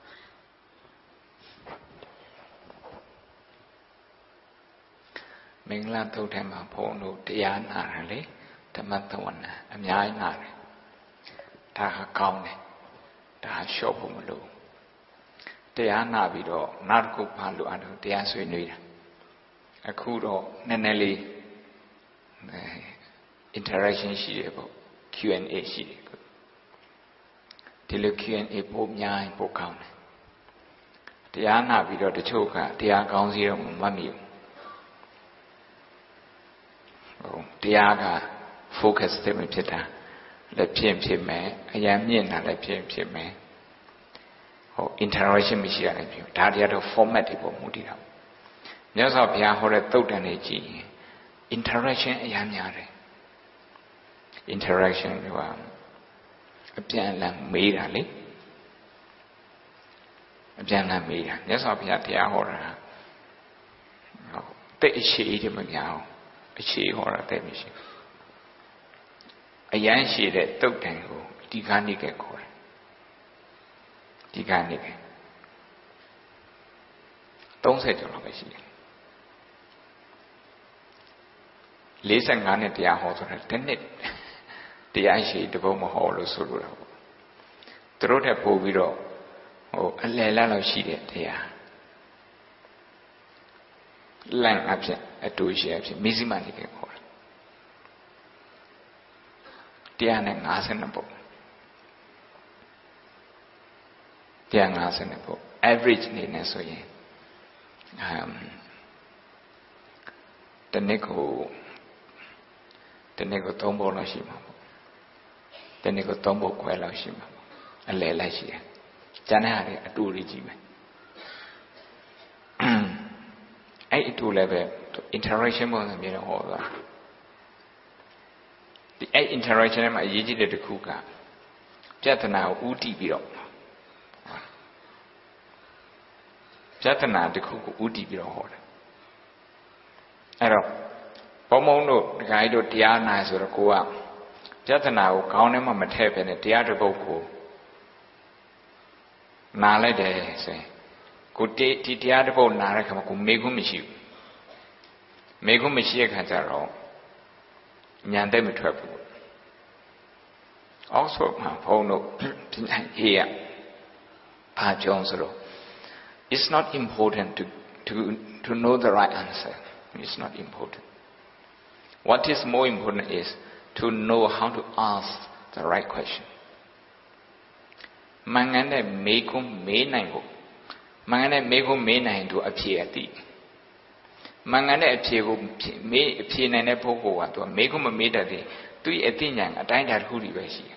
မင်္ဂလာတုတ်ထဲမှာဘုန်းတို့တရားနာတယ်လေဓမ္မသဝနာအများကြီးနာတယ်ဒါကကောင်းတယ်ဒါလျှော့ဖို့မလိုတရားနာပြီးတော့နောက်တစ်ခုဘာလို့အဲ့ဒါတရားဆွေးနွေးတာအခုတော့နည်းနည်းလေးinteraction ရှိတယ်ပေါ့ Q&A ရှိတယ်ဒီလို Q&A ပို့များရင်ပို့ကောင်းတယ်တရားနာပြီးတော့တချို့ကတရားကောင်းစီတော့မမှတ်မိဘူးတရားက focus တဲ့မဖြစ်တာလည်းဖြစ်မယ်အရင်မြင့်တာလည်းဖြစ်မယ်interaction မရှိရလည်းဖြစ်ဒါတွေကတော့ format တွေပေါ်မူတည်တာမြတ်စွာဘုရားဟောတဲ့သုတ်တန်တွေကြည့်ရင် interaction အများများတယ် interaction ကအပြန်အလှန်မေးတာလေအပြန်အလှန်မေးတာမြတ်စွာဘုရားတရားဟောတာတိတ်အရှိကြီးမများအောင်အရှိဟောတာတိတ်မရှိအရန်ရှိတဲ့သုတ်တန်ကိုဒီခါနေကခေါ်တယ်ဒီခါနေက30ကျော်လောက်ပဲရှိတယ်45နှစ်တရားဟောဆိုတာတစ်နှစ်တရားရှိတပုတ်မဟောလို့ဆိုလိုတာပေါ့သူတို့တက်ပို့ပြီးတော့အလယ်လောက်ရှိတဲ့တရားလန့်အဖြစ်အတူရှိအဖြစ်မိစိမနေကခေါ်တယ်152ပုတ်152ပုတ် average နေနဲ့ဆိုရင်တနေ့ကို3ပုတ်လောက်ရှိမှာပေါ့တနေ့ကို3ပုတ်ခွဲလောက်ရှိမှာပေါ့အလယ်လိုက်ရှိတယ်ကျန်တဲ့ဟာတွေအတူတွေကြီးပဲအဲ့အတူလည်းပဲ interaction ပုံစံမျိုးနဲ့ဟောတာဒီအဲ့ interaction မှာအရေးကြီးတဲ့တစ်ခုကပြဿနာကိုဥတည်ပြီးတော့ပြဿနာတစ်ခုကိုဥတည်ပြီးတော့ဟောတယ်အဲ့တော့ဘုံဘုံတို့ဒကာကြီးတို့တရားနာဆိုတော့ကိုကပြဿနာကိုခေါင်းထဲမှာမထည့်ပဲနဲ့တရားတစ်ပုဒ်ကိုနာလိုက်တယ်ဆိုရင်ကိုဒီတရားတစ်ပုဒ်နာတဲ့ခါမှာကိုမေးခွန်းမရှိဘူးမေးခွန်းမရှိတဲ့ခါကျတော့ဉာဏ်သိမထွက်ဘူးအောက်ဆိုမှာဘုံတို့ဒီအေးရဘာကြောင့်ဆိုတော့ it's not important to know the right answer it's not important what is more important is to know how to ask the right question မင်္ဂန်တဲ့မေးခွန်းမေးနိုင်ဖို့မင်္ဂန်တဲ့မေးခွန်းမေးနိုင်သူအဖြေအသိမင်္ဂန်တဲ့အဖြေကိုမေးအဖြေနိုင်တဲ့ပုဂ္ဂိုလ်ကသူမေးခွန်းမမေးတတ်သေးသူရဲ့အသိဉာဏ်အတိုင်းအတာတစ်ခုတည်းပဲရှိတယ်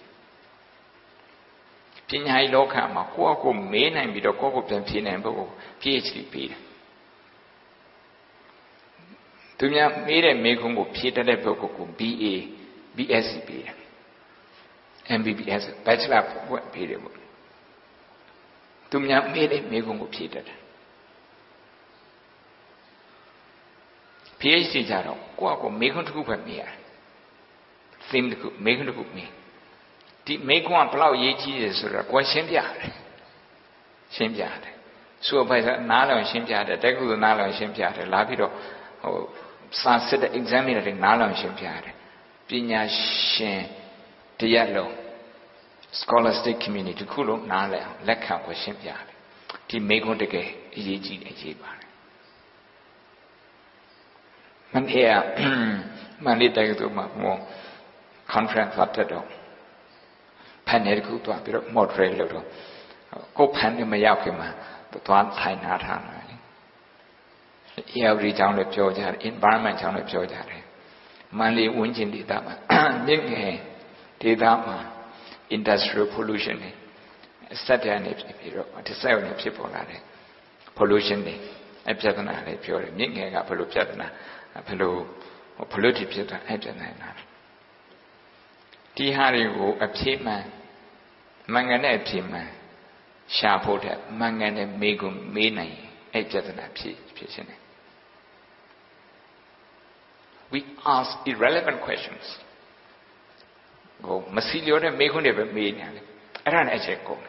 ပညာရေးလောကမှာကိုယ့်အကိုမေးနိုင်ပြီးတော့ကိုယ့်ကိုပြန်ဖြေနိုင်ဖို့ PhD ပေးတယ်သူများမေးတဲ့မေးခွန်းကိုဖြေတတ်တဲ့ပုဂ္ဂိုလ်ကို BA BSc ပေးတယ် MBBS Bachelor ဘွဲ့ပေးတယ်ပေါ့သူများမေးတဲ့မေးခွန်းကိုဖြေတတ်တယ် PhD ကြတော့ကိုယ့်အကိုမေးခွန်းတစ်ခုပဲမေးရတယ် theme တစ်ခုမေးခွန်းတစ်ခုမေးဒီမေးခွန်းကဘလောက်ရေးကြီးတယ်ဆိုတော့ကိုယ်ရှင်းပြရတယ်ရှင်းပြရတယ်ဆိုတော့ဘယ်နားလောင်ရှင်းပြရတယ်တက္ကသိုလ်နားလောင်ရှင်းပြရတယ်လာပြီးတော့စာစစ်တဲ့ exam တွေနားလောင်ရှင်းပြရတယ်ပညာရှင်တရားလုံး scholastic community ခုလုံးနားလည်အောင်လက်ခံကိုရှင်းပြရတယ်ဒီမေးခွန်းတကယ်အရေးကြီးတယ်ရေးပါတယ်မနေ့ကမနေ့တက္ကသိုလ်မှာconference ဖတ်တော့ဖန်နေတခုသွားပြီးတော့ moderate လုပ်တော့ကိုဖန်နေမရောက်ခင်မှာသွားထိုင်နာထားတာလေ every ကြောင့်လည်းပြောကြတယ် environment ကြောင့်လည်းပြောကြတယ်မန္တလေးဝန်းကျင်ဒေသမှာမြင့်ငယ်ဒေသမှာ industrial pollution တွေစက်တဲ့အနေဖြစ်ပြီးတော့ဒီစက်အနေဖြစ်ပေါ်လာတဲ့ pollution တွေအပြဿနာတွေပြောတယ်မြင့်ငယ်ကဘယ်လိုပြဿနာဘယ်လို pollution ဖြစ်တာအဲ့ပြဿနာဒီဟာတွေကိုအဖြေမှန်မှန်ကန်တဲ့အဖြေမှန်ရှာဖို့တဲ့မှန်ကန်တဲ့မေးခွန်းမေးနိုင်အဲ့ပြဿနာဖြစ်ရှင်တယ် we ask irrelevant questions ကိုမစီလျော်တဲ့မေးခွန်းတွေပဲမေးနေတယ်အဲ့ဒါနဲ့အချက်ကုန်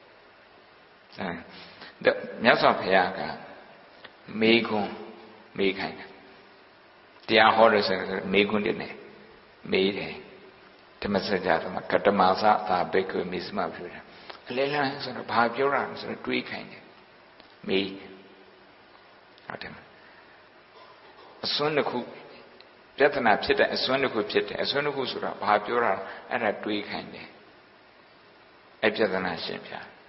တယ်မြတ်စွာဘုရားကမေးခွန်းမေးခိုင်းတယ်တရားဟောတယ်ဆိုရင်မေးခွန်းတွေနဲ့မေးတယ်ဓမ္မစကြာမှာကတမသသာဘိက္ခုမိစမပြောတယ်အလဲလန်းဆိုတော့ဘာပြောတာဆိုတော့တွေးခိုင်းတယ်မေးဟုတ်တယ်အစွန်းတစ်ခုပြဿနာဖြစ်တဲ့အစွန်းတစ်ခုဖြစ်တယ်အစွန်းတစ်ခုဆိုတော့ဘာပြောတာအဲ့ဒါတွေးခိုင်းတယ်အဲ့ပြဿနာရှင်းပြ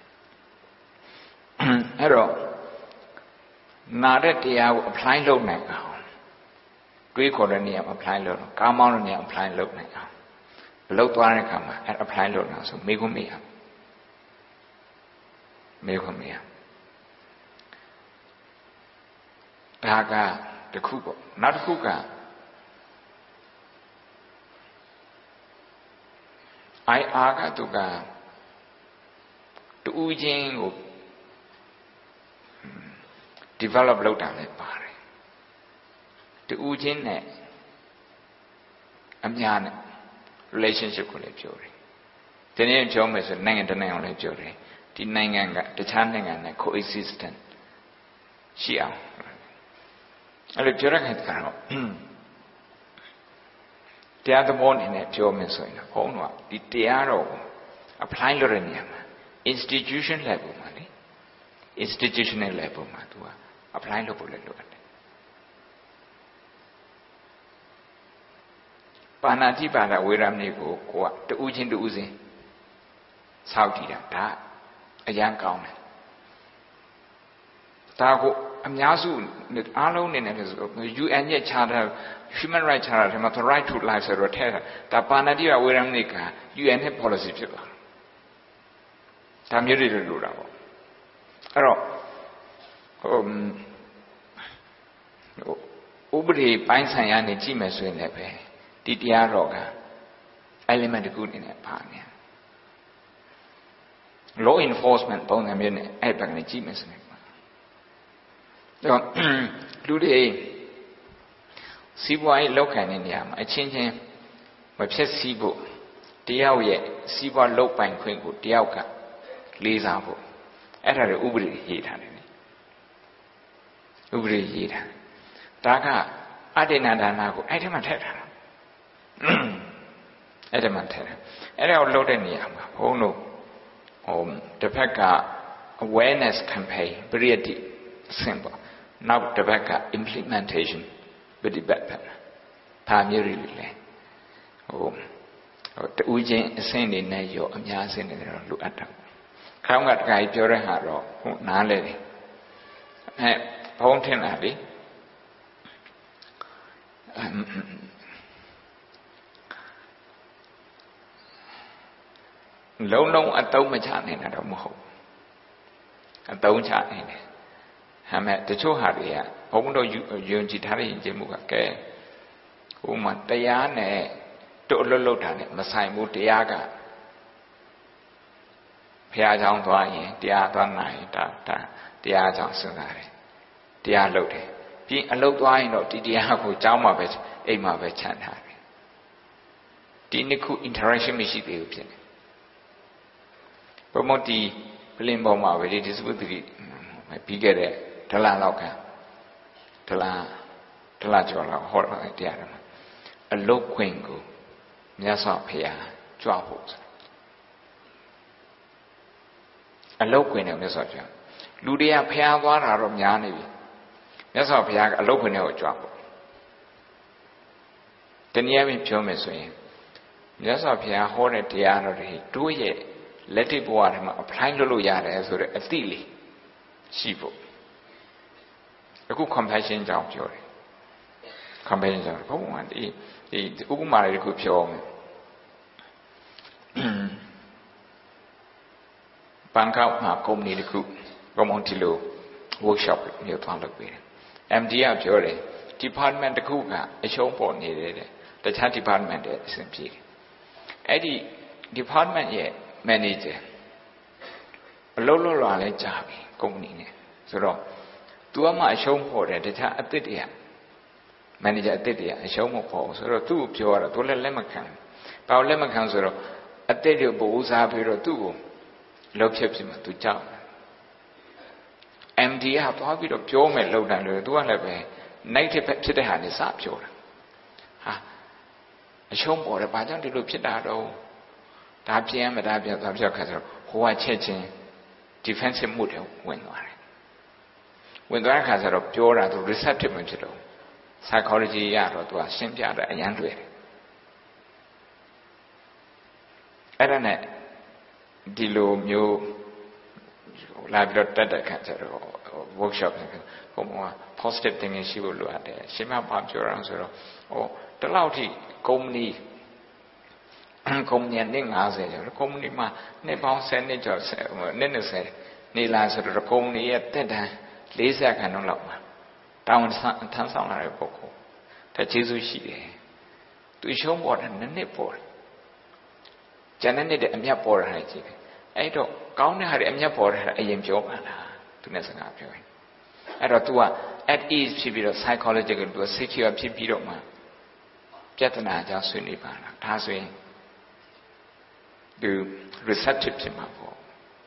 အဲ့တော့နာတဲ့တရားကို apply လုပ်နိုင်အောင်တွေးခေါ်တဲ့နေရာမှာ apply လုပ်တော့ကားမောင်းတဲ့နေရာ apply လုပ်နိုင်အောင်ဘလို့သွားတဲ့အခါမှာအဲ့ apply လုပ်နိုင်ဆိုမေးခွန်းမေးရဒါကတစ်ခုပေါ့နောက်တစ်ခုကIR ကသူကတူးချင်းကို develop လုပ်တာလည်းပါတယ်တူးချင်းနဲ့အများနဲ့ relationship ကိုလည်းပြောတယ်ဒီနေ့ပြောမယ်ဆိုနိုင်ငံတကာကိုလည်းပြောတယ်ဒီနိုင်ငံကတခြားနိုင်ငံနဲ့ coexistent ရှိအောင်အဲ့လိုပြောရခိုင်တာတော့တရားသဘောအနေနဲ့ပြောမယ်ဆိုရင်ဘုန်းတော်ကဒီတရားတော်ကို apply လုပ်တဲ့နေရာမှာ institution level မှာလေ institutional level မှာသူက apply လုပ်ဖို့လည်းလိုတယ်ပါဏာတိပါဒဝေရမဏိကိုကတူးချင်းစောက်တည်တာဒါအရန်ကောင်းတယ်ဒါကိုအများစုအားလုံးနေနေဆို UN ရဲ့ Charter Human Rights Charter ထဲမှာ the right to life ဆိုတော့ထဲတာဒါပါဏာတိပါဝေရမဏိက UN ရဲ့ policy ဖြစ်သွားတာဒါမျိုးတွေလိုတာပေါ့အဲ့တော့ဥပဒေပိုင်းဆိုင်ရာနေကြည့်မယ်ဆိုရင်လည်းပဲဒီတရားတော်က element တစ်ခုအနေနဲ့ပါနေ law enforcement ပုံစံမျိုးနဲ့အဲ့ဘက်ကနေကြည့်မယ်ဆိုရင်တော့လူတွေစီးပွားရေးလောက်ခံတဲ့နေရာမှာအချင်းချင်းမဖြစ်စည်းဖို့တယောက်ရဲ့စီးပွားလုပ်ပိုင်ခွင့်ကိုတယောက်ကလေးစားဖို့အဲ့ဒါတွေဥပဒေရေးထားတယ်ဥပဒေရေးထားဒါကအတ္တနာဒါနာကိုအဲ့ဒီမှာထည့်ထားတာအဲ့ဒီမှာထည့်ထားအဲ့ဒါကိုလုပ်တဲ့နေရာမှာဘုန်းတို့တစ်ဖက်က awareness campaign ပရိယတ်တိအဆင့်ပေါ့နောက်တစ်ဖက်က implementation ပฏิบัติဘာမျိုးတွေလဲတူးချင်းအဆင့်တွေနဲ့ရောအများအဆင့်တွေတော့လိုအပ်တာခေါင်းကတခါကြီးပြောတဲ့ဟာတော့ဟုတ်နားလဲတယ်ဘုံထင်တာလေလုံးအတုံးမချနိုင်တာတော့မဟုတ်အတုံးချနေတယ်ဟာမဲ့တချို့ဟာတွေကဘုံတို့ယုံကြည်ထားတဲ့ယဉ်ကျေးမှုကကဲဟိုမှာတရားနဲ့တို့အလွတ်လွတ်တာနဲ့မဆိုင်ဘူးတရားကဘုရားကျောင်းသွားရင်တရားသွားနိုင်တာတရားကျောင်းစဉ်းစားတယ်တရားလုပ်တယ်ပြီးအလုပ်သွားရင်တော့ဒီတရားကိုကျောင်းမှာပဲအိမ်မှာပဲခြံထားတယ်ဒီနှစ်ခု interaction မရှိသေးဘူးဖြစ်တယ်ဘုံမတီပလင်ပေါ်မှာပဲဒီစပုတ္တိပြီးခဲ့တဲ့ဒလန်လောက်ကဒလကျော်လောက်ဟောတဲ့တရားတွေမှာအလုတ်ခွင်ကိုမြတ်စွာဘုရားကြွဖို့အလုတ်ခွင်နဲ့မြတ်စွာဘုရားလူတွေကဖျားသွားတာတော့များနေပြီမြတ်စွာဘုရားကအလုတ်ခွင်တွေကိုကြွဖို့တနည်းအားဖြင့်ပြောမယ်ဆိုရင်မြတ်စွာဘုရားဟောတဲ့တရားတော်တွေတို့ရဲ့လက်တွေ့ဘဝထဲမှာ apply လုပ်လို့ရတယ်ဆိုတဲ့အသိလေးရှိဖို့အခု compassion ကြောင့်ပြောတယ် compassion ကြောင့်ဘုံကဒီဥပမာလေးတစ်ခုပြောမယ်ဘန်ကောက်မှာ company တစ်ခုဘုံဒီလို workshop မျိုးသွားလုပ်ပေးတယ် MD ကပြောတယ် department တစ်ခုကအရှုံးပေါ်နေတယ်တဲ့တခြား department တွေအဆင်ပြေတယ်အဲ့ဒီ department ရဲ့ manager အလုပ်လုပ်လာလဲကြာပြီ company နဲ့ဆိုတော့ तू ကမှအရှုံးပေါ်တယ်တခြားအသစ်တွေက manager အသစ်တွေကအရှုံးမပေါ်ဘူးဆိုတော့သူ့ကိုပြောရတာ तू လည်းလက်မခံဘာလို့လက်မခံဆိုတော့အသစ်တွေပိုဦးစားပြီးတော့သူ့ကိုလုပ်ဖြစ်မှာ तू ကြောက် MD ကသွားပြီးတော့ပြောမယ်လောက်တယ်လို့ तू ကလည်းပဲ negative ဖြစ်တဲ့ဟာနဲ့စပြောတာဟာအရှုံးပေါ်တယ်ဘာကြောင့်ဒီလိုဖြစ်တာတော့ဒါပြင်းမဒါပြသွားပြောခါဆိုတော့ဟိုကချက်ချင်း defensive mood တွေဝင်သွားတယ်ဝင်သွားတဲ့ခါကျတော့ပြောတာ तू receptive မဖြစ်တော့ psychology ရတော့ तू ကရှင်းပြတာအရန်တွေ့တယ်အဲ့ဒါနဲ့ဒီလိုမျိုးလာပြီးတော့တက်တဲ့ခါကျတော့ workshop ဟိုမှာ positive thinking ရှိဖို့လိုအပ်တယ်ရှင်းမပါပြောရအောင်ဆိုတော့ဟိုတလောက်ထိ company နဲ့50ကျော် company မှာနှစ်ပေါင်း10နှစ်ကျော်နှစ်20နေလာဆိုတော့ company ရဲ့တက်တန်း40ခန်းလောက်မှာတာဝန်ထမ်းဆောင်လာတဲ့ပုဂ္ဂိုလ်ဒါကျေးဇူးရှိတယ်သူရှုံးပေါ်တယ်နှစ်ပေါ်တယ်ကျန်တဲ့နှစ်တဲ့အမြတ်ပေါ်တာကြည့်တယ်အဲ့တော့ကောင်းတဲ့ဟာတွေအမြတ်ပေါ်တာအရင်ပြောပါလားသူနဲ့စကားပြောရင်အဲ့တော့ तू က at ease ဖြစ်ပြီးတော့ psychological သူ secure ဖြစ်ပြီးတော့မှပြဿနာကြောင့်ဆွေးနွေးပါလားဒါဆိုရင်သူ receptive ဖြစ်မှာပေါ့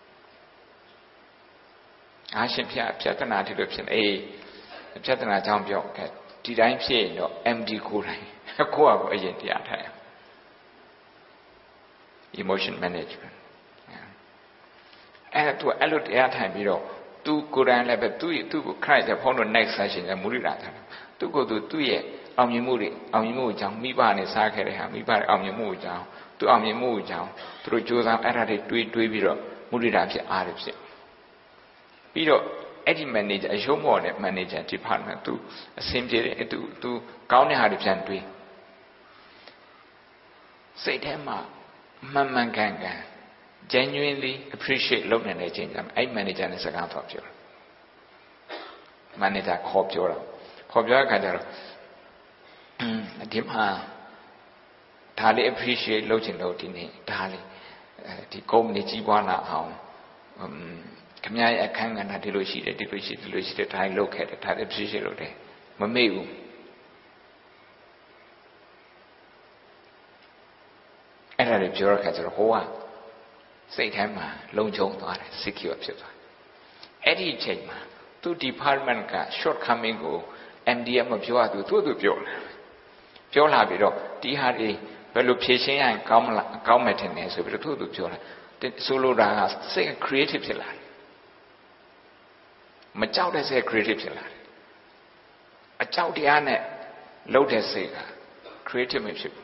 အားရှင်ပြဿနာဒီလိုဖြစ်နေပြဿနာကြောင့်ပြောခဲ့ဒီတိုင်းဖြစ်ရင်တော့ MD ကိုယ်တိုင်ကိုယ့်အရင်တရားထိုင် emotion management အဲ့တော့အဲ့လိုတရားထိုင်ပြီးတော့သူကိုယ်တိုင်လည်းပဲသူ့ကို Christ ဖုန်းတော့ next session ကမူရိတာတယ်သူ့ကိုယ်သူ့ရဲ့အောင်မြင်မှုအကြောင်းမိဘနဲ့စားခဲ့တဲ့ဟာမိဘရဲ့အောင်မြင်မှုအကြောင်းသူအောင်မြင်မှုအကြောင်းသူတို့ကြိုးစားအဲ့ဒါတွေတွေးပြီးတော့မူရိတာဖြစ်အားရဖြစ်ပြီးတော့အဲ့ဒီ manager အရှုံးပေါ်တဲ့ manager department သူအဆင်ပြေတယ်သူကောင်းတဲ့ဟာတွေပြန်တွေးစိတ်ထဲမှာမှန်ကန် genuinely appreciate လုပ်နေတဲ့အချိန်ကျမှအဲ့ manager နဲ့စကားတော့ပြောတယ် manager ခေါ်ပြောတဲ့အခါကျတော့ဒီမှာဒါလေး appreciate လုပ်ချင်လို့ဒီနေ့ဒါလေးဒီ company ကြီးပွားလာအောင်ခင်ဗျားရဲ့အခန်းကဏ္ဍဒီလိုရှိတယ်ဒါလေးလုပ်ခဲ့တယ်ဒါလေး appreciate လုပ်တယ်မမေ့ဘူးအဲ့ဒါတွေပြောရခါကျတော့ဟိုကစိတ်ထဲမှာလုံခြုံသွားတယ် secure ဖြစ်သွားအဲ့ဒီအချိန်မှာသူ department က shortcoming ကို MDM မပြောရသူပြောလာပြီးတော့ဒီဟာတွေဘယ်လိုဖြေရှင်းရရင်ကောင်းမယ်ထင်တယ်ဆိုပြီးတော့သူပြောလာဆိုလိုတာကစိတ် creative ဖြစ်လာတယ်မကြောက်တဲ့စိတ် creative ဖြစ်လာတယ်အကြောက်တရားနဲ့လုပ်တဲ့စိတ်က creative မဖြစ်ဘူး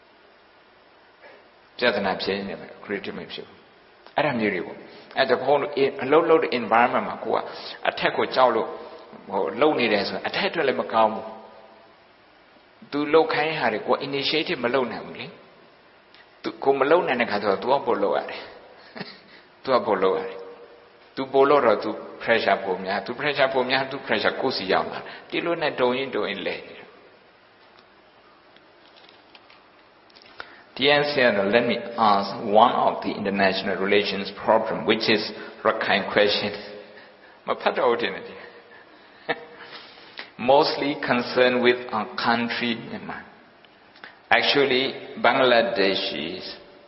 ပြဿနာဖြစ်နေတယ် creative မဖြစ်ဘူးအဲ့ဒါမျိုးတွေပေါ့အဲ့ဒါဘုံအလုပ်တဲ့ environment မှာကိုကအထက်ကိုကြောက်လို့ဟိုလုံနေတယ်ဆိုရင်အထက်အတွက်လည်းမကောင်းဘူးသူလှုပ်ခိုင်းဟာတွေကို initiative မလုပ်နိုင်ဘူးလေသူကိုမလုပ်နိုင်တဲ့ခါကျတော့ तू ကပို့လုပ်ရတယ် तू ပို့လုပ်တော့ तू pressure ပိုများ तू pressure ပိုများ तू pressure ကိုစီရောက်လာဒီလိုနဲ့တုံရင်လဲThe answer, let me ask one of the international relations problem, which is Rakhine question. Mostly concerned with our country, Myanmar. Actually, Bangladeshis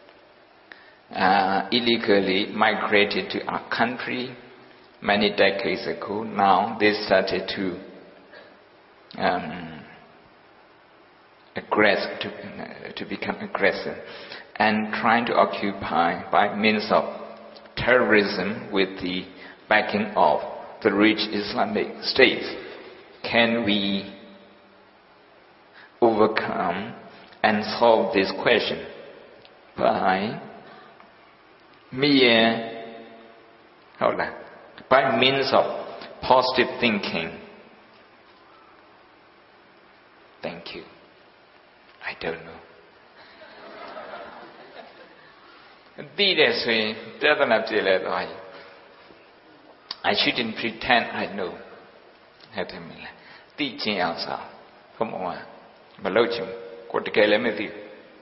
illegally migrated to our country many decades ago. Now they started to to become aggressive and trying to occupy by means of terrorism with the backing of the rich Islamic states. Can we overcome and solve this question by means of positive thinking, thank you I don't know သိတယ်ဆိုရင်ပြဿနာပြေလဲသွားရင် I shouldn't pretend I know ဟုတ်တယ်မလားသိချင်အောင်စားဘုံဘုံမလုပ်ချင်ကိုတကယ်လည်းမသိ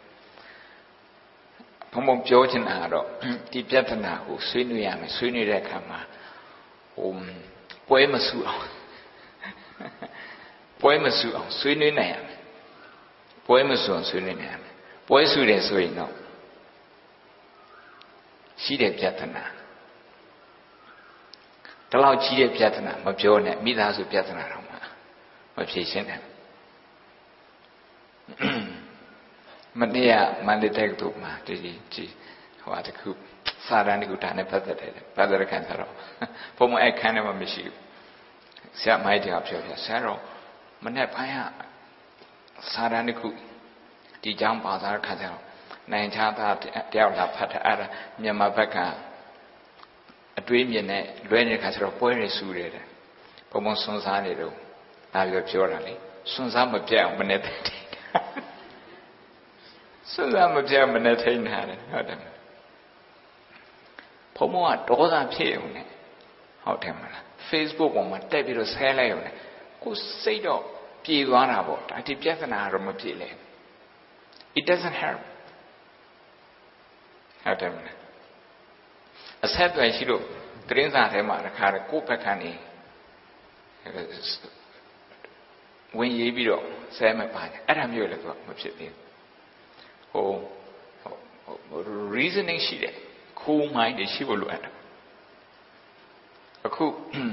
ဘုံဘုံပြောချင်တာတော့ဒီပြဿနာကိုဆွေးနွေးရမယ်ဆွေးနွေးတဲ့အခါမှာပွဲမစုအောင်ဆွေးနွေးနိုင်ရမယ်ပွဲမစုအောင်ဆွေးနွေးနိုင်ရမယ်ပွဲစုတယ်ဆိုရင်တော့ရှိတဲ့ပြဿနာဒီလောက်ကြီးတဲ့ပြဿနာမပြောနဲ့မိသားစုပြဿနာတော့မဖြေရှင်းနိုင်မနေ့ကမန္တလေးတက္ကသိုလ်မှာဒီဟိုတခုစာရန်တခုဒါနဲ့ပတ်သက်တယ်ပတ်သက်ခံဆိုတော့ဘုံမအဲ့ခန်းထဲမှာမရှိဘူးဆရာမိုက်တရားပြောဆရာတော့မနေ့ပိုင်းကစာရန်တခုဒီကြောင့်ပါသားခါကျတော့နိုင်ချသားတယောက်လာဖတ်တယ်အဲ့ဒါမြန်မာဘက်ကအတွေးမြင်နဲ့လွဲနေတဲ့ခါကျတော့ပွဲရဆူတယ်ဘုံဘုံစွန်းစားနေတော့ဒါပြောတာလေစွန်းစားမပြတ်အောင်မနေ့ထိတ်စွန်းစားမပြတ်မနေ့ထိတ်ထားတယ်ဟုတ်တယ်ဘုံဘုံကဒေါသဖြစ်ုံနဲ့ဟုတ်တယ်မလား Facebook ပေါ်မှာတက်ပြီးတော့ဆဲလိုက်ုံနဲ့ကိုစိတ်တော့ပြေသွားတာပေါ့ဒါဒီပြဿနာတော့မပြေလဲ It doesn't help ဟုတ်တယ်မလားအဆက်အသွယ်ရှိလို့သတင်းစာထဲမှာတစ်ခါကိုယ့်ဘက်ကနေဝင်ရေးပြီးတော့ဆဲမပါနဲ့အဲ့ဒါမျိုးလည်းသူကမဖြစ်သေးဘူးreasoning ရှိတယ် cool mind ရှိဖို့လိုအပ်တယ်အခု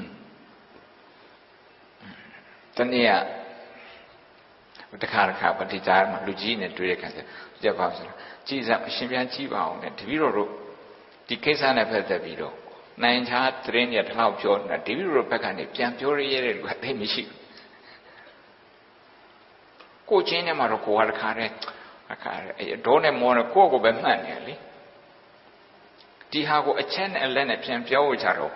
တနေ့ကတခါပတိကြားမှာလူကြီးနဲ့တွေ့ရခံကြပါဆိုတော့ကြည်စမ်းအရှင်ပြန်ကြည့်ပါအောင်နဲ့တပည့်တော်တို့ဒီကိစ္စနဲ့ပတ်သက်ပြီးတော့နိုင်ချာသတင်းတွေတလောက်ပြောနေတာတပည့်တော်တို့ဘက်ကနေပြန်ပြောရတဲ့လူကသိမရှိဘူးကိုချင်းနဲ့မှာတော့ကိုကတခါဒေါနဲ့မောနဲ့ကိုပဲမှတ်နေလေဒီဟာကိုအချက်နဲ့အလက်နဲ့ပြန်ပြောကြတော့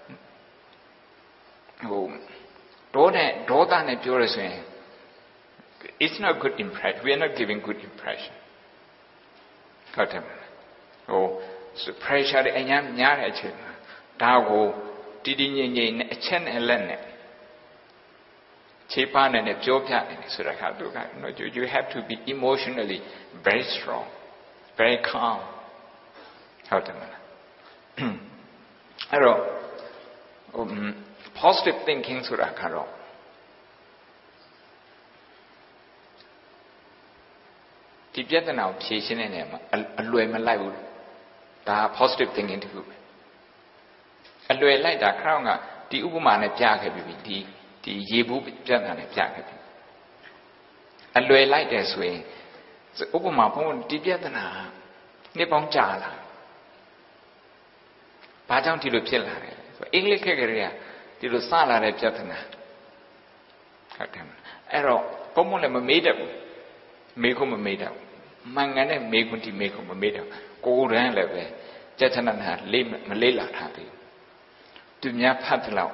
ဒေါသနဲ့ပြောရဆိုရင် it's not good impression we are not giving good impression ဟုတ်တယ်pressure တွေအများများတဲ့အချိန်မှာဒါကိုတည်တည်ငြိမ်ငြိမ်နဲ့အချက်နဲ့အလက်နဲ့ခြေပါနဲ့ပြောပြနေတယ်ဆိုတာကသူက you have to be emotionally very strong very calm ဟုတ်တယ်မလားအဲ့တော့positive thinking ဆိုတာကတော့ဒီပြဿနာကိုဖြေရှင်းတဲ့နေရာမှာအလွယ်မလိုက်ဘူးဒါ positive thinking တခုပဲအလွယ်လိုက်တာခရောင်းကဒီဥပမာနဲ့ပြခဲ့ပြီဒီရေဘူးပြဿနာနဲ့ပြခဲ့ပြီအလွယ်လိုက်တယ်ဆိုရင်ဥပမာဘုံဒီပြဿနာနှစ်ပေါင်းကြာလာဘာကြောင့်ဒီလိုဖြစ်လာတယ်ဆိုအင်္ဂလိပ်ခက်ကလေးကဒီလိုစလာတဲ့ပြဿနာဟုတ်တယ်အဲ့တော့ဘုံလည်းမမေးတတ်ဘူးမေးခွန်းမမေးတတ်ဘူးမှန်ကန်တဲ့မေးခွန်းဒီမေးခွန်းမမေးတတ်ကိုယ်တန်းလည်းပဲကြက်ချနာနာမလေးလာထားသေးဘူးသူများဖတ်တယ်လို့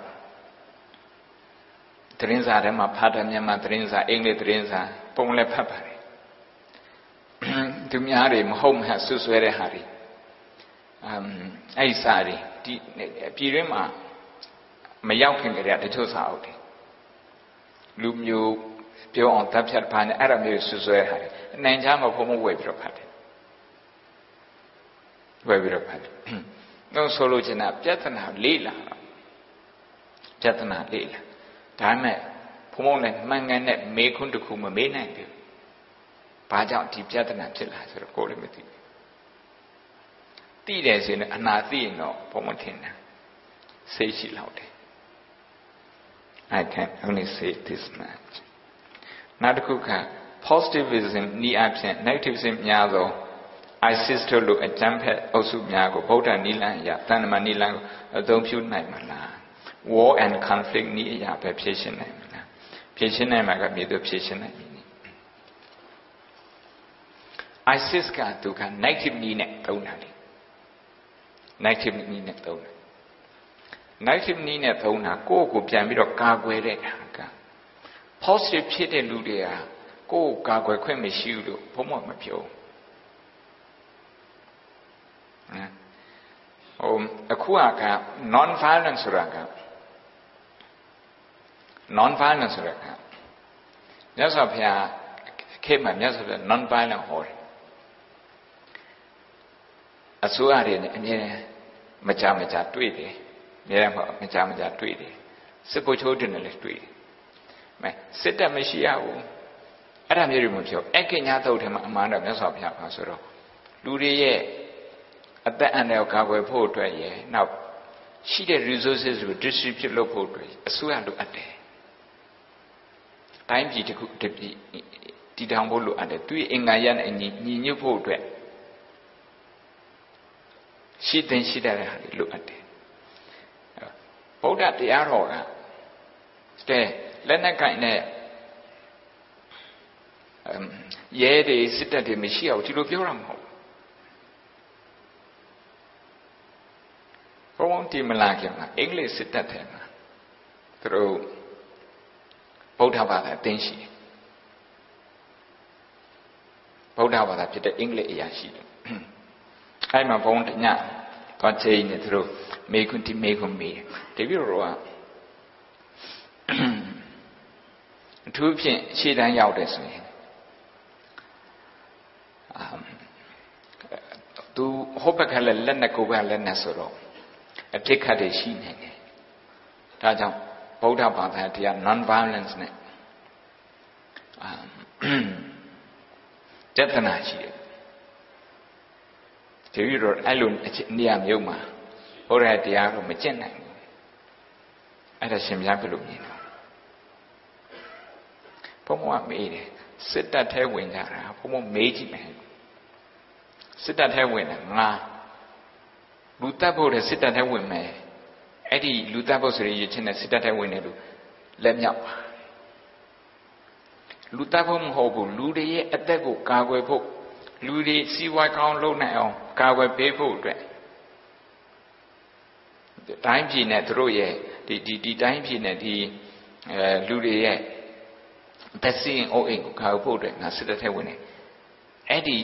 သတင်းစာထဲမှာဖတ်တယ်မြန်မာသတင်းစာအင်္ဂလိပ်သတင်းစာပုံလည်းဖတ်ပါတယ်သူများတွေမဟုတ်မှဆွဆွဲတဲ့ဟာတွေအဲ့စာတွေဒီပြည်တွင်းမှာမရောက်ခင်ကတည်းကတချို့စာအုပ်တွေလူမျိုးပြောအောင်တပ်ဖြတ်ပါနဲ့အဲ့ဒါမျိုးဆွဆွဲဟာတယ်နိုင်ချာမှာဘုံမဝယ်ပြီးတော့ဖတ်တယ်ဝယ်ပြီးတော့ဖတ်တယ်တော့ဆိုလို့ချင်တာပြဿနာလေးလာပြဿနာလေးလာဒါမဲ့ဘုံလည်းမှန်ကန်တဲ့မေးခွန်းတစ်ခုမမေးနိုင်ဘူးဘာကြောင့်ဒီပြဿနာဖြစ်လာဆိုတော့ကိုယ်လည်းမသိဘူးသိတယ်ဆိုရင်အနာသိရင်တော့ဘုံမထင်တာစိတ်ရှိလောက်တယ် I can only say this much နောက်တစ်ခုက positivism နီးအပြင် negativism များသော ISIS တို့လိုအကြမ်းဖက်အုပ်စုများကိုဗုဒ္ဓနိလန့်အရာတဏ္ဍမနိလန့်ကိုအသုံးပြုနိုင်မလား war and conflict နည်းအရာပဲဖြေရှင်းနိုင်မလားဖြေရှင်းနိုင်မှာကမြေသူဖြေရှင်းနိုင်ပြီ ISIS ကသူက negative နည်းနဲ့သုံးတာလေ negative နည်းနဲ့သုံးတယ် negative နည်းနဲ့သုံးတာကိုယ့်ကိုပြန်ပြီးတော့ကာကွယ်တဲ့အခါက positive ဖြစ်တဲ့လူတွေကကိုယ်ကာကွယ်ခွင့်မရှိဘူးလို့ဘုံမမပြောအခုက non violence ဆိုတာက non violence ဆိုတာကမြတ်စွာဘုရားခေတ်မှာမြတ်စွာဘုရား non violence ဟောတယ်အစိုးရတွေနဲ့အမြဲမကြတွေ့တယ်အများမကြတွေ့တယ်စစ်ဗိုလ်ချုပ်တွေနဲ့လည်းတွေ့တယ်စစ်တပ်မရှိရဘူးအဲ့ဒါမျိုးတွေမပြောအကိညာသုတ်ထဲမှာအမှန်တော့မြတ်စွာဘုရားပါဆိုတော့လူတွေရဲ့အသက်အန္တရာယ်ကာကွယ်ဖို့အတွက်ရယ်နောက်ရှိတဲ့ resources ကို distribute လုပ်ဖို့အတွက်အစိုးရလိုအပ်တယ်တိုင်းပြည်တစ်ခုတပြည်တည်ထောင်ဖို့လိုအပ်တယ်သူအင်္ဂါရနဲ့ညီညွတ်ဖို့အတွက်ရှိတဲ့ဟာတွေလိုအပ်တယ်ဗုဒ္ဓတရားတော်ကလက်နဲ့ကိုင်နဲ့ရဲတွေစစ်တပ်တွေမရှိအောင်ဒီလိုပြောတာမဟုတ်ဘုံတီမလာခင်မှာအင်္ဂလိပ်စစ်တပ်ထဲမှာသူတို့ဗုဒ္ဓဘာသာအသင်းရှိတယ်ဗုဒ္ဓဘာသာဖြစ်တဲ့အင်္ဂလိပ်အရာရှိတယ်အဲ့မှာဘုံတညသွားချိန်နေသူတို့မေခွန်းမေးတပည့်တော်ကအထူးဖြင့်ရှေ့တန်းရောက်တယ်ဆိုရင်သူဟိုဘက်ကလည်းလက်နဲ့ကိုယ်ကလက်နဲ့ဆိုတော့အဖြစ်ခတ်တွေရှိနေတယ်ဒါကြောင့်ဗုဒ္ဓဘာသာတရား non violence နဲ့တသနာရှိတယ်တပည့်တော်အဲ့လိုနေရာမျိုးမှာဘုရားတရားကိုမကျင့်နိုင်ဘူးအဲ့ဒါရှင်ဘုရားဘယ်လိုမြင်လဲဘုံဘကမေးတယ်စစ်တပ်ထဲဝင်ကြတာဘုံဘမေးကြည့်မယ်စစ်တပ်ထဲဝင်တယ်ငါလူတပ်ဖို့တဲ့စစ်တပ်ထဲဝင်မယ်အဲ့ဒီလူတပ်ဖို့ဆိုရရချင်းနဲ့စစ်တပ်ထဲဝင်တယ်လို့လက်မြောက်ပါလူတပ်ဖို့မဟုတ်ဘူးလူတွေရဲ့အသက်ကိုကာကွယ်ဖို့လူတွေစီးပွားကောင်းလုပ်နိုင်အောင်ကာကွယ်ပေးဖို့အတွက်တိုင်းပြည်နဲ့သူတို့ရဲ့ဒီတိုင်းပြည်နဲ့ဒီလူတွေရဲ့သက်စီရင်အိုးအိမ်ကိုကာကွယ်ဖို့အတွက်ငါစစ်တပ်ထဲဝင်တယ်အဲ့ဒီ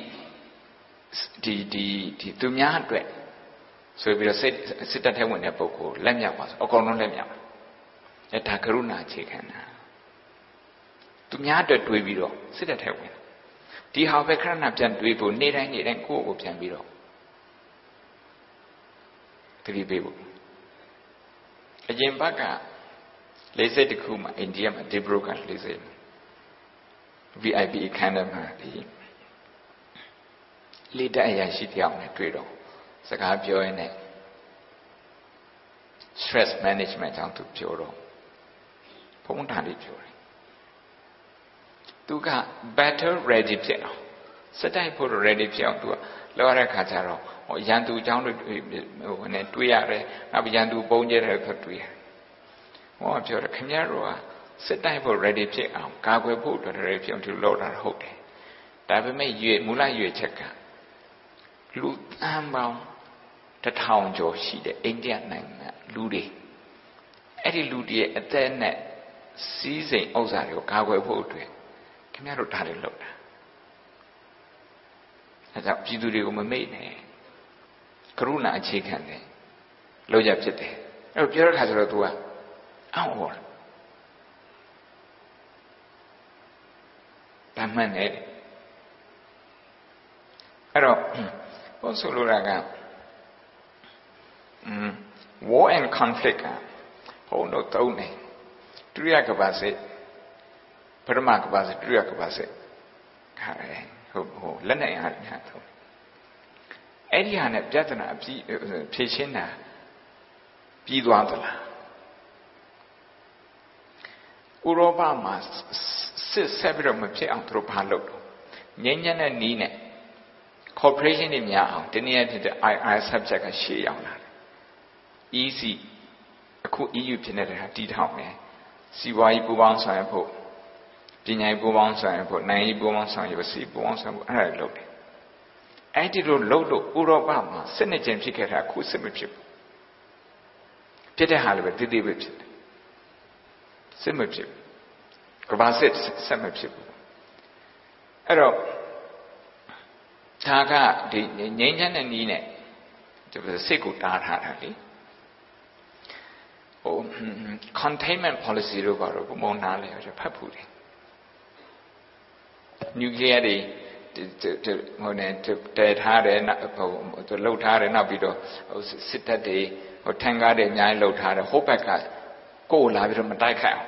သူများအတွက်ဆိုပြီးတော့စစ်တပ်ထဲဝင်တဲ့ပုဂ္ဂိုလ်လက်မြောက်ပါဆိုအကုန်လုံးလက်မြောက်အဲ့ဒါကရုဏာအခြေခံတာသူများအတွက်တွေးပြီးတော့စစ်တပ်ထဲဝင်ဒီဟာပဲခဏပြန်တွေးဖို့နေ့တိုင်းကိုယ့်ကိုပြန်ပြီးတော့တတိပေးဖို့အရင်ဘက်က40တခုမှာအိန္ဒိယမှာဒီဘရုက40 VIP ခန်းထဲမှာဒီလေတက်အရာရှိတယောက်နဲ့တွေ့တော့စကားပြောရင်းနဲ့ stress management ကြောင့်သူပြောတော့ဘုံတာလေးပြောတယ်သူက battle ready ဖြစ်အောင်စတိုက်ဖို့ ready ဖြစ်အောင်သူကလောက်ရတဲ့ခါကျတော့ရန်သူအကြောင်းတွေနဲ့တွေးရတယ်နောက်ရန်သူပုံကျဲတယ်ဆိုတွေးရတယ်ဟောပြောတယ်ခင်ဗျားတို့ကစစ်တိုက်ဖို့ ready ဖြစ်အောင်ကာကွယ်ဖို့အတွက် ready ဖြစ်အောင်ဒီလိုလုပ်တာဟုတ်တယ်ဒါပေမဲ့မူလရွေချက်ကလူတန်းပေါင်း1000ကျော်ရှိတဲ့အိန္ဒိယနိုင်ငံလူတွေအဲ့ဒီလူတွေရဲ့အသက်နဲ့စီးစိမ်ဥစ္စာတွေကိုကာကွယ်ဖို့အတွက်ခင်ဗျားတို့ဒါတွေလုပ်တာအဲကြောင့်ပြည်သူတွေကိုမမေ့နဲ့ကရုဏာအခြေခံတယ်လို့ရဖြစ်တယ်အဲ့ပြောတဲ့ခါကျတော့ तू ကအော်ဟောတမ်းမှန်တယ်အဲ့တော့ဘုဆိုလိုတာကwar and conflict ကဘုံတို့သုံးတယ်ဒုတိယကမ္ဘာစစ်ပထမကမ္ဘာစစ်ဒုတိယကမ္ဘာစစ်ခါတယ်ဟုတ်လက်နဲ့အားညာသုံးအဲ့ဒီဟာနဲ့ပြဿနာအပြီးဖြေရှင်းတာပြီးသွားသလားဥရောပမှာစစ်ဆက်ပြီးတော့မဖြစ်အောင်သူတို့ဘာလုပ်တော့ငြိမ်းချမ်းတဲ့နည်းနဲ့ corporation တွေများအောင်တနည်းအားဖြင့် IR subject ကရှေ့ရောက်လာတယ် EC အခု EU ဖြစ်နေတဲ့ဟာတည်ထောင်တယ်စီးပွားရေးပူးပေါင်းဆောင်ရွက်ဖို့ပညာရေးပူးပေါင်းဆောင်ရွက်ဖို့နိုင်ငံရေးပူးပေါင်းဆောင်ရွက်ဖို့စီးပူးပေါင်းဆောင်ရွက်ဖို့အဲ့ဒါလုပ်တယ်အဲ့ဒီလိုလုပ်လို့ဥရောပမှာစစ်နှစ်ကျင်ဖြစ်ခဲ့တာအခုစစ်မဖြစ်ဘူးဖြစ်တဲ့ဟာလည်းပဲတိတိပဲဖြစ်တယ်စစ်မဖြစ်ဘူးကမ္ဘာစစ်ဆက်မဖြစ်ဘူးအဲ့တော့ဒါကဒီငြိမ်းချမ်းတဲ့နည်းနဲ့စိတ်ကိုတားထားတာလေcontainment policy လို့ပါတော့ဘုံဘုံနားလဲဖတ်ဖို့တယ်nuclear တွေဟိုနဲ့တည်ထားတယ်ဟိုလှုပ်ထားတယ်နောက်ပြီးတော့စစ်တပ်တွေဟိုထန်ကားတွေအများကြီးလှုပ်ထားတယ်ဟိုဘက်ကကိုယ်လာပြီးတော့မတိုက်ခိုက်အောင်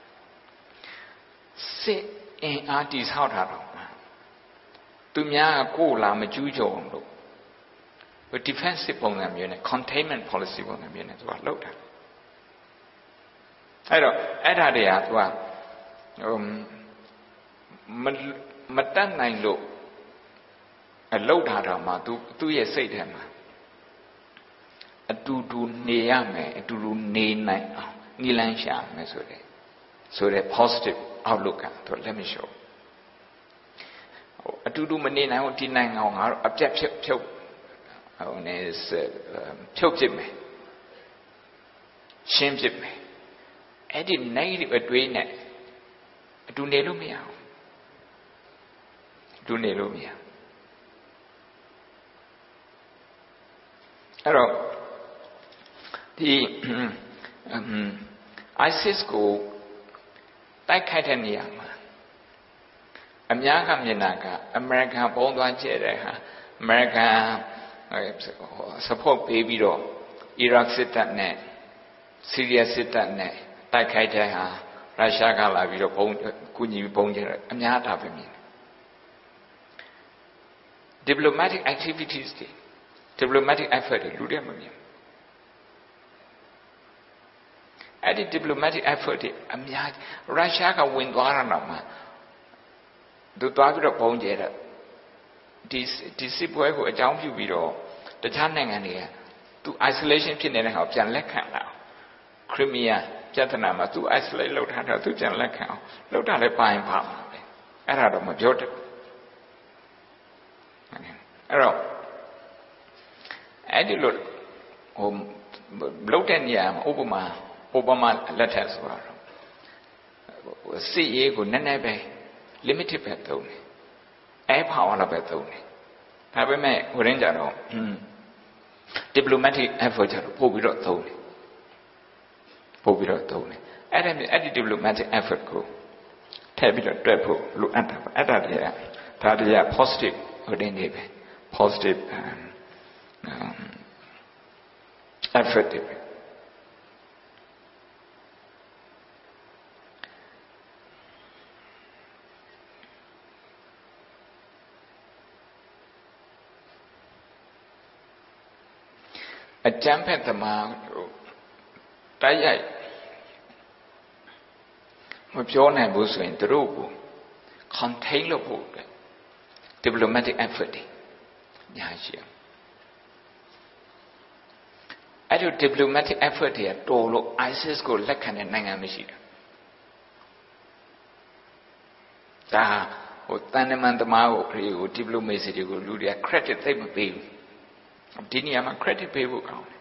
စစ်အင်အားတိဆောက်ထားတော့သူများကကိုယ်လာမကျူးကျော်အောင်လို့ defensive ပုံစံမျိုးနဲ့ containment policy ပုံစံမျိုးနဲ့သူကလှုပ်တာအဲ့တော့အဲ့ဒါတွေကသူကမတတ်နိုင်လို့အလှုပ်ထားတာမှသူ့ရဲ့စိတ်ထဲမှာအတူတူနေရမယ်အတူတူနေနိုင်အောင်နိလန်းရှာမယ်ဆိုတဲ့ positive outlook ကသူလက်မလျှော့အတူတူမနေနိုင်ဘူးဒီနိုင်ငံကိုငါတို့အပြတ်ဖြုတ်ဟိုနေဖြုတ်ပစ်မယ်ရှင်းပစ်မယ်အဲ့ဒီ negative အတွေးနဲ့အတူနေလို့မရဘူးအတူနေလို့မရအဲ့တော့ဒီ ISIS ကိုတိုက်ခိုက်တဲ့နေရာမှာအများကမြင်တာကအမေရိကန်ပုံသွားကျဲတဲ့ဟာအမေရိကန် support ပေးပြီးတော့အီရတ်စစ်တပ်နဲ့ဆီးရီးယားစစ်တပ်နဲ့တိုက်ခိုက်တဲ့ဟာရုရှားကလာပြီးတော့ကူညီပုံကျဲတယ်အများတာပဲမြင်တယ် diplomatic activities တွေ diplomatic effort တွေလူတွေမမြင်အဲ့ဒီ diplomatic effort တွေအများရုရှားကဝင်သွားတာတော့မှသူသွားပြီးတော့ပုံကျဲတယ်ဒီစစ်ပွဲကိုအကြောင်းပြုပြီးတော့တခြားနိုင်ငံတွေကသူ isolation ဖြစ်နေတဲ့ဟာကိုပြန်လက်ခံလာခရီးမီးယားပြဿနာမှာသူ isolate လုပ်ထားတာသူပြန်လက်ခံအောင်လုပ်တာလည်းပိုင်းပါမှာပဲအဲ့ဒါတော့မပြောတတ်အဲ့တော့အဲ့ဒီလိုဟိုလုပ်တဲ့နေရာမှာဥပမာအိုဘားမားလက်ထက်ဆိုတော့စစ်ရေးကိုနည်းနည်းပဲ limited ပဲသုံးတယ်အဲပါဝါလောက်ပဲသုံးတယ်ဒါပေမဲ့ဟိုရင်းကြတော့diplomatic effort ကြတော့ပို့ပြီးတော့သုံးတယ်အဲ့ဒီ diplomatic effort ကိုထည့်ပြီးတော့တွက်ဖို့လိုအပ်တာပါအဲ့ဒါတွေက positive ဟိုတင်းနေပဲ positive effort တွေပဲအကြမ်းဖက်သမားတိုက်ရိုက်မပြောနိုင်ဘူးဆိုရင်သူတို့ကို contain လုပ်ဖို့ diplomatic effort တွေညာရှိအောင်အဲ့ဒီ diplomatic effort တွေတော်လို့ ISIS ကိုလက်ခံတဲ့နိုင်ငံမရှိတာဒါဟိုတန်တမန်သမားကို diplomacy တွေကိုလူတွေက credit သိမပေးဘူးဒီနေရာမှာ credit ပေးဖို့ကောင်းတယ်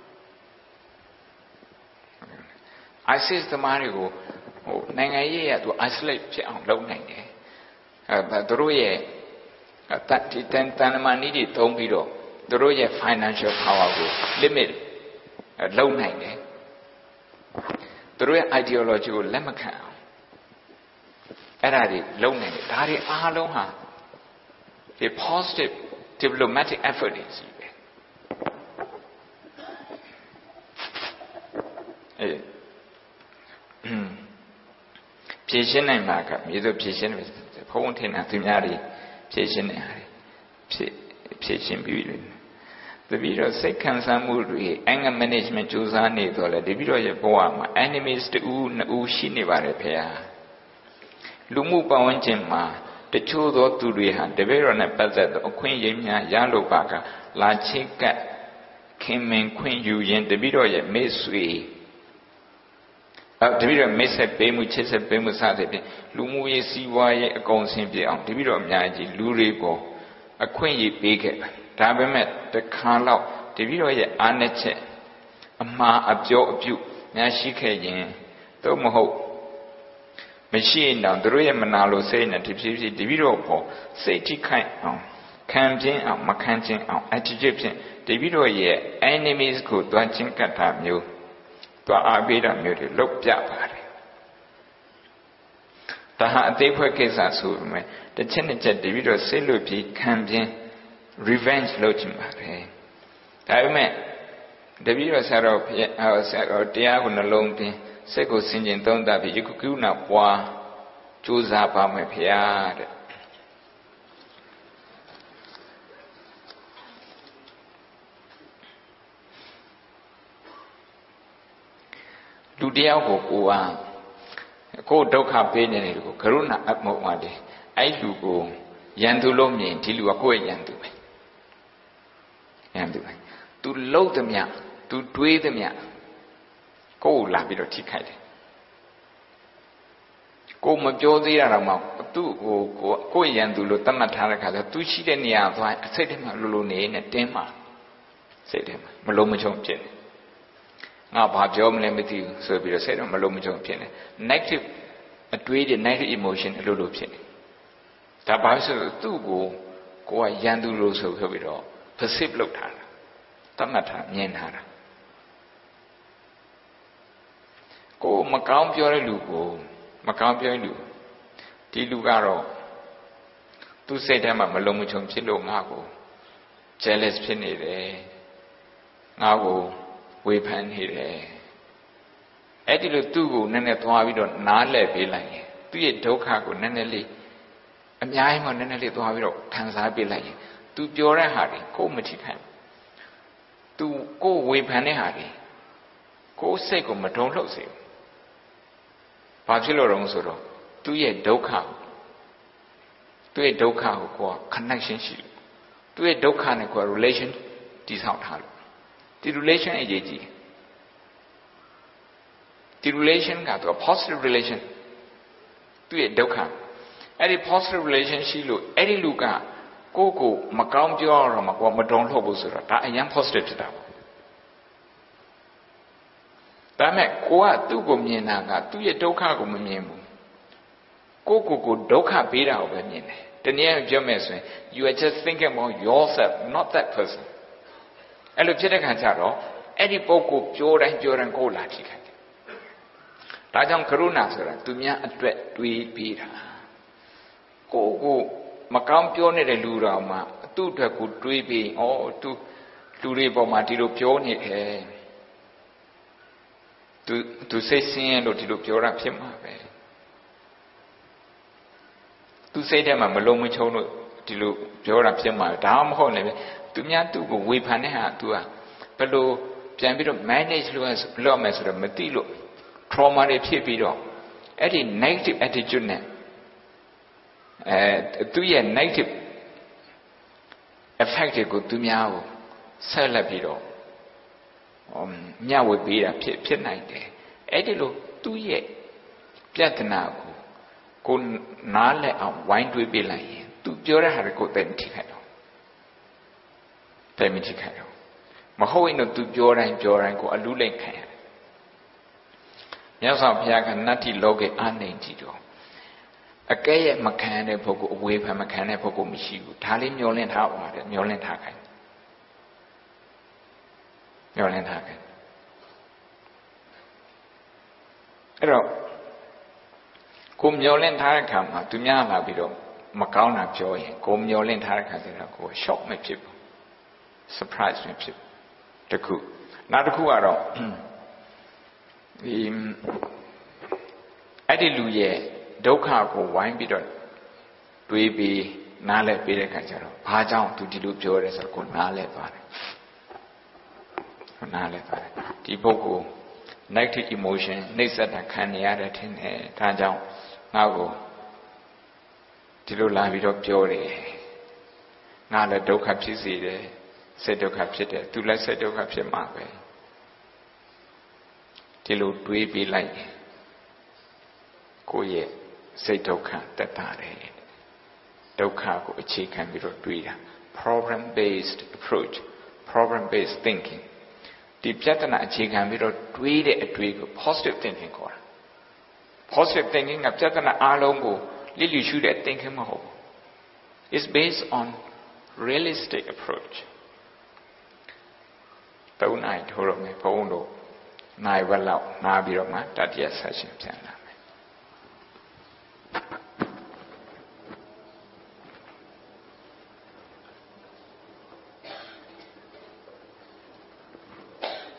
ISIS သမားတွေကိုဟိုနိုင်ငံရေးရသူ isolate ဖြစ်အောင်လုပ်နိုင်တယ်သူတို့ရဲ့တန်တမန်နည်းတွေသုံးပြီးတော့သူတို့ရဲ့ financial power ကို limit လုပ်နိုင်တယ်သူတို့ရဲ့ ideology ကိုလက်မခံအောင်အဲ့ဒါတွေလုပ်နိုင်တယ်ဒါတွေအားလုံးဟာဒီ positive diplomatic effort တွေကြီးပဲဖြည့်ရှင်းနိုင်မှာကမြေသို့ဖြည့်ရှင်းတယ်ဘုံထင်တာသူများတွေဖြည့်ရှင်းနေရတယ်ဖြည့်ရှင်းပြီးတယ်တပည့်တော်စိတ်ခံစားမှုတွေ anger management ကြိုးစားနေတော့လေတပည့်တော်ရဲ့ဘဝမှာ enemies တူနှစ်ဦးရှိနေပါတယ်ဖေဟာလူမှုပတ်ဝန်းကျင်မှာတချို့သောသူတွေဟာတပည့်တော်နဲ့ပတ်သက်သောအခွင့်အရေးများရလို့ပါကလာချိတ်ကခင်မင်ခွင့်ယူရင်တပည့်တော်ရဲ့မိတ်ဆွေတပည့်တော်မိတ်ဆက်ပေးမှုချစ်ဆက်ပေးမှုစသဖြင့်လူမှုရေးစီးပွားရေးအကုန်ဆင်ပြေအောင်တပည့်တော်အများကြီးလူတွေပေါ်အခွင့်အရေးပေးခဲ့ပါဒါပေမဲ့တခါတော့တပည့်တော်ရဲ့အားနည်းချက်အမှားအပြောအပြုများရှိခဲ့ရင်သို့မဟုတ် machine down the royal manalo saying that if you the video for say kind camping out macanting out attitude the video ye enemies could don't think at time you to our beta muted look up the they were case as who the tenant the video say look camping revenge lodging I mean the video set up our dear on aloneစိတ်ကိုဆင်ခြင်သုံးသပ်ပြီးယခုကုဏပွားကြိုးစားပါမယ်ဖေဟာတဲ့လူတယောက်ကိုကိုဒုက္ခပေးနေတယ်ကိုကရုဏာအပ်မှုပါလေအဲ့လူကိုရန်သူလို့မြင်ဒီလူကကိုယ့်ရဲ့ရန်သူပဲရန်သူပဲသူလှုပ်သမျှသူတွေးသမျှကိုယ်လာပြီးတော့ထိခိုက်တယ်ကိုမပြောသေးရတော့မှသူ့ကိုယ့်ရန်သူလို့သတ်မှတ်ထားတဲ့ခါကျသူရှိတဲ့နေရာသွားအစိတ်ထဲမှာလူလူနေနဲ့တင်းမှာစိတ်ထဲမှာမလုံးမချုံဖြစ်နေငါဘာပြောမလဲမသိဘူးဆိုပြီးတော့စိတ်တော့မလုံးမချုံဖြစ်နေ negative အတွေးတွေ negative emotion အလိုလိုဖြစ်နေဒါဘာလို့ဆိုသူ့ကိုကရန်သူလို့ဆိုပြီးတော့ perceive လုပ်ထားတာသတ်မှတ်ထားမြင်ထားတာကိုမကောင်းပြောတဲ့လူကိုမကောင်းပြောတဲ့လူဒီလူကတော့သူ့စိတ်ထဲမှာမလုံးမချုံဖြစ်လို့ငါ့ကို jealous ဖြစ်နေတယ်ငါ့ကိုဝေဖန်နေတယ်အဲ့ဒီလိုသူ့ကိုနည်းနည်းသွားပြီးတော့နားလည်ပေးလိုက်ရင်သူ့ရဲ့ဒုက္ခကိုနည်းနည်းလေးအများကြီးမှနည်းနည်းလေးသွားပြီးတော့ခံစားပေးလိုက်ရင်သူပြောတဲ့ဟာတွေကိုမထိခိုက်သူကိုဝေဖန်တဲ့ဟာတွေကိုစိတ်ကိုမဒုံလှုပ်စေဘူးဘာဖြစ်လို့တော့ဆိုတော့သူ့ရဲ့ဒုက္ခကိုကိုက connection ရှိလို့သူ့ရဲ့ဒုက္ခနဲ့ကိုက relation တည်ဆောက်ထားလို့ဒီ relation အရေးကြီးဒီ relation ကတော့ positive relation သူ့ရဲ့ဒုက္ခအဲ့ဒီ positive relation ရှိလို့အဲ့ဒီလူကကိုမကောင်းပြောတော့မှကိုကမဒုံလှုပ်ဘူးဆိုတော့ဒါအရင် positive ဖြစ်တာပေါ့ဒါမဲ့ကိုကသူ့ကိုမြင်တာကသူ့ရဲ့ဒုက္ခကိုမမြင်ဘူးကိုဒုက္ခပေးတာကိုပဲမြင်တယ်တနည်းပြောမယ်ဆိုရင် you are just thinking about yourself not that person အဲ့လိုဖြစ်တဲ့ခါကျတော့အဲ့ဒီပုဂ္ဂိုလ်ပြောတိုင်းကိုလာထိခိုက်တယ်ဒါကြောင့်ကရုဏာဆိုတာသူများအတွက်တွေးပေးတာကိုမကောင်းပြောနေတဲ့လူတော်မှာသူ့အတွက်ကိုတွေးပြီးသူလူတွေပေါ်မှာဒီလိုပြောနေတယ်သူစိတ်ဆင်းရဲလို့ဒီလိုပြောတာဖြစ်မှာပဲသူစိတ်ထဲမှာမလုံးမချုံလို့ဒီလိုပြောတာဖြစ်မှာဒါမှမဟုတ်လည်းသူများသူ့ကိုဝေဖန်တဲ့ဟာသူကဘယ်လိုပြန်ပြီးတော့ manage လုပ်မယ်ဆိုတော့မသိလို့ trauma တွေဖြစ်ပြီးတော့အဲ့ဒီ negative attitude နဲ့သူရဲ့ negative effect တွေကိုသူများကိုဆက်လက်ပြီးတော့မျှဝေပေးတာဖြစ်နိုင်တယ်အဲ့ဒီလိုသူ့ရဲ့ပြဿနာကိုနားလည်အောင်ဝိုင်းတွေးပေးလိုက်ရင်သူပြောတဲ့ဟာတွေကိုသိမထိခိုက်တော့မဟုတ်ရင်တော့သူပြောတိုင်းကိုအလူးလိမ့်ခံရတယ်မြတ်စွာဘုရားကနတ္တိလောကေအာနိဉ္စီတော်အကဲ့ရဲ့မခံတဲ့ပုဂ္ဂိုလ်အဝေဖန်မခံတဲ့ပုဂ္ဂိုလ်မရှိဘူးဒါလေးမျောလင့်ထားပါတယ်မျောလင့်ထားခိုင်းအဲ့တော့ကိုမျောလင့်ထားတဲ့ခါမှာသူများလာပြီးတော့မကောင်းတာပြောရင်ကိုမျောလင့်ထားတဲ့ခါကျတော့ကို shock မဖြစ်ဘူး surprise မဖြစ်ဘူးတခုနောက်တစ်ခုကတော့ဒီအဲ့ဒီလူရဲ့ဒုက္ခကိုဝိုင်းပြီးတော့တွေးပြီးနားလည်ပေးတဲ့ခါကျတော့ဘာကြောင့်သူဒီလိုပြောရဲဆိုတော့ကိုနားလည်သွားတယ်ဒီပုဂ္ဂိုလ် negative emotion နှိပ်စက်တာခံနေရတယ်ထင်တယ်ဒါကြောင့်ငါ့ကိုဒီလိုလာပြီးတော့ပြောတယ်ငါလည်းဒုက္ခဖြစ်စေတယ်စိတ်ဒုက္ခဖြစ်တယ်သူလည်းစိတ်ဒုက္ခဖြစ်မှာပဲဒီလိုတွေးပြီးလိုက်ရင်ကိုယ့်ရဲ့စိတ်ဒုက္ခတက်တာတယ်ဒုက္ခကိုအခြေခံပြီးတော့တွေးတာ problem based approach problem based thinking ဒီပြဿနာအခြေခံပြီးတော့တွေးတဲ့အတွေးကို positive thinking ခေါ်တာ positive thinking ကပြဿနာအလုံးကိုလစ်လျူရှုတဲ့ thinking မဟုတ်ဘူး It's based on realistic approach 3 နိုင်ထိုးတော့မယ်ဘုန်းတို့နိုင်ဝက်လောက်နားပြီးတော့မှတတိယ session ပြန်လာ